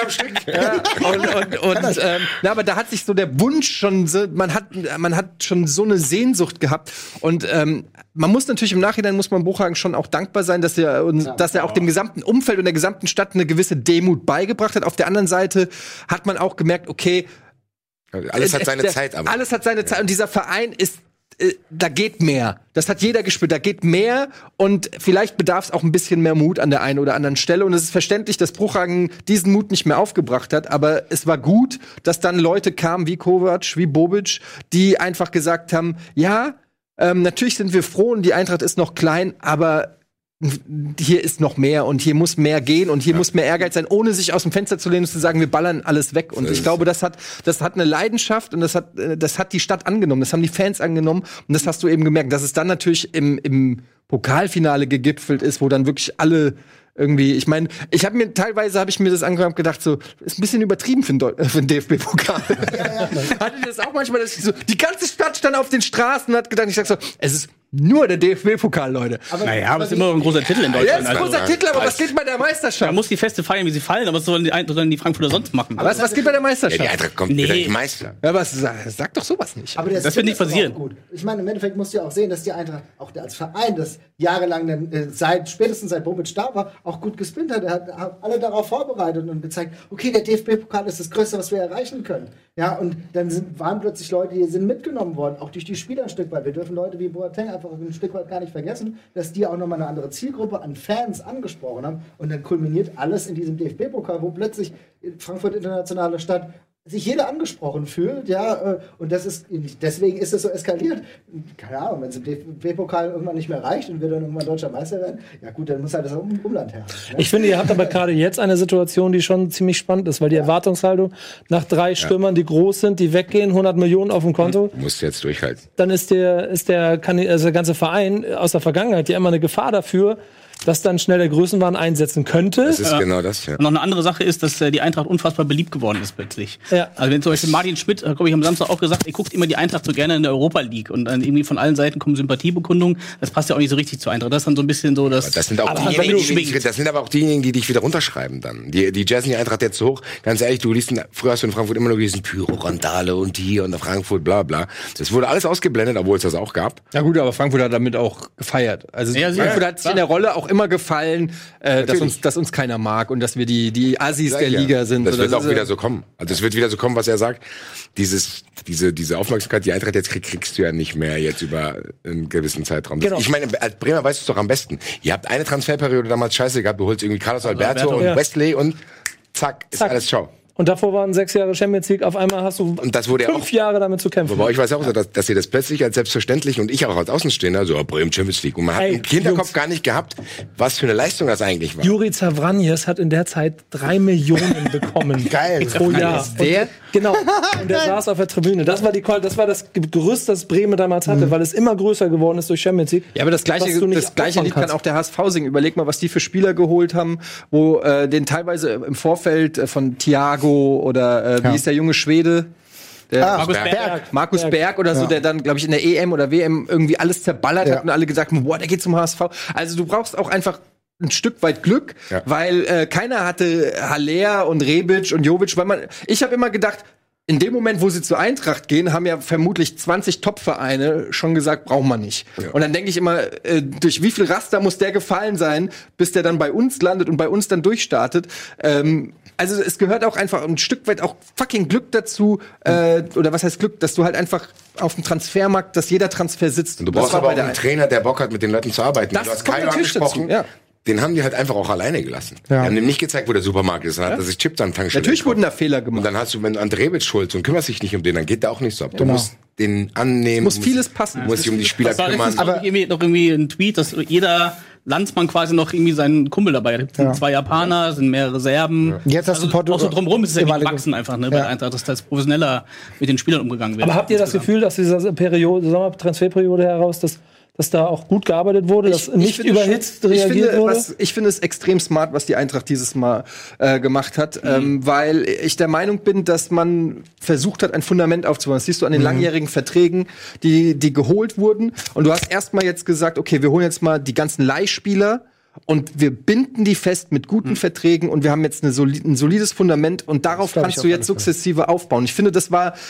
Aber da hat sich so der Wunsch schon, man hat schon so eine Sehnsucht gehabt. Und man muss natürlich im Nachhinein, muss man Bruchhagen schon auch dankbar sein, dass er auch dem gesamten Umfeld und der gesamten Stadt eine gewisse Demut beigebracht hat. Auf der anderen Seite hat man auch gemerkt, okay, alles hat seine Zeit. Aber. Alles hat seine Zeit und dieser Verein ist da geht mehr. Das hat jeder gespürt. Da geht mehr und vielleicht bedarf es auch ein bisschen mehr Mut an der einen oder anderen Stelle. Und es ist verständlich, dass Bruchhagen diesen Mut nicht mehr aufgebracht hat. Aber es war gut, dass dann Leute kamen wie Kovac, wie Bobic, die einfach gesagt haben, ja, natürlich sind wir froh und die Eintracht ist noch klein, aber hier ist noch mehr und hier muss mehr gehen und hier muss mehr Ehrgeiz sein, ohne sich aus dem Fenster zu lehnen und zu sagen, wir ballern alles weg. Und ich glaube, das hat eine Leidenschaft und das hat die Stadt angenommen, das haben die Fans angenommen und das hast du eben gemerkt, dass es dann natürlich im Pokalfinale gegipfelt ist, wo dann wirklich alle irgendwie, ich meine, teilweise habe ich mir das angehört und gedacht, so, ist ein bisschen übertrieben für den DFB-Pokal. Hattet ihr das auch manchmal, dass die ganze Stadt stand auf den Straßen und hat gedacht, ich sag so, es ist nur der DFB-Pokal, Leute. Aber ist immer ein großer Titel in Deutschland. Ja, ist ein großer Titel, aber was geht bei der Meisterschaft? Man muss die Feste feiern, wie sie fallen, aber was sollen die Frankfurter sonst machen? Aber was geht bei der Meisterschaft? Ja, die Eintracht kommt wieder nicht Meister. Ja, aber sag doch sowas nicht. Aber das wird nicht passieren. Gut. Ich meine, im Endeffekt musst du ja auch sehen, dass die Eintracht auch als Verein, das jahrelang spätestens seit Bobic da war, auch gut gespinnt hat. Er hat alle darauf vorbereitet und gezeigt, okay, der DFB-Pokal ist das Größte, was wir erreichen können. Ja, und dann waren plötzlich Leute, die sind mitgenommen worden, auch durch die Spieler ein Stück weit. Wir dürfen Leute wie Boateng einfach ein Stück weit gar nicht vergessen, dass die auch nochmal eine andere Zielgruppe an Fans angesprochen haben. Und dann kulminiert alles in diesem DFB-Pokal, wo plötzlich Frankfurt internationale Stadt sich jeder angesprochen fühlt, ja, und deswegen ist es so eskaliert. Keine Ahnung, wenn es im DFB-Pokal irgendwann nicht mehr reicht und wir dann irgendwann deutscher Meister werden, ja gut, dann muss halt das Umland her. Ne? Ich finde, ihr habt aber gerade jetzt eine Situation, die schon ziemlich spannend ist, weil die Erwartungshaltung nach 3 Stürmern, die groß sind, die weggehen, 100 Millionen auf dem Konto. Musst du jetzt durchhalten. Dann ist der ganze Verein aus der Vergangenheit ja immer eine Gefahr dafür, dass dann schnell der Größenwahn einsetzen könnte. Das ist genau das, ja. Und noch eine andere Sache ist, dass die Eintracht unfassbar beliebt geworden ist plötzlich. Ja. Also wenn zum Beispiel Martin Schmidt, glaube ich, am Samstag auch gesagt, er guckt immer die Eintracht so gerne in der Europa League und dann irgendwie von allen Seiten kommen Sympathiebekundungen. Das passt ja auch nicht so richtig zur Eintracht. Das ist dann so ein bisschen so, dass... Das sind aber auch diejenigen, die dich wieder runterschreiben dann. Die jazzen die Eintracht jetzt so hoch. Ganz ehrlich, früher hast du in Frankfurt immer nur gelesen, Pyro-Randale und hier und Frankfurt, bla bla. Das wurde alles ausgeblendet, obwohl es das auch gab. Ja gut, aber Frankfurt hat damit auch gefeiert. Also Frankfurt hat sich in der Rolle auch immer gefallen, dass uns keiner mag und dass wir die Assis der Liga sind. Das wird auch wieder so kommen. Also es wird wieder so kommen, was er sagt. Diese Aufmerksamkeit, die Eintracht jetzt kriegst du ja nicht mehr jetzt über einen gewissen Zeitraum. Genau. Ich meine, als Bremer weißt du es doch am besten. Ihr habt eine Transferperiode damals scheiße gehabt, du holst irgendwie Carlos Alberto und Wesley und zack, ist alles ciao. Und davor waren 6 Jahre Champions League, auf einmal hast du und das wurde 5 Jahre damit zu kämpfen. Wobei ich weiß auch, dass ihr das plötzlich als selbstverständlich und ich auch als Außenstehender, so Bremen Champions League. Und man hat im Hinterkopf gar nicht gehabt, was für eine Leistung das eigentlich war. Juri Zavranjes hat in der Zeit 3 Millionen bekommen. Geil. Pro Jahr. Genau. Und der saß auf der Tribüne. Das war das Gerüst, das Bremen damals hatte, weil es immer größer geworden ist durch Champions League. Ja, aber das gleiche Lied kann auch der HSV singen. Überleg mal, was die für Spieler geholt haben, wo den teilweise im Vorfeld von Thiago oder wie ist der junge Schwede? Markus Berg oder so, der dann, glaube ich, in der EM oder WM irgendwie alles zerballert hat und alle gesagt haben, boah, der geht zum HSV. Also du brauchst auch einfach ein Stück weit Glück, weil keiner hatte Haller und Rebic und Jovic, ich habe immer gedacht, in dem Moment, wo sie zur Eintracht gehen, haben ja vermutlich 20 Top-Vereine schon gesagt, braucht man nicht. Ja. Und dann denke ich immer, durch wie viel Raster muss der gefallen sein, bis der dann bei uns landet und bei uns dann durchstartet. Also es gehört auch einfach ein Stück weit auch fucking Glück dazu, oder was heißt Glück, dass du halt einfach auf dem Transfermarkt, dass jeder Transfer sitzt. Und du brauchst aber auch einen Trainer, der Bock hat, mit den Leuten zu arbeiten. Das du hast Kaio angesprochen. Ja. Den haben die halt einfach auch alleine gelassen. Ja. Die haben ihm nicht gezeigt, wo der Supermarkt ist. Dann hat er sich Chips an Tankstelle. Natürlich wurden da Fehler gemacht. Und dann hast du, wenn Andreevic schuld und kümmerst dich nicht um den, dann geht der auch nicht so ab. Du musst den annehmen. Muss vieles passen. Du musst dich um die Spieler kümmern. Aber irgendwie ein Tweet, dass jeder Landsmann quasi noch irgendwie seinen Kumpel dabei hat. Es sind 2 Japaner, sind mehrere Serben. Ja. Jetzt hast du Portugal. Auch so drumherum ist es ja gewachsen einfach, ne, bei der Eintracht, dass das professioneller mit den Spielern umgegangen wird. Aber habt ihr das Gefühl, dass dieser Sommertransferperiode heraus, dass da auch gut gearbeitet wurde, dass nicht überhitzt reagiert wurde? Ich finde es extrem smart, was die Eintracht dieses Mal gemacht hat, weil ich der Meinung bin, dass man versucht hat, ein Fundament aufzubauen. Das siehst du an den langjährigen Verträgen, die geholt wurden. Und du hast erstmal jetzt gesagt, okay, wir holen jetzt mal die ganzen Leihspieler und wir binden die fest mit guten Verträgen und wir haben jetzt ein solides Fundament und darauf kannst du jetzt sukzessive aufbauen. Ich finde, das war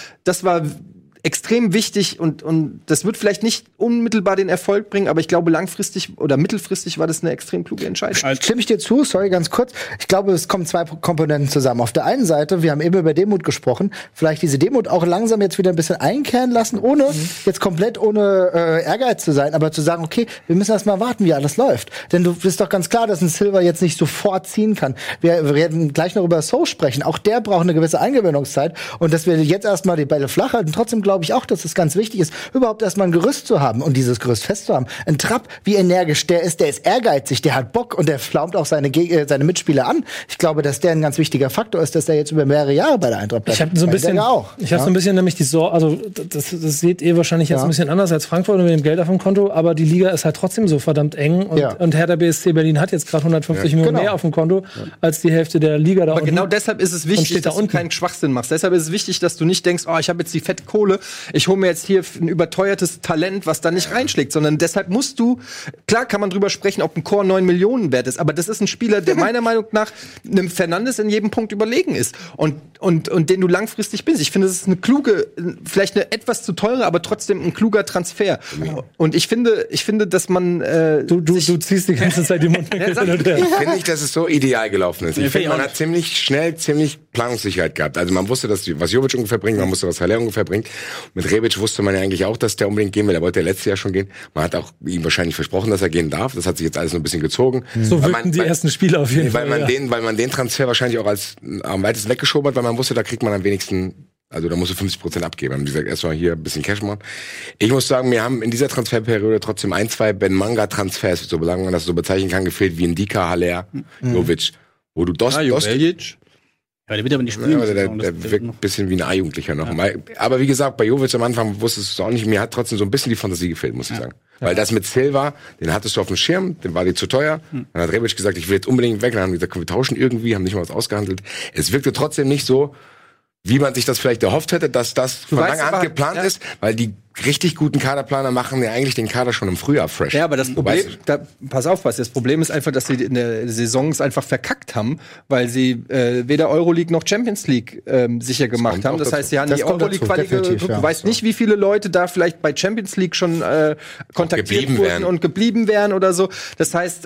extrem wichtig und das wird vielleicht nicht unmittelbar den Erfolg bringen, aber ich glaube langfristig oder mittelfristig war das eine extrem kluge Entscheidung. Stimme ich dir zu, sorry, ganz kurz. Ich glaube, es kommen 2 Komponenten zusammen. Auf der einen Seite, wir haben eben über Demut gesprochen, vielleicht diese Demut auch langsam jetzt wieder ein bisschen einkehren lassen, ohne jetzt komplett ohne Ehrgeiz zu sein, aber zu sagen, okay, wir müssen erst mal warten, wie alles läuft. Denn du bist doch ganz klar, dass ein Silva jetzt nicht sofort ziehen kann. Wir werden gleich noch über So sprechen. Auch der braucht eine gewisse Eingewöhnungszeit und dass wir jetzt erstmal die Bälle flach halten. Trotzdem glaube ich auch, dass es ganz wichtig ist, überhaupt erstmal ein Gerüst zu haben und dieses Gerüst festzuhaben. Ein Trapp, wie energisch der ist ehrgeizig, der hat Bock und der flaumt auch seine Mitspieler an. Ich glaube, dass der ein ganz wichtiger Faktor ist, dass der jetzt über mehrere Jahre bei der Eintracht bleibt. Ich habe so ein bisschen nämlich die Sorge, also das seht ihr wahrscheinlich jetzt ein bisschen anders als Frankfurt mit dem Geld auf dem Konto, aber die Liga ist halt trotzdem so verdammt eng und Hertha BSC Berlin hat jetzt gerade 150 Millionen mehr auf dem Konto als die Hälfte der Liga da unten. Aber genau deshalb ist es wichtig, dass du keinen Schwachsinn machst. Deshalb ist es wichtig, dass du nicht denkst, ich habe jetzt die fette Kohle, ich hole mir jetzt hier ein überteuertes Talent, was da nicht reinschlägt, sondern deshalb musst du, klar kann man drüber sprechen, ob ein Core 9 Millionen wert ist, aber das ist ein Spieler, der meiner Meinung nach einem Fernandes in jedem Punkt überlegen ist und den du langfristig bist. Ich finde, das ist eine kluge, vielleicht eine etwas zu teure, aber trotzdem ein kluger Transfer. Und ich finde, dass man du ziehst die ganze Zeit die Mundwinkel. Ich finde nicht, dass es so ideal gelaufen ist. Ich finde, man hat ziemlich schnell, ziemlich Planungssicherheit gehabt. Also man wusste, was Jovic ungefähr bringt, man wusste, was Haller ungefähr bringt. Mit Rebic wusste man ja eigentlich auch, dass der unbedingt gehen will. Der wollte ja letztes Jahr schon gehen. Man hat auch ihm wahrscheinlich versprochen, dass er gehen darf. Das hat sich jetzt alles noch ein bisschen gezogen. So wirkten die ersten Spiele auf jeden Fall. Weil man den Transfer wahrscheinlich auch als am weitesten weggeschoben hat, weil man wusste, da kriegt man am wenigsten, also da musst du 50% abgeben. Haben die gesagt, erstmal hier ein bisschen Cash machen. Ich muss sagen, wir haben in dieser Transferperiode trotzdem 2 Ben-Manga-Transfers, solange man das so bezeichnen kann, gefehlt, wie Ndika, Haller, Jovic. Wo du Ja, der wird aber nicht spielen. Ja, der wirkt ein bisschen wie ein A-Jugendlicher noch. Ja. Aber wie gesagt, bei Jovic am Anfang wusstest du es auch nicht. Mir hat trotzdem so ein bisschen die Fantasie gefehlt, muss ich sagen. Weil das mit Silva, den hattest du auf dem Schirm, den war dir zu teuer. Dann hat Rebic gesagt, ich will jetzt unbedingt weg. Dann haben die gesagt, komm, wir tauschen irgendwie, haben nicht mal was ausgehandelt. Es wirkte trotzdem nicht so, wie man sich das vielleicht erhofft hätte, dass das von langer Hand geplant ist, weil die richtig guten Kaderplaner machen ja eigentlich den Kader schon im Frühjahr fresh. Ja, aber das Problem, pass auf, das Problem ist einfach, dass sie in der Saison es einfach verkackt haben, weil sie weder Euroleague noch Champions League sicher gemacht haben. Das heißt, sie haben die Euroleague-Quali. Du weißt nicht, wie viele Leute da vielleicht bei Champions League schon kontaktiert wurden und geblieben wären oder so. Das heißt,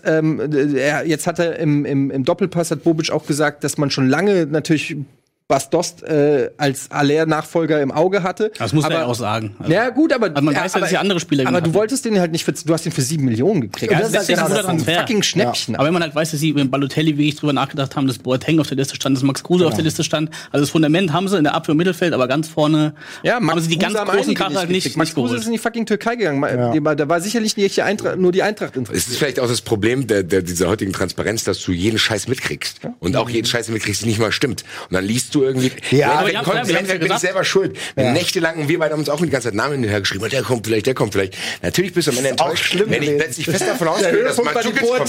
jetzt hat er im Doppelpass, hat Bobic auch gesagt, dass man schon lange natürlich Bas Dost als Haller-Nachfolger im Auge hatte. Das muss er ja auch sagen. Also, ja, gut, aber man weiß ja, dass die andere Spieler aber du wolltest den halt nicht du hast ihn für 7 Millionen gekriegt. Ja, das ist ein fucking Schnäppchen. Ja. Aber wenn man halt weiß, dass sie mit Balotelli wirklich drüber nachgedacht haben, dass Boateng auf der Liste stand, dass Max Kruse auf der Liste stand. Also das Fundament haben sie in der Abwehr- und Mittelfeld, aber ganz vorne haben sie die ganz großen Karten halt nicht Max Kruse ist in die fucking Türkei gegangen. Da war sicherlich nicht nur die Eintracht interessiert. Es ist vielleicht auch das Problem dieser heutigen Transparenz, dass du jeden Scheiß mitkriegst. Und auch jeden Scheiß mitkriegst, der nicht mal stimmt. Und dann liest du irgendwie aber bin ich selber schuld. Nächtelang und wir beide haben uns auch die ganze Zeit Namen hinterher geschrieben. Der kommt vielleicht. Natürlich bist du am Ende enttäuscht, wenn ich plötzlich fest davon ausgehe, dass Marc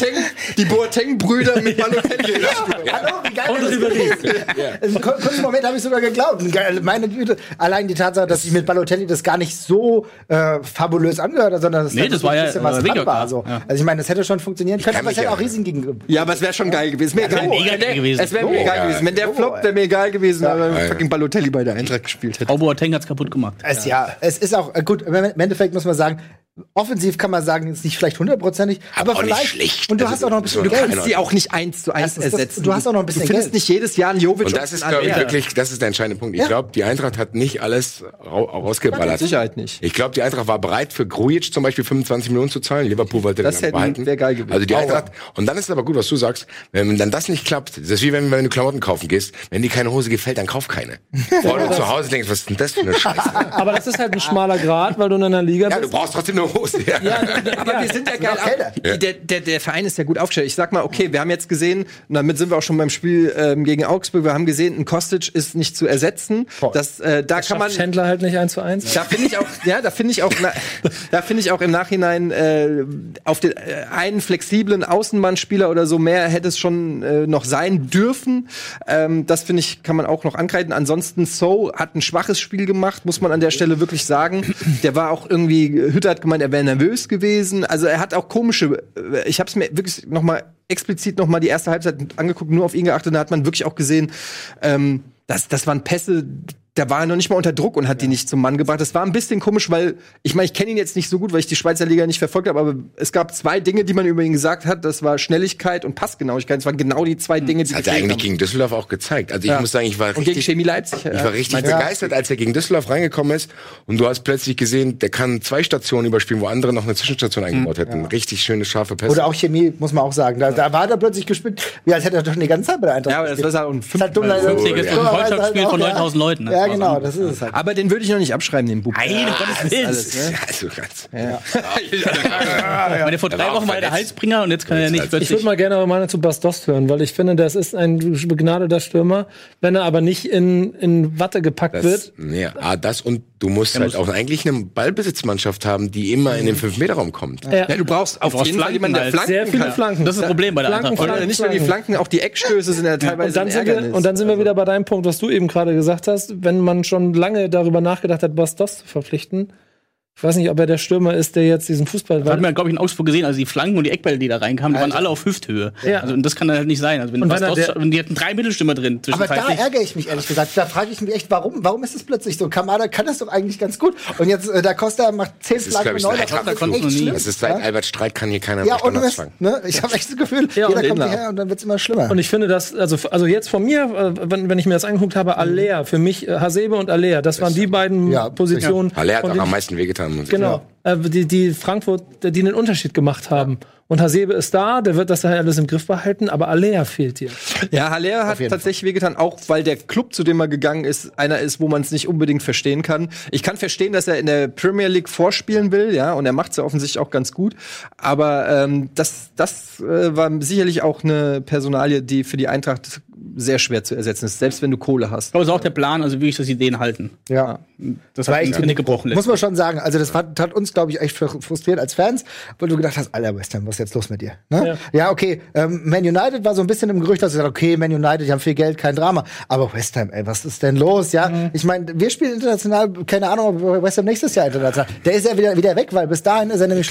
die Boateng-Brüder mit Balotelli. Hallo, wie geil das ist. Kurzen Moment habe ich sogar geglaubt. Meine Güte, allein die Tatsache, dass ich mit Balotelli das gar nicht so fabulös angehört habe, sondern das war ja was war. Also ich meine, das hätte schon funktionieren können, aber es hätte auch Risiken gegeben. Ja, aber es wäre schon geil gewesen. Es wäre mir egal gewesen. Wenn der Flop, wäre mir egal gewesen. Fucking Balotelli bei der Eintracht gespielt hätte. Boateng hat's kaputt gemacht. Es ist auch gut. Im Endeffekt muss man sagen, offensiv kann man sagen, ist nicht vielleicht 100%ig, aber vielleicht. Schlecht. Und du hast auch noch ein bisschen Geld. Du kannst sie auch nicht 1:1 ersetzen. Du hast auch noch ein bisschen Geld. Du findest nicht jedes Jahr einen Jovic. Und das ist, glaube ich, wirklich, das ist der entscheidende Punkt. Ich glaube, die Eintracht hat nicht alles rausgeballert. Mit Sicherheit nicht. Ich glaube, die Eintracht war bereit, für Grujic zum Beispiel 25 Millionen zu zahlen. Liverpool wollte das behalten. Das wäre geil gewesen. Also die Eintracht. Und dann ist es aber gut, was du sagst. Wenn dann das nicht klappt, das ist wie wenn du Klamotten kaufen gehst. Wenn dir keine Hose gefällt, dann kauf keine. Vor du zu Hause denkst, was ist denn das für eine Scheiße? Aber das ist halt ein schmaler Grad, weil du in einer Liga bist. Ja, du brauchst trotzdem eine Hose. Aber wir sind ja geil. Der Verein ist ja gut aufgestellt. Ich sag mal, okay, wir haben jetzt gesehen, und damit sind wir auch schon beim Spiel gegen Augsburg, wir haben gesehen, ein Kostic ist nicht zu ersetzen. Da kann man Schändler halt nicht 1:1. Da finde ich auch im Nachhinein auf den einen flexiblen Außenbahnspieler oder so mehr hätte es schon noch sein dürfen. Das finde ich, kann man auch noch ankreiden. Ansonsten So hat ein schwaches Spiel gemacht, muss man an der Stelle wirklich sagen. Der war auch irgendwie, Hütter hat gemeint, er wäre nervös gewesen. Also er hat auch komische, ich habe es mir wirklich explizit noch mal die erste Halbzeit angeguckt, nur auf ihn geachtet, und da hat man wirklich auch gesehen, das waren Pässe, da war er noch nicht mal unter Druck und hat die nicht zum Mann gebracht. Das war ein bisschen komisch, weil, ich meine, ich kenne ihn jetzt nicht so gut, weil ich die Schweizer Liga nicht verfolgt habe, aber es gab 2 Dinge, die man über ihn gesagt hat. Das war Schnelligkeit und Passgenauigkeit. Das waren genau die 2 Dinge, die das hat er eigentlich gegen Düsseldorf auch gezeigt. Also ich muss sagen, ich war richtig, gegen Chemie Leipzig. Ich war richtig begeistert, als er gegen Düsseldorf reingekommen ist, und du hast plötzlich gesehen, der kann 2 Stationen überspielen, wo andere noch eine Zwischenstation eingebaut hätten. Richtig schöne, scharfe Pässe. Oder auch Chemie, muss man auch sagen. Da war er plötzlich gespielt, wie als hätte er doch die ganze Zeit bei der Eintracht gespielt. Ja, aber das war halt ein Freundschaftsspiel von 9000 Leuten. Ja, genau, das ist es halt. Aber den würde ich noch nicht abschreiben, den Bub. Nein, Gottes Willen. Also ganz. Vor 3 Wochen war der Halsbringer und jetzt kann er nicht plötzlich. Ich würde mal gerne eure Meinung zu Bas Dost hören, weil ich finde, das ist ein begnadeter Stürmer, wenn er aber nicht in Watte gepackt wird. Ja, das, und du musst halt auch eigentlich eine Ballbesitzmannschaft haben, die immer in den 5-Meter-Raum kommt. Ja, du brauchst auf jeden Fall jemanden, der Flanken sehr viele Flanken. Das ist das Problem bei der Eintracht. Und nicht nur die Flanken, auch die Eckstöße sind ja teilweise ein Ärgernis. Und dann sind wir wieder bei deinem Punkt, was du eben gerade gesagt hast, wenn man schon lange darüber nachgedacht hat, Bas Dost zu verpflichten, Ich weiß nicht, ob er der Stürmer ist, der jetzt diesen Fußball... Das hat man, glaube ich, in Augsburg gesehen. Also die Flanken und die Eckbälle, die da reinkamen, die waren alle auf Hüfthöhe. Ja. Also, und das kann halt nicht sein. Also wenn die hatten 3 Mittelstürmer drin. Aber da ärgere ich mich, ehrlich gesagt. Da frage ich mich echt, warum ist es plötzlich so? Kamada kann das doch eigentlich ganz gut. Und jetzt, da Costa macht 10 Flanken und 9. Das ist seit Albert Streit kann hier keiner mehr Standards fangen. Ne? Ich habe echt das Gefühl, jeder kommt hierher und dann wird's immer schlimmer. Und ich finde, dass, also jetzt von mir, wenn ich mir das angeguckt habe, Aller, für mich, Hasebe und Aller, das waren die beiden Positionen. Aller hat auch am meisten wehgetan. Genau. Die Frankfurt, die den Unterschied gemacht haben. Und Hasebe ist da, der wird das dann alles im Griff behalten, aber Aller fehlt dir. Ja, Aller hat tatsächlich wehgetan, auch weil der Club, zu dem er gegangen ist, einer ist, wo man es nicht unbedingt verstehen kann. Ich kann verstehen, dass er in der Premier League vorspielen will, ja, und er macht es ja offensichtlich auch ganz gut. Aber das war sicherlich auch eine Personalie, die für die Eintracht sehr schwer zu ersetzen ist, selbst wenn du Kohle hast. Aber es ist auch der Plan, also wie ich das Ideen halten. Ja. Das hat echt Genick gebrochen. Muss man schon sagen, also das hat uns, glaube ich, echt frustriert als Fans, weil du gedacht hast, Alter, West Ham, was ist jetzt los mit dir? Ne? Ja, okay, Man United war so ein bisschen im Gerücht, dass du gesagt hast, okay, Man United, die haben viel Geld, kein Drama. Aber West Ham, ey, was ist denn los? Ja, ich meine, wir spielen international, keine Ahnung, ob West Ham nächstes Jahr international. Der ist ja wieder weg, weil bis dahin ist er nämlich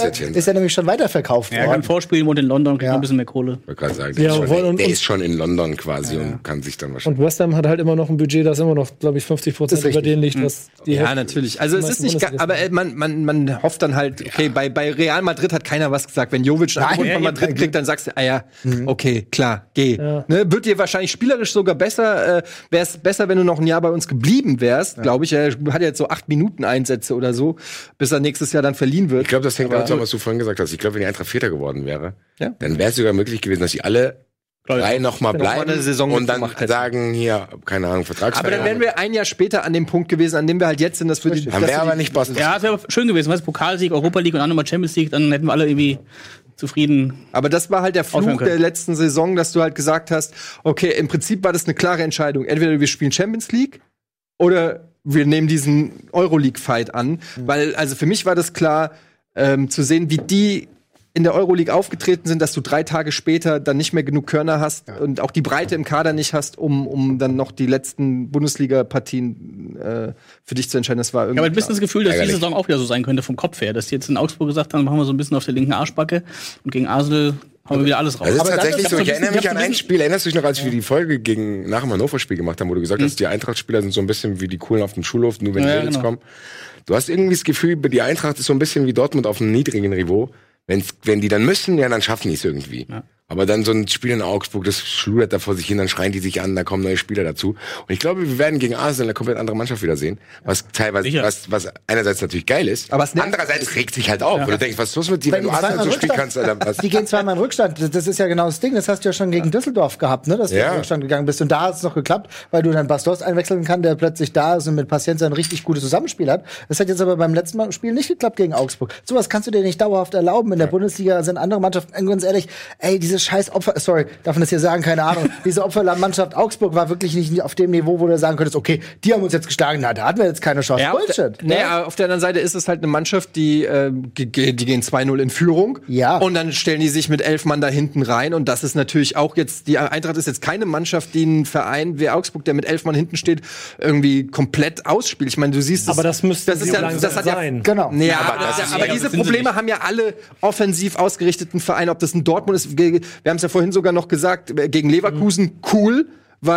schon weiterverkauft worden. Er kann vorspielen und in London kriegt ein bisschen mehr Kohle. Ich wollte gerade sagen, der ist schon in London quasi und kann sich dann wahrscheinlich. Und West Ham hat halt immer noch ein Budget, das immer noch, glaube ich, 50% über denen liegt, was die natürlich. Also es ist nicht, aber man hofft dann halt, okay, bei Real Madrid hat keiner was gesagt. Wenn Jovic einen Anruf von Madrid kriegt, dann sagst du, okay, klar, geh. Ja. Ne, wird dir wahrscheinlich spielerisch sogar besser, wäre es besser, wenn du noch ein Jahr bei uns geblieben wärst, glaube ich. Er hat jetzt so 8 Minuten Einsätze oder so, bis er nächstes Jahr dann verliehen wird. Ich glaube, das hängt auch an, was du vorhin gesagt hast. Ich glaube, wenn die Eintracht Vierter geworden wäre, dann wäre es sogar möglich gewesen, dass die alle 3 noch mal bleiben und dann sagen, hier, keine Ahnung, Vertragsverlängerung. Aber dann wären wir ein Jahr später an dem Punkt gewesen, an dem wir halt jetzt sind, dass wir die... Haben wir aber nicht Boston. Ja, das wäre schön gewesen, weißt du, Pokalsieg, Europa League und dann nochmal Champions League, dann hätten wir alle irgendwie zufrieden. Aber das war halt der Fluch der letzten Saison, dass du halt gesagt hast, okay, im Prinzip war das eine klare Entscheidung. Entweder wir spielen Champions League oder wir nehmen diesen Euroleague-Fight an. Weil, also für mich war das klar, zu sehen, wie die in der Euroleague aufgetreten sind, dass du 3 Tage später dann nicht mehr genug Körner hast und auch die Breite im Kader nicht hast, um dann noch die letzten Bundesliga-Partien für dich zu entscheiden. Das war irgendwie. Ich habe ein bisschen das Gefühl, dass die Saison auch wieder so sein könnte vom Kopf her, dass die jetzt in Augsburg gesagt haben, machen wir so ein bisschen auf der linken Arschbacke und gegen Arsenal haben wir wieder alles raus. Das ist tatsächlich so. Ich erinnere mich an ein Spiel. Erinnerst du dich noch, als wir die Folge nach dem Hannover-Spiel gemacht haben, wo du gesagt hast, die Eintracht-Spieler sind so ein bisschen wie die Coolen auf dem Schulhof, nur wenn die Mädels kommen. Du hast irgendwie das Gefühl, die Eintracht ist so ein bisschen wie Dortmund auf einem niedrigen Niveau. Wenn die dann müssen, dann schaffen die es irgendwie. Ja. Aber dann so ein Spiel in Augsburg, das schludert da vor sich hin, dann schreien die sich an, da kommen neue Spieler dazu. Und ich glaube, wir werden gegen Arsenal eine komplett andere Mannschaft wieder sehen. Was teilweise, was einerseits natürlich geil ist, aber andererseits regt sich halt auf. Ja. Und du denkst, was ist los mit dir, wenn du Arsenal so spielen kannst? Oder was? Die gehen zweimal in Rückstand. Das ist ja genau das Ding. Das hast du ja schon gegen Düsseldorf gehabt, ne? Dass du in Rückstand gegangen bist. Und da hat es noch geklappt, weil du dann Bastos einwechseln kannst, der plötzlich da ist und mit Paciencia ein richtig gutes Zusammenspiel hat. Das hat jetzt aber beim letzten Spiel nicht geklappt gegen Augsburg. Sowas kannst du dir nicht dauerhaft erlauben. In der Bundesliga sind andere Mannschaften, ganz ehrlich, diese scheiß Opfer, sorry, darf man das hier sagen, keine Ahnung. Diese Opfermannschaft Augsburg war wirklich nicht auf dem Niveau, wo du sagen könntest, okay, die haben uns jetzt geschlagen, da hatten wir jetzt keine Chance. Ja, Bullshit. Auf der anderen Seite ist es halt eine Mannschaft, die gehen 2-0 in Führung. Ja. Und dann stellen die sich mit 11 Mann da hinten rein. Und das ist natürlich auch jetzt, die Eintracht ist jetzt keine Mannschaft, die einen Verein wie Augsburg, der mit 11 Mann hinten steht, irgendwie komplett ausspielt. Ich meine, du siehst aber das müsste sein. Genau. Ja, aber diese Probleme haben ja alle offensiv ausgerichteten Vereine, ob das ein Dortmund ist. Wir haben es ja vorhin sogar noch gesagt, gegen Leverkusen cool,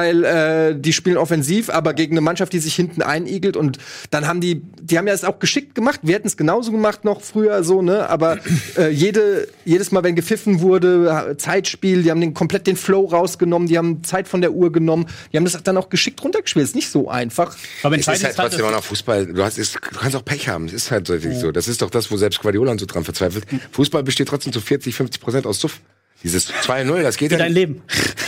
weil die spielen offensiv, aber gegen eine Mannschaft, die sich hinten einigelt. Und dann haben die haben ja das auch geschickt gemacht. Wir hätten es genauso gemacht noch früher so, ne? Aber jedes Mal, wenn gepfiffen wurde, Zeitspiel, die haben komplett den Flow rausgenommen, die haben Zeit von der Uhr genommen, die haben das dann auch geschickt runtergespielt. Ist nicht so einfach. Aber es ist halt trotzdem auch noch Fußball. Du kannst auch Pech haben. Es ist halt so. Das ist doch das, wo selbst Guardiola und so dran verzweifelt. Fußball besteht trotzdem zu 40-50% aus Suff. Dieses 2-0, das geht ja dein Leben.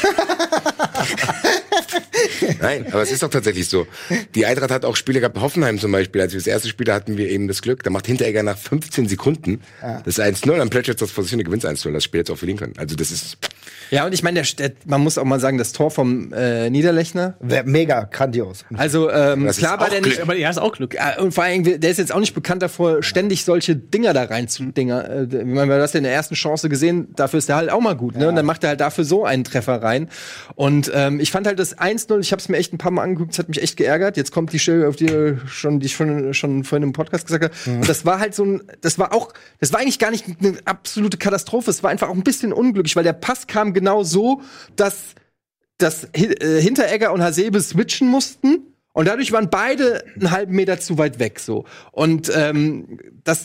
Nein, aber es ist doch tatsächlich so. Die Eintracht hat auch Spiele gehabt, Hoffenheim zum Beispiel. Als wir das erste Spiel hatten wir eben das Glück, da macht Hinteregger nach 15 Sekunden das 1-0, dann plätschert das vor sich hin, gewinnt 1-0, das Spiel jetzt auch verlieren können. Also das ist... Ja, und ich meine, man muss auch mal sagen, das Tor vom Niederlechner. Mega grandios. Also klar war der nicht... Aber er ist auch Glück. Und vor allem, der ist jetzt auch nicht bekannt davor, ständig solche Dinger da reinzudinger. Ich meine, du hast ja in der ersten Chance gesehen, dafür ist der halt auch mal gut. Ne? Und dann macht er halt dafür so einen Treffer rein. Und ich fand halt das 1-0, ich habe es mir echt ein paar Mal angeguckt, es hat mich echt geärgert. Jetzt kommt die Stelle, auf die ich schon vorhin im Podcast gesagt habe. Und das war halt das war eigentlich gar nicht eine absolute Katastrophe. Es war einfach auch ein bisschen unglücklich, weil der Pass kam genau so, dass Hinteregger und Hasebe switchen mussten. Und dadurch waren beide einen halben Meter zu weit weg, so. Und und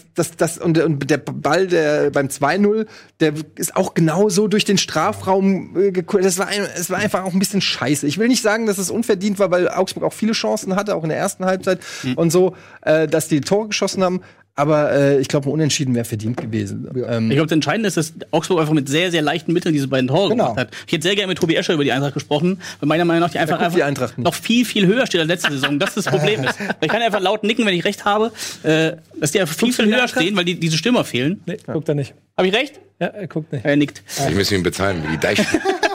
der Ball, der beim 2-0, der ist auch genauso durch den Strafraum gekommen. Es war einfach auch ein bisschen scheiße. Ich will nicht sagen, dass es unverdient war, weil Augsburg auch viele Chancen hatte, auch in der ersten Halbzeit und so, dass die Tore geschossen haben. Aber ich glaube, ein Unentschieden wäre verdient gewesen. Ich glaube, das Entscheidende ist, dass Augsburg einfach mit sehr, sehr leichten Mitteln diese beiden Tore gemacht hat. Ich hätte sehr gerne mit Tobi Escher über die Eintracht gesprochen, weil meiner Meinung nach die einfach noch viel, viel höher steht als letzte Saison. Das ist das Problem ist. Ich kann einfach laut nicken, wenn ich recht habe, dass die einfach viel, viel höher stehen, weil diese Stürmer fehlen. Nee, guckt er nicht. Habe ich recht? Ja, er guckt nicht. Er nickt. Ich müssen ihn bezahlen, wie die Deich.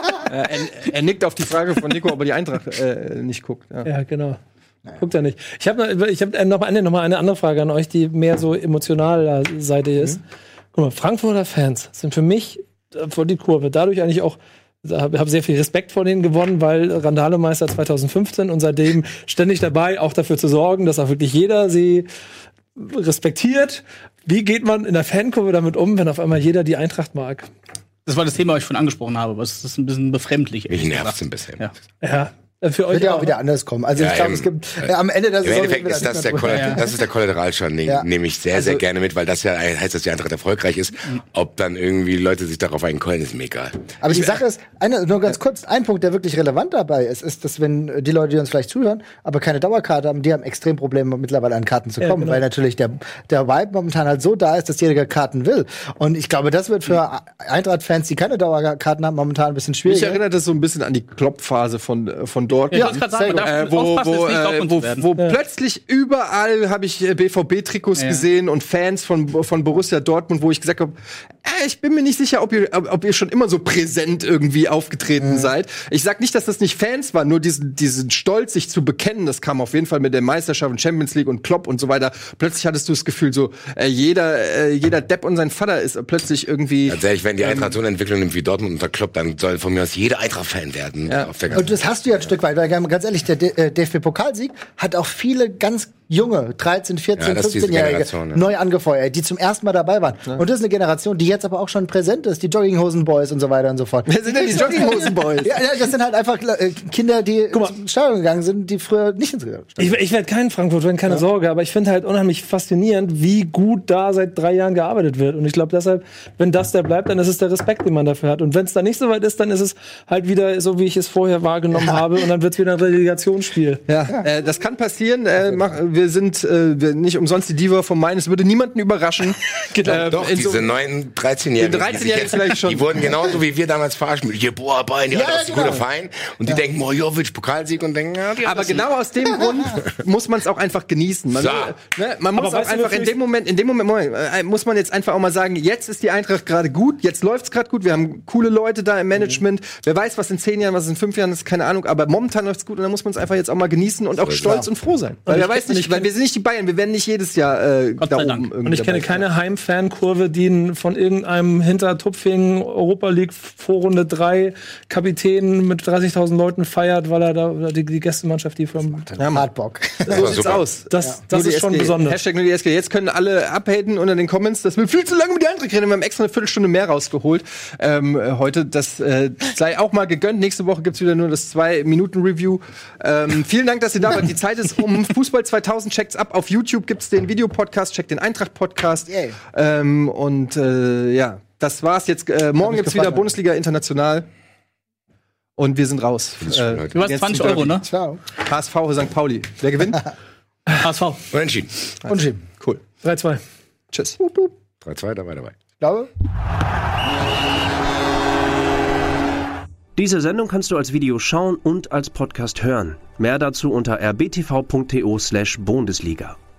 Er nickt auf die Frage von Nico, ob er die Eintracht nicht guckt. Ja, genau. Guckt er nicht. Ich hab noch mal eine andere Frage an euch, die mehr so emotionaler Seite ist. Guck mal, Frankfurter Fans sind für mich vor die Kurve dadurch eigentlich auch, habe sehr viel Respekt vor denen gewonnen, weil Randalemeister 2015 und seitdem ständig dabei, auch dafür zu sorgen, dass auch wirklich jeder sie respektiert. Wie geht man in der Fankurve damit um, wenn auf einmal jeder die Eintracht mag? Das war das Thema, was ich schon angesprochen habe, aber es ist ein bisschen befremdlich. Mich nervt's ein bisschen. Ja. Für euch wird ja auch wieder anders kommen. Also ich glaube, es gibt am Ende der Saison. Im Endeffekt ist das der Kollateralschaden, den nehme ich sehr, sehr gerne mit, weil das ja heißt, dass die Eintracht erfolgreich ist. Ob dann irgendwie Leute sich darauf einkeulen, ist mir egal. Aber die Sache ist, nur ganz kurz, ein Punkt, der wirklich relevant dabei ist, dass wenn die Leute, die uns vielleicht zuhören, aber keine Dauerkarte haben, die haben extrem Probleme, mittlerweile an Karten zu kommen, weil natürlich der Vibe momentan halt so da ist, dass jeder Karten will. Und ich glaube, das wird für Eintracht-Fans, die keine Dauerkarten haben, momentan ein bisschen schwierig. Mich erinnert das so ein bisschen an die Klopp-Phase von Dortmund. Ja, wo plötzlich überall habe ich BVB-Trikots gesehen und Fans von Borussia Dortmund, wo ich gesagt habe, ich bin mir nicht sicher, ob ihr schon immer so präsent irgendwie aufgetreten seid. Ich sag nicht, dass das nicht Fans waren, nur diesen Stolz, sich zu bekennen, das kam auf jeden Fall mit der Meisterschaft und Champions League und Klopp und so weiter. Plötzlich hattest du das Gefühl, so jeder Depp und sein Vater ist plötzlich irgendwie. Tatsächlich, wenn die Eintracht so eine Entwicklung nimmt wie Dortmund unter Klopp, dann soll von mir aus jeder Eintracht-Fan werden. Ja. Und das hast du ja ein Stück weit, weil ganz ehrlich, der DFB-Pokalsieg hat auch viele ganz junge, 13, 14, 15-Jährige neu angefeuert, die zum ersten Mal dabei waren. Ja. Und das ist eine Generation, die jetzt aber auch schon präsent ist, die Jogginghosen-Boys und so weiter und so fort. Wer sind denn die Jogginghosen-Boys? Ja, das sind halt einfach Kinder, die ins Stadion gegangen sind, die früher nicht ins Stadion. Ich werde kein Frankfurt, keine Sorge, aber ich finde halt unheimlich faszinierend, wie gut da seit 3 Jahren gearbeitet wird. Und ich glaube deshalb, wenn das der bleibt, dann ist es der Respekt, den man dafür hat. Und wenn es dann nicht so weit ist, dann ist es halt wieder so, wie ich es vorher wahrgenommen habe, und dann wird es wieder ein Relegationsspiel. Ja, das kann passieren. Wir sind nicht umsonst die Diva vom Main. Es würde niemanden überraschen. Doch, diese neuen 13-Jährigen. Die 13-Jährigen vielleicht schon. Die wurden genauso wie wir damals verarscht mit hier, boah, Bayern, das ist ein guter Verein. Und die denken, Jovic, Pokalsieg und denken, aber genau aus dem Grund muss man es auch einfach genießen. Man muss auch einfach in dem Moment muss man jetzt einfach auch mal sagen, jetzt ist die Eintracht gerade gut, jetzt läuft's gerade gut, wir haben coole Leute da im Management. Wer weiß, was in 10 Jahren, was in 5 Jahren ist, keine Ahnung, aber momentan läuft's gut und dann muss man es einfach jetzt auch mal genießen und auch stolz und froh sein. Weil wer weiß nicht, weil wir sind nicht die Bayern, wir werden nicht jedes Jahr da oben und ich kenne keine Heimfankurve, die von irgendeinem Hintertupfing Europa League Vorrunde 3 Kapitän mit 30.000 Leuten feiert, weil er da die Gästemannschaft, die vom Hardbock. So sieht's aus. Das ist schon besonders. Hashtag nur die SG. Jetzt können alle abhaten unter den Comments, das will viel zu lange mit die Eintracht reden. Wir haben extra eine Viertelstunde mehr rausgeholt. Heute, das sei auch mal gegönnt. Nächste Woche gibt's wieder nur das 2-Minuten-Review. Vielen Dank, dass ihr da wart. Die Zeit ist um. Fußball 2000 checkt's ab. Auf YouTube gibt's den Videopodcast, checkt den Eintracht-Podcast. Das war's jetzt. Morgen gibt's wieder Bundesliga International. Und wir sind raus. Du hast 20 Euro, ne? Ciao. HSV St. Pauli. Wer gewinnt? HSV. Unentschieden. Unentschieden. Cool. 3-2. Tschüss. 3-2, dabei. Ich glaube. Diese Sendung kannst du als Video schauen und als Podcast hören. Mehr dazu unter rbtv.to/Bundesliga.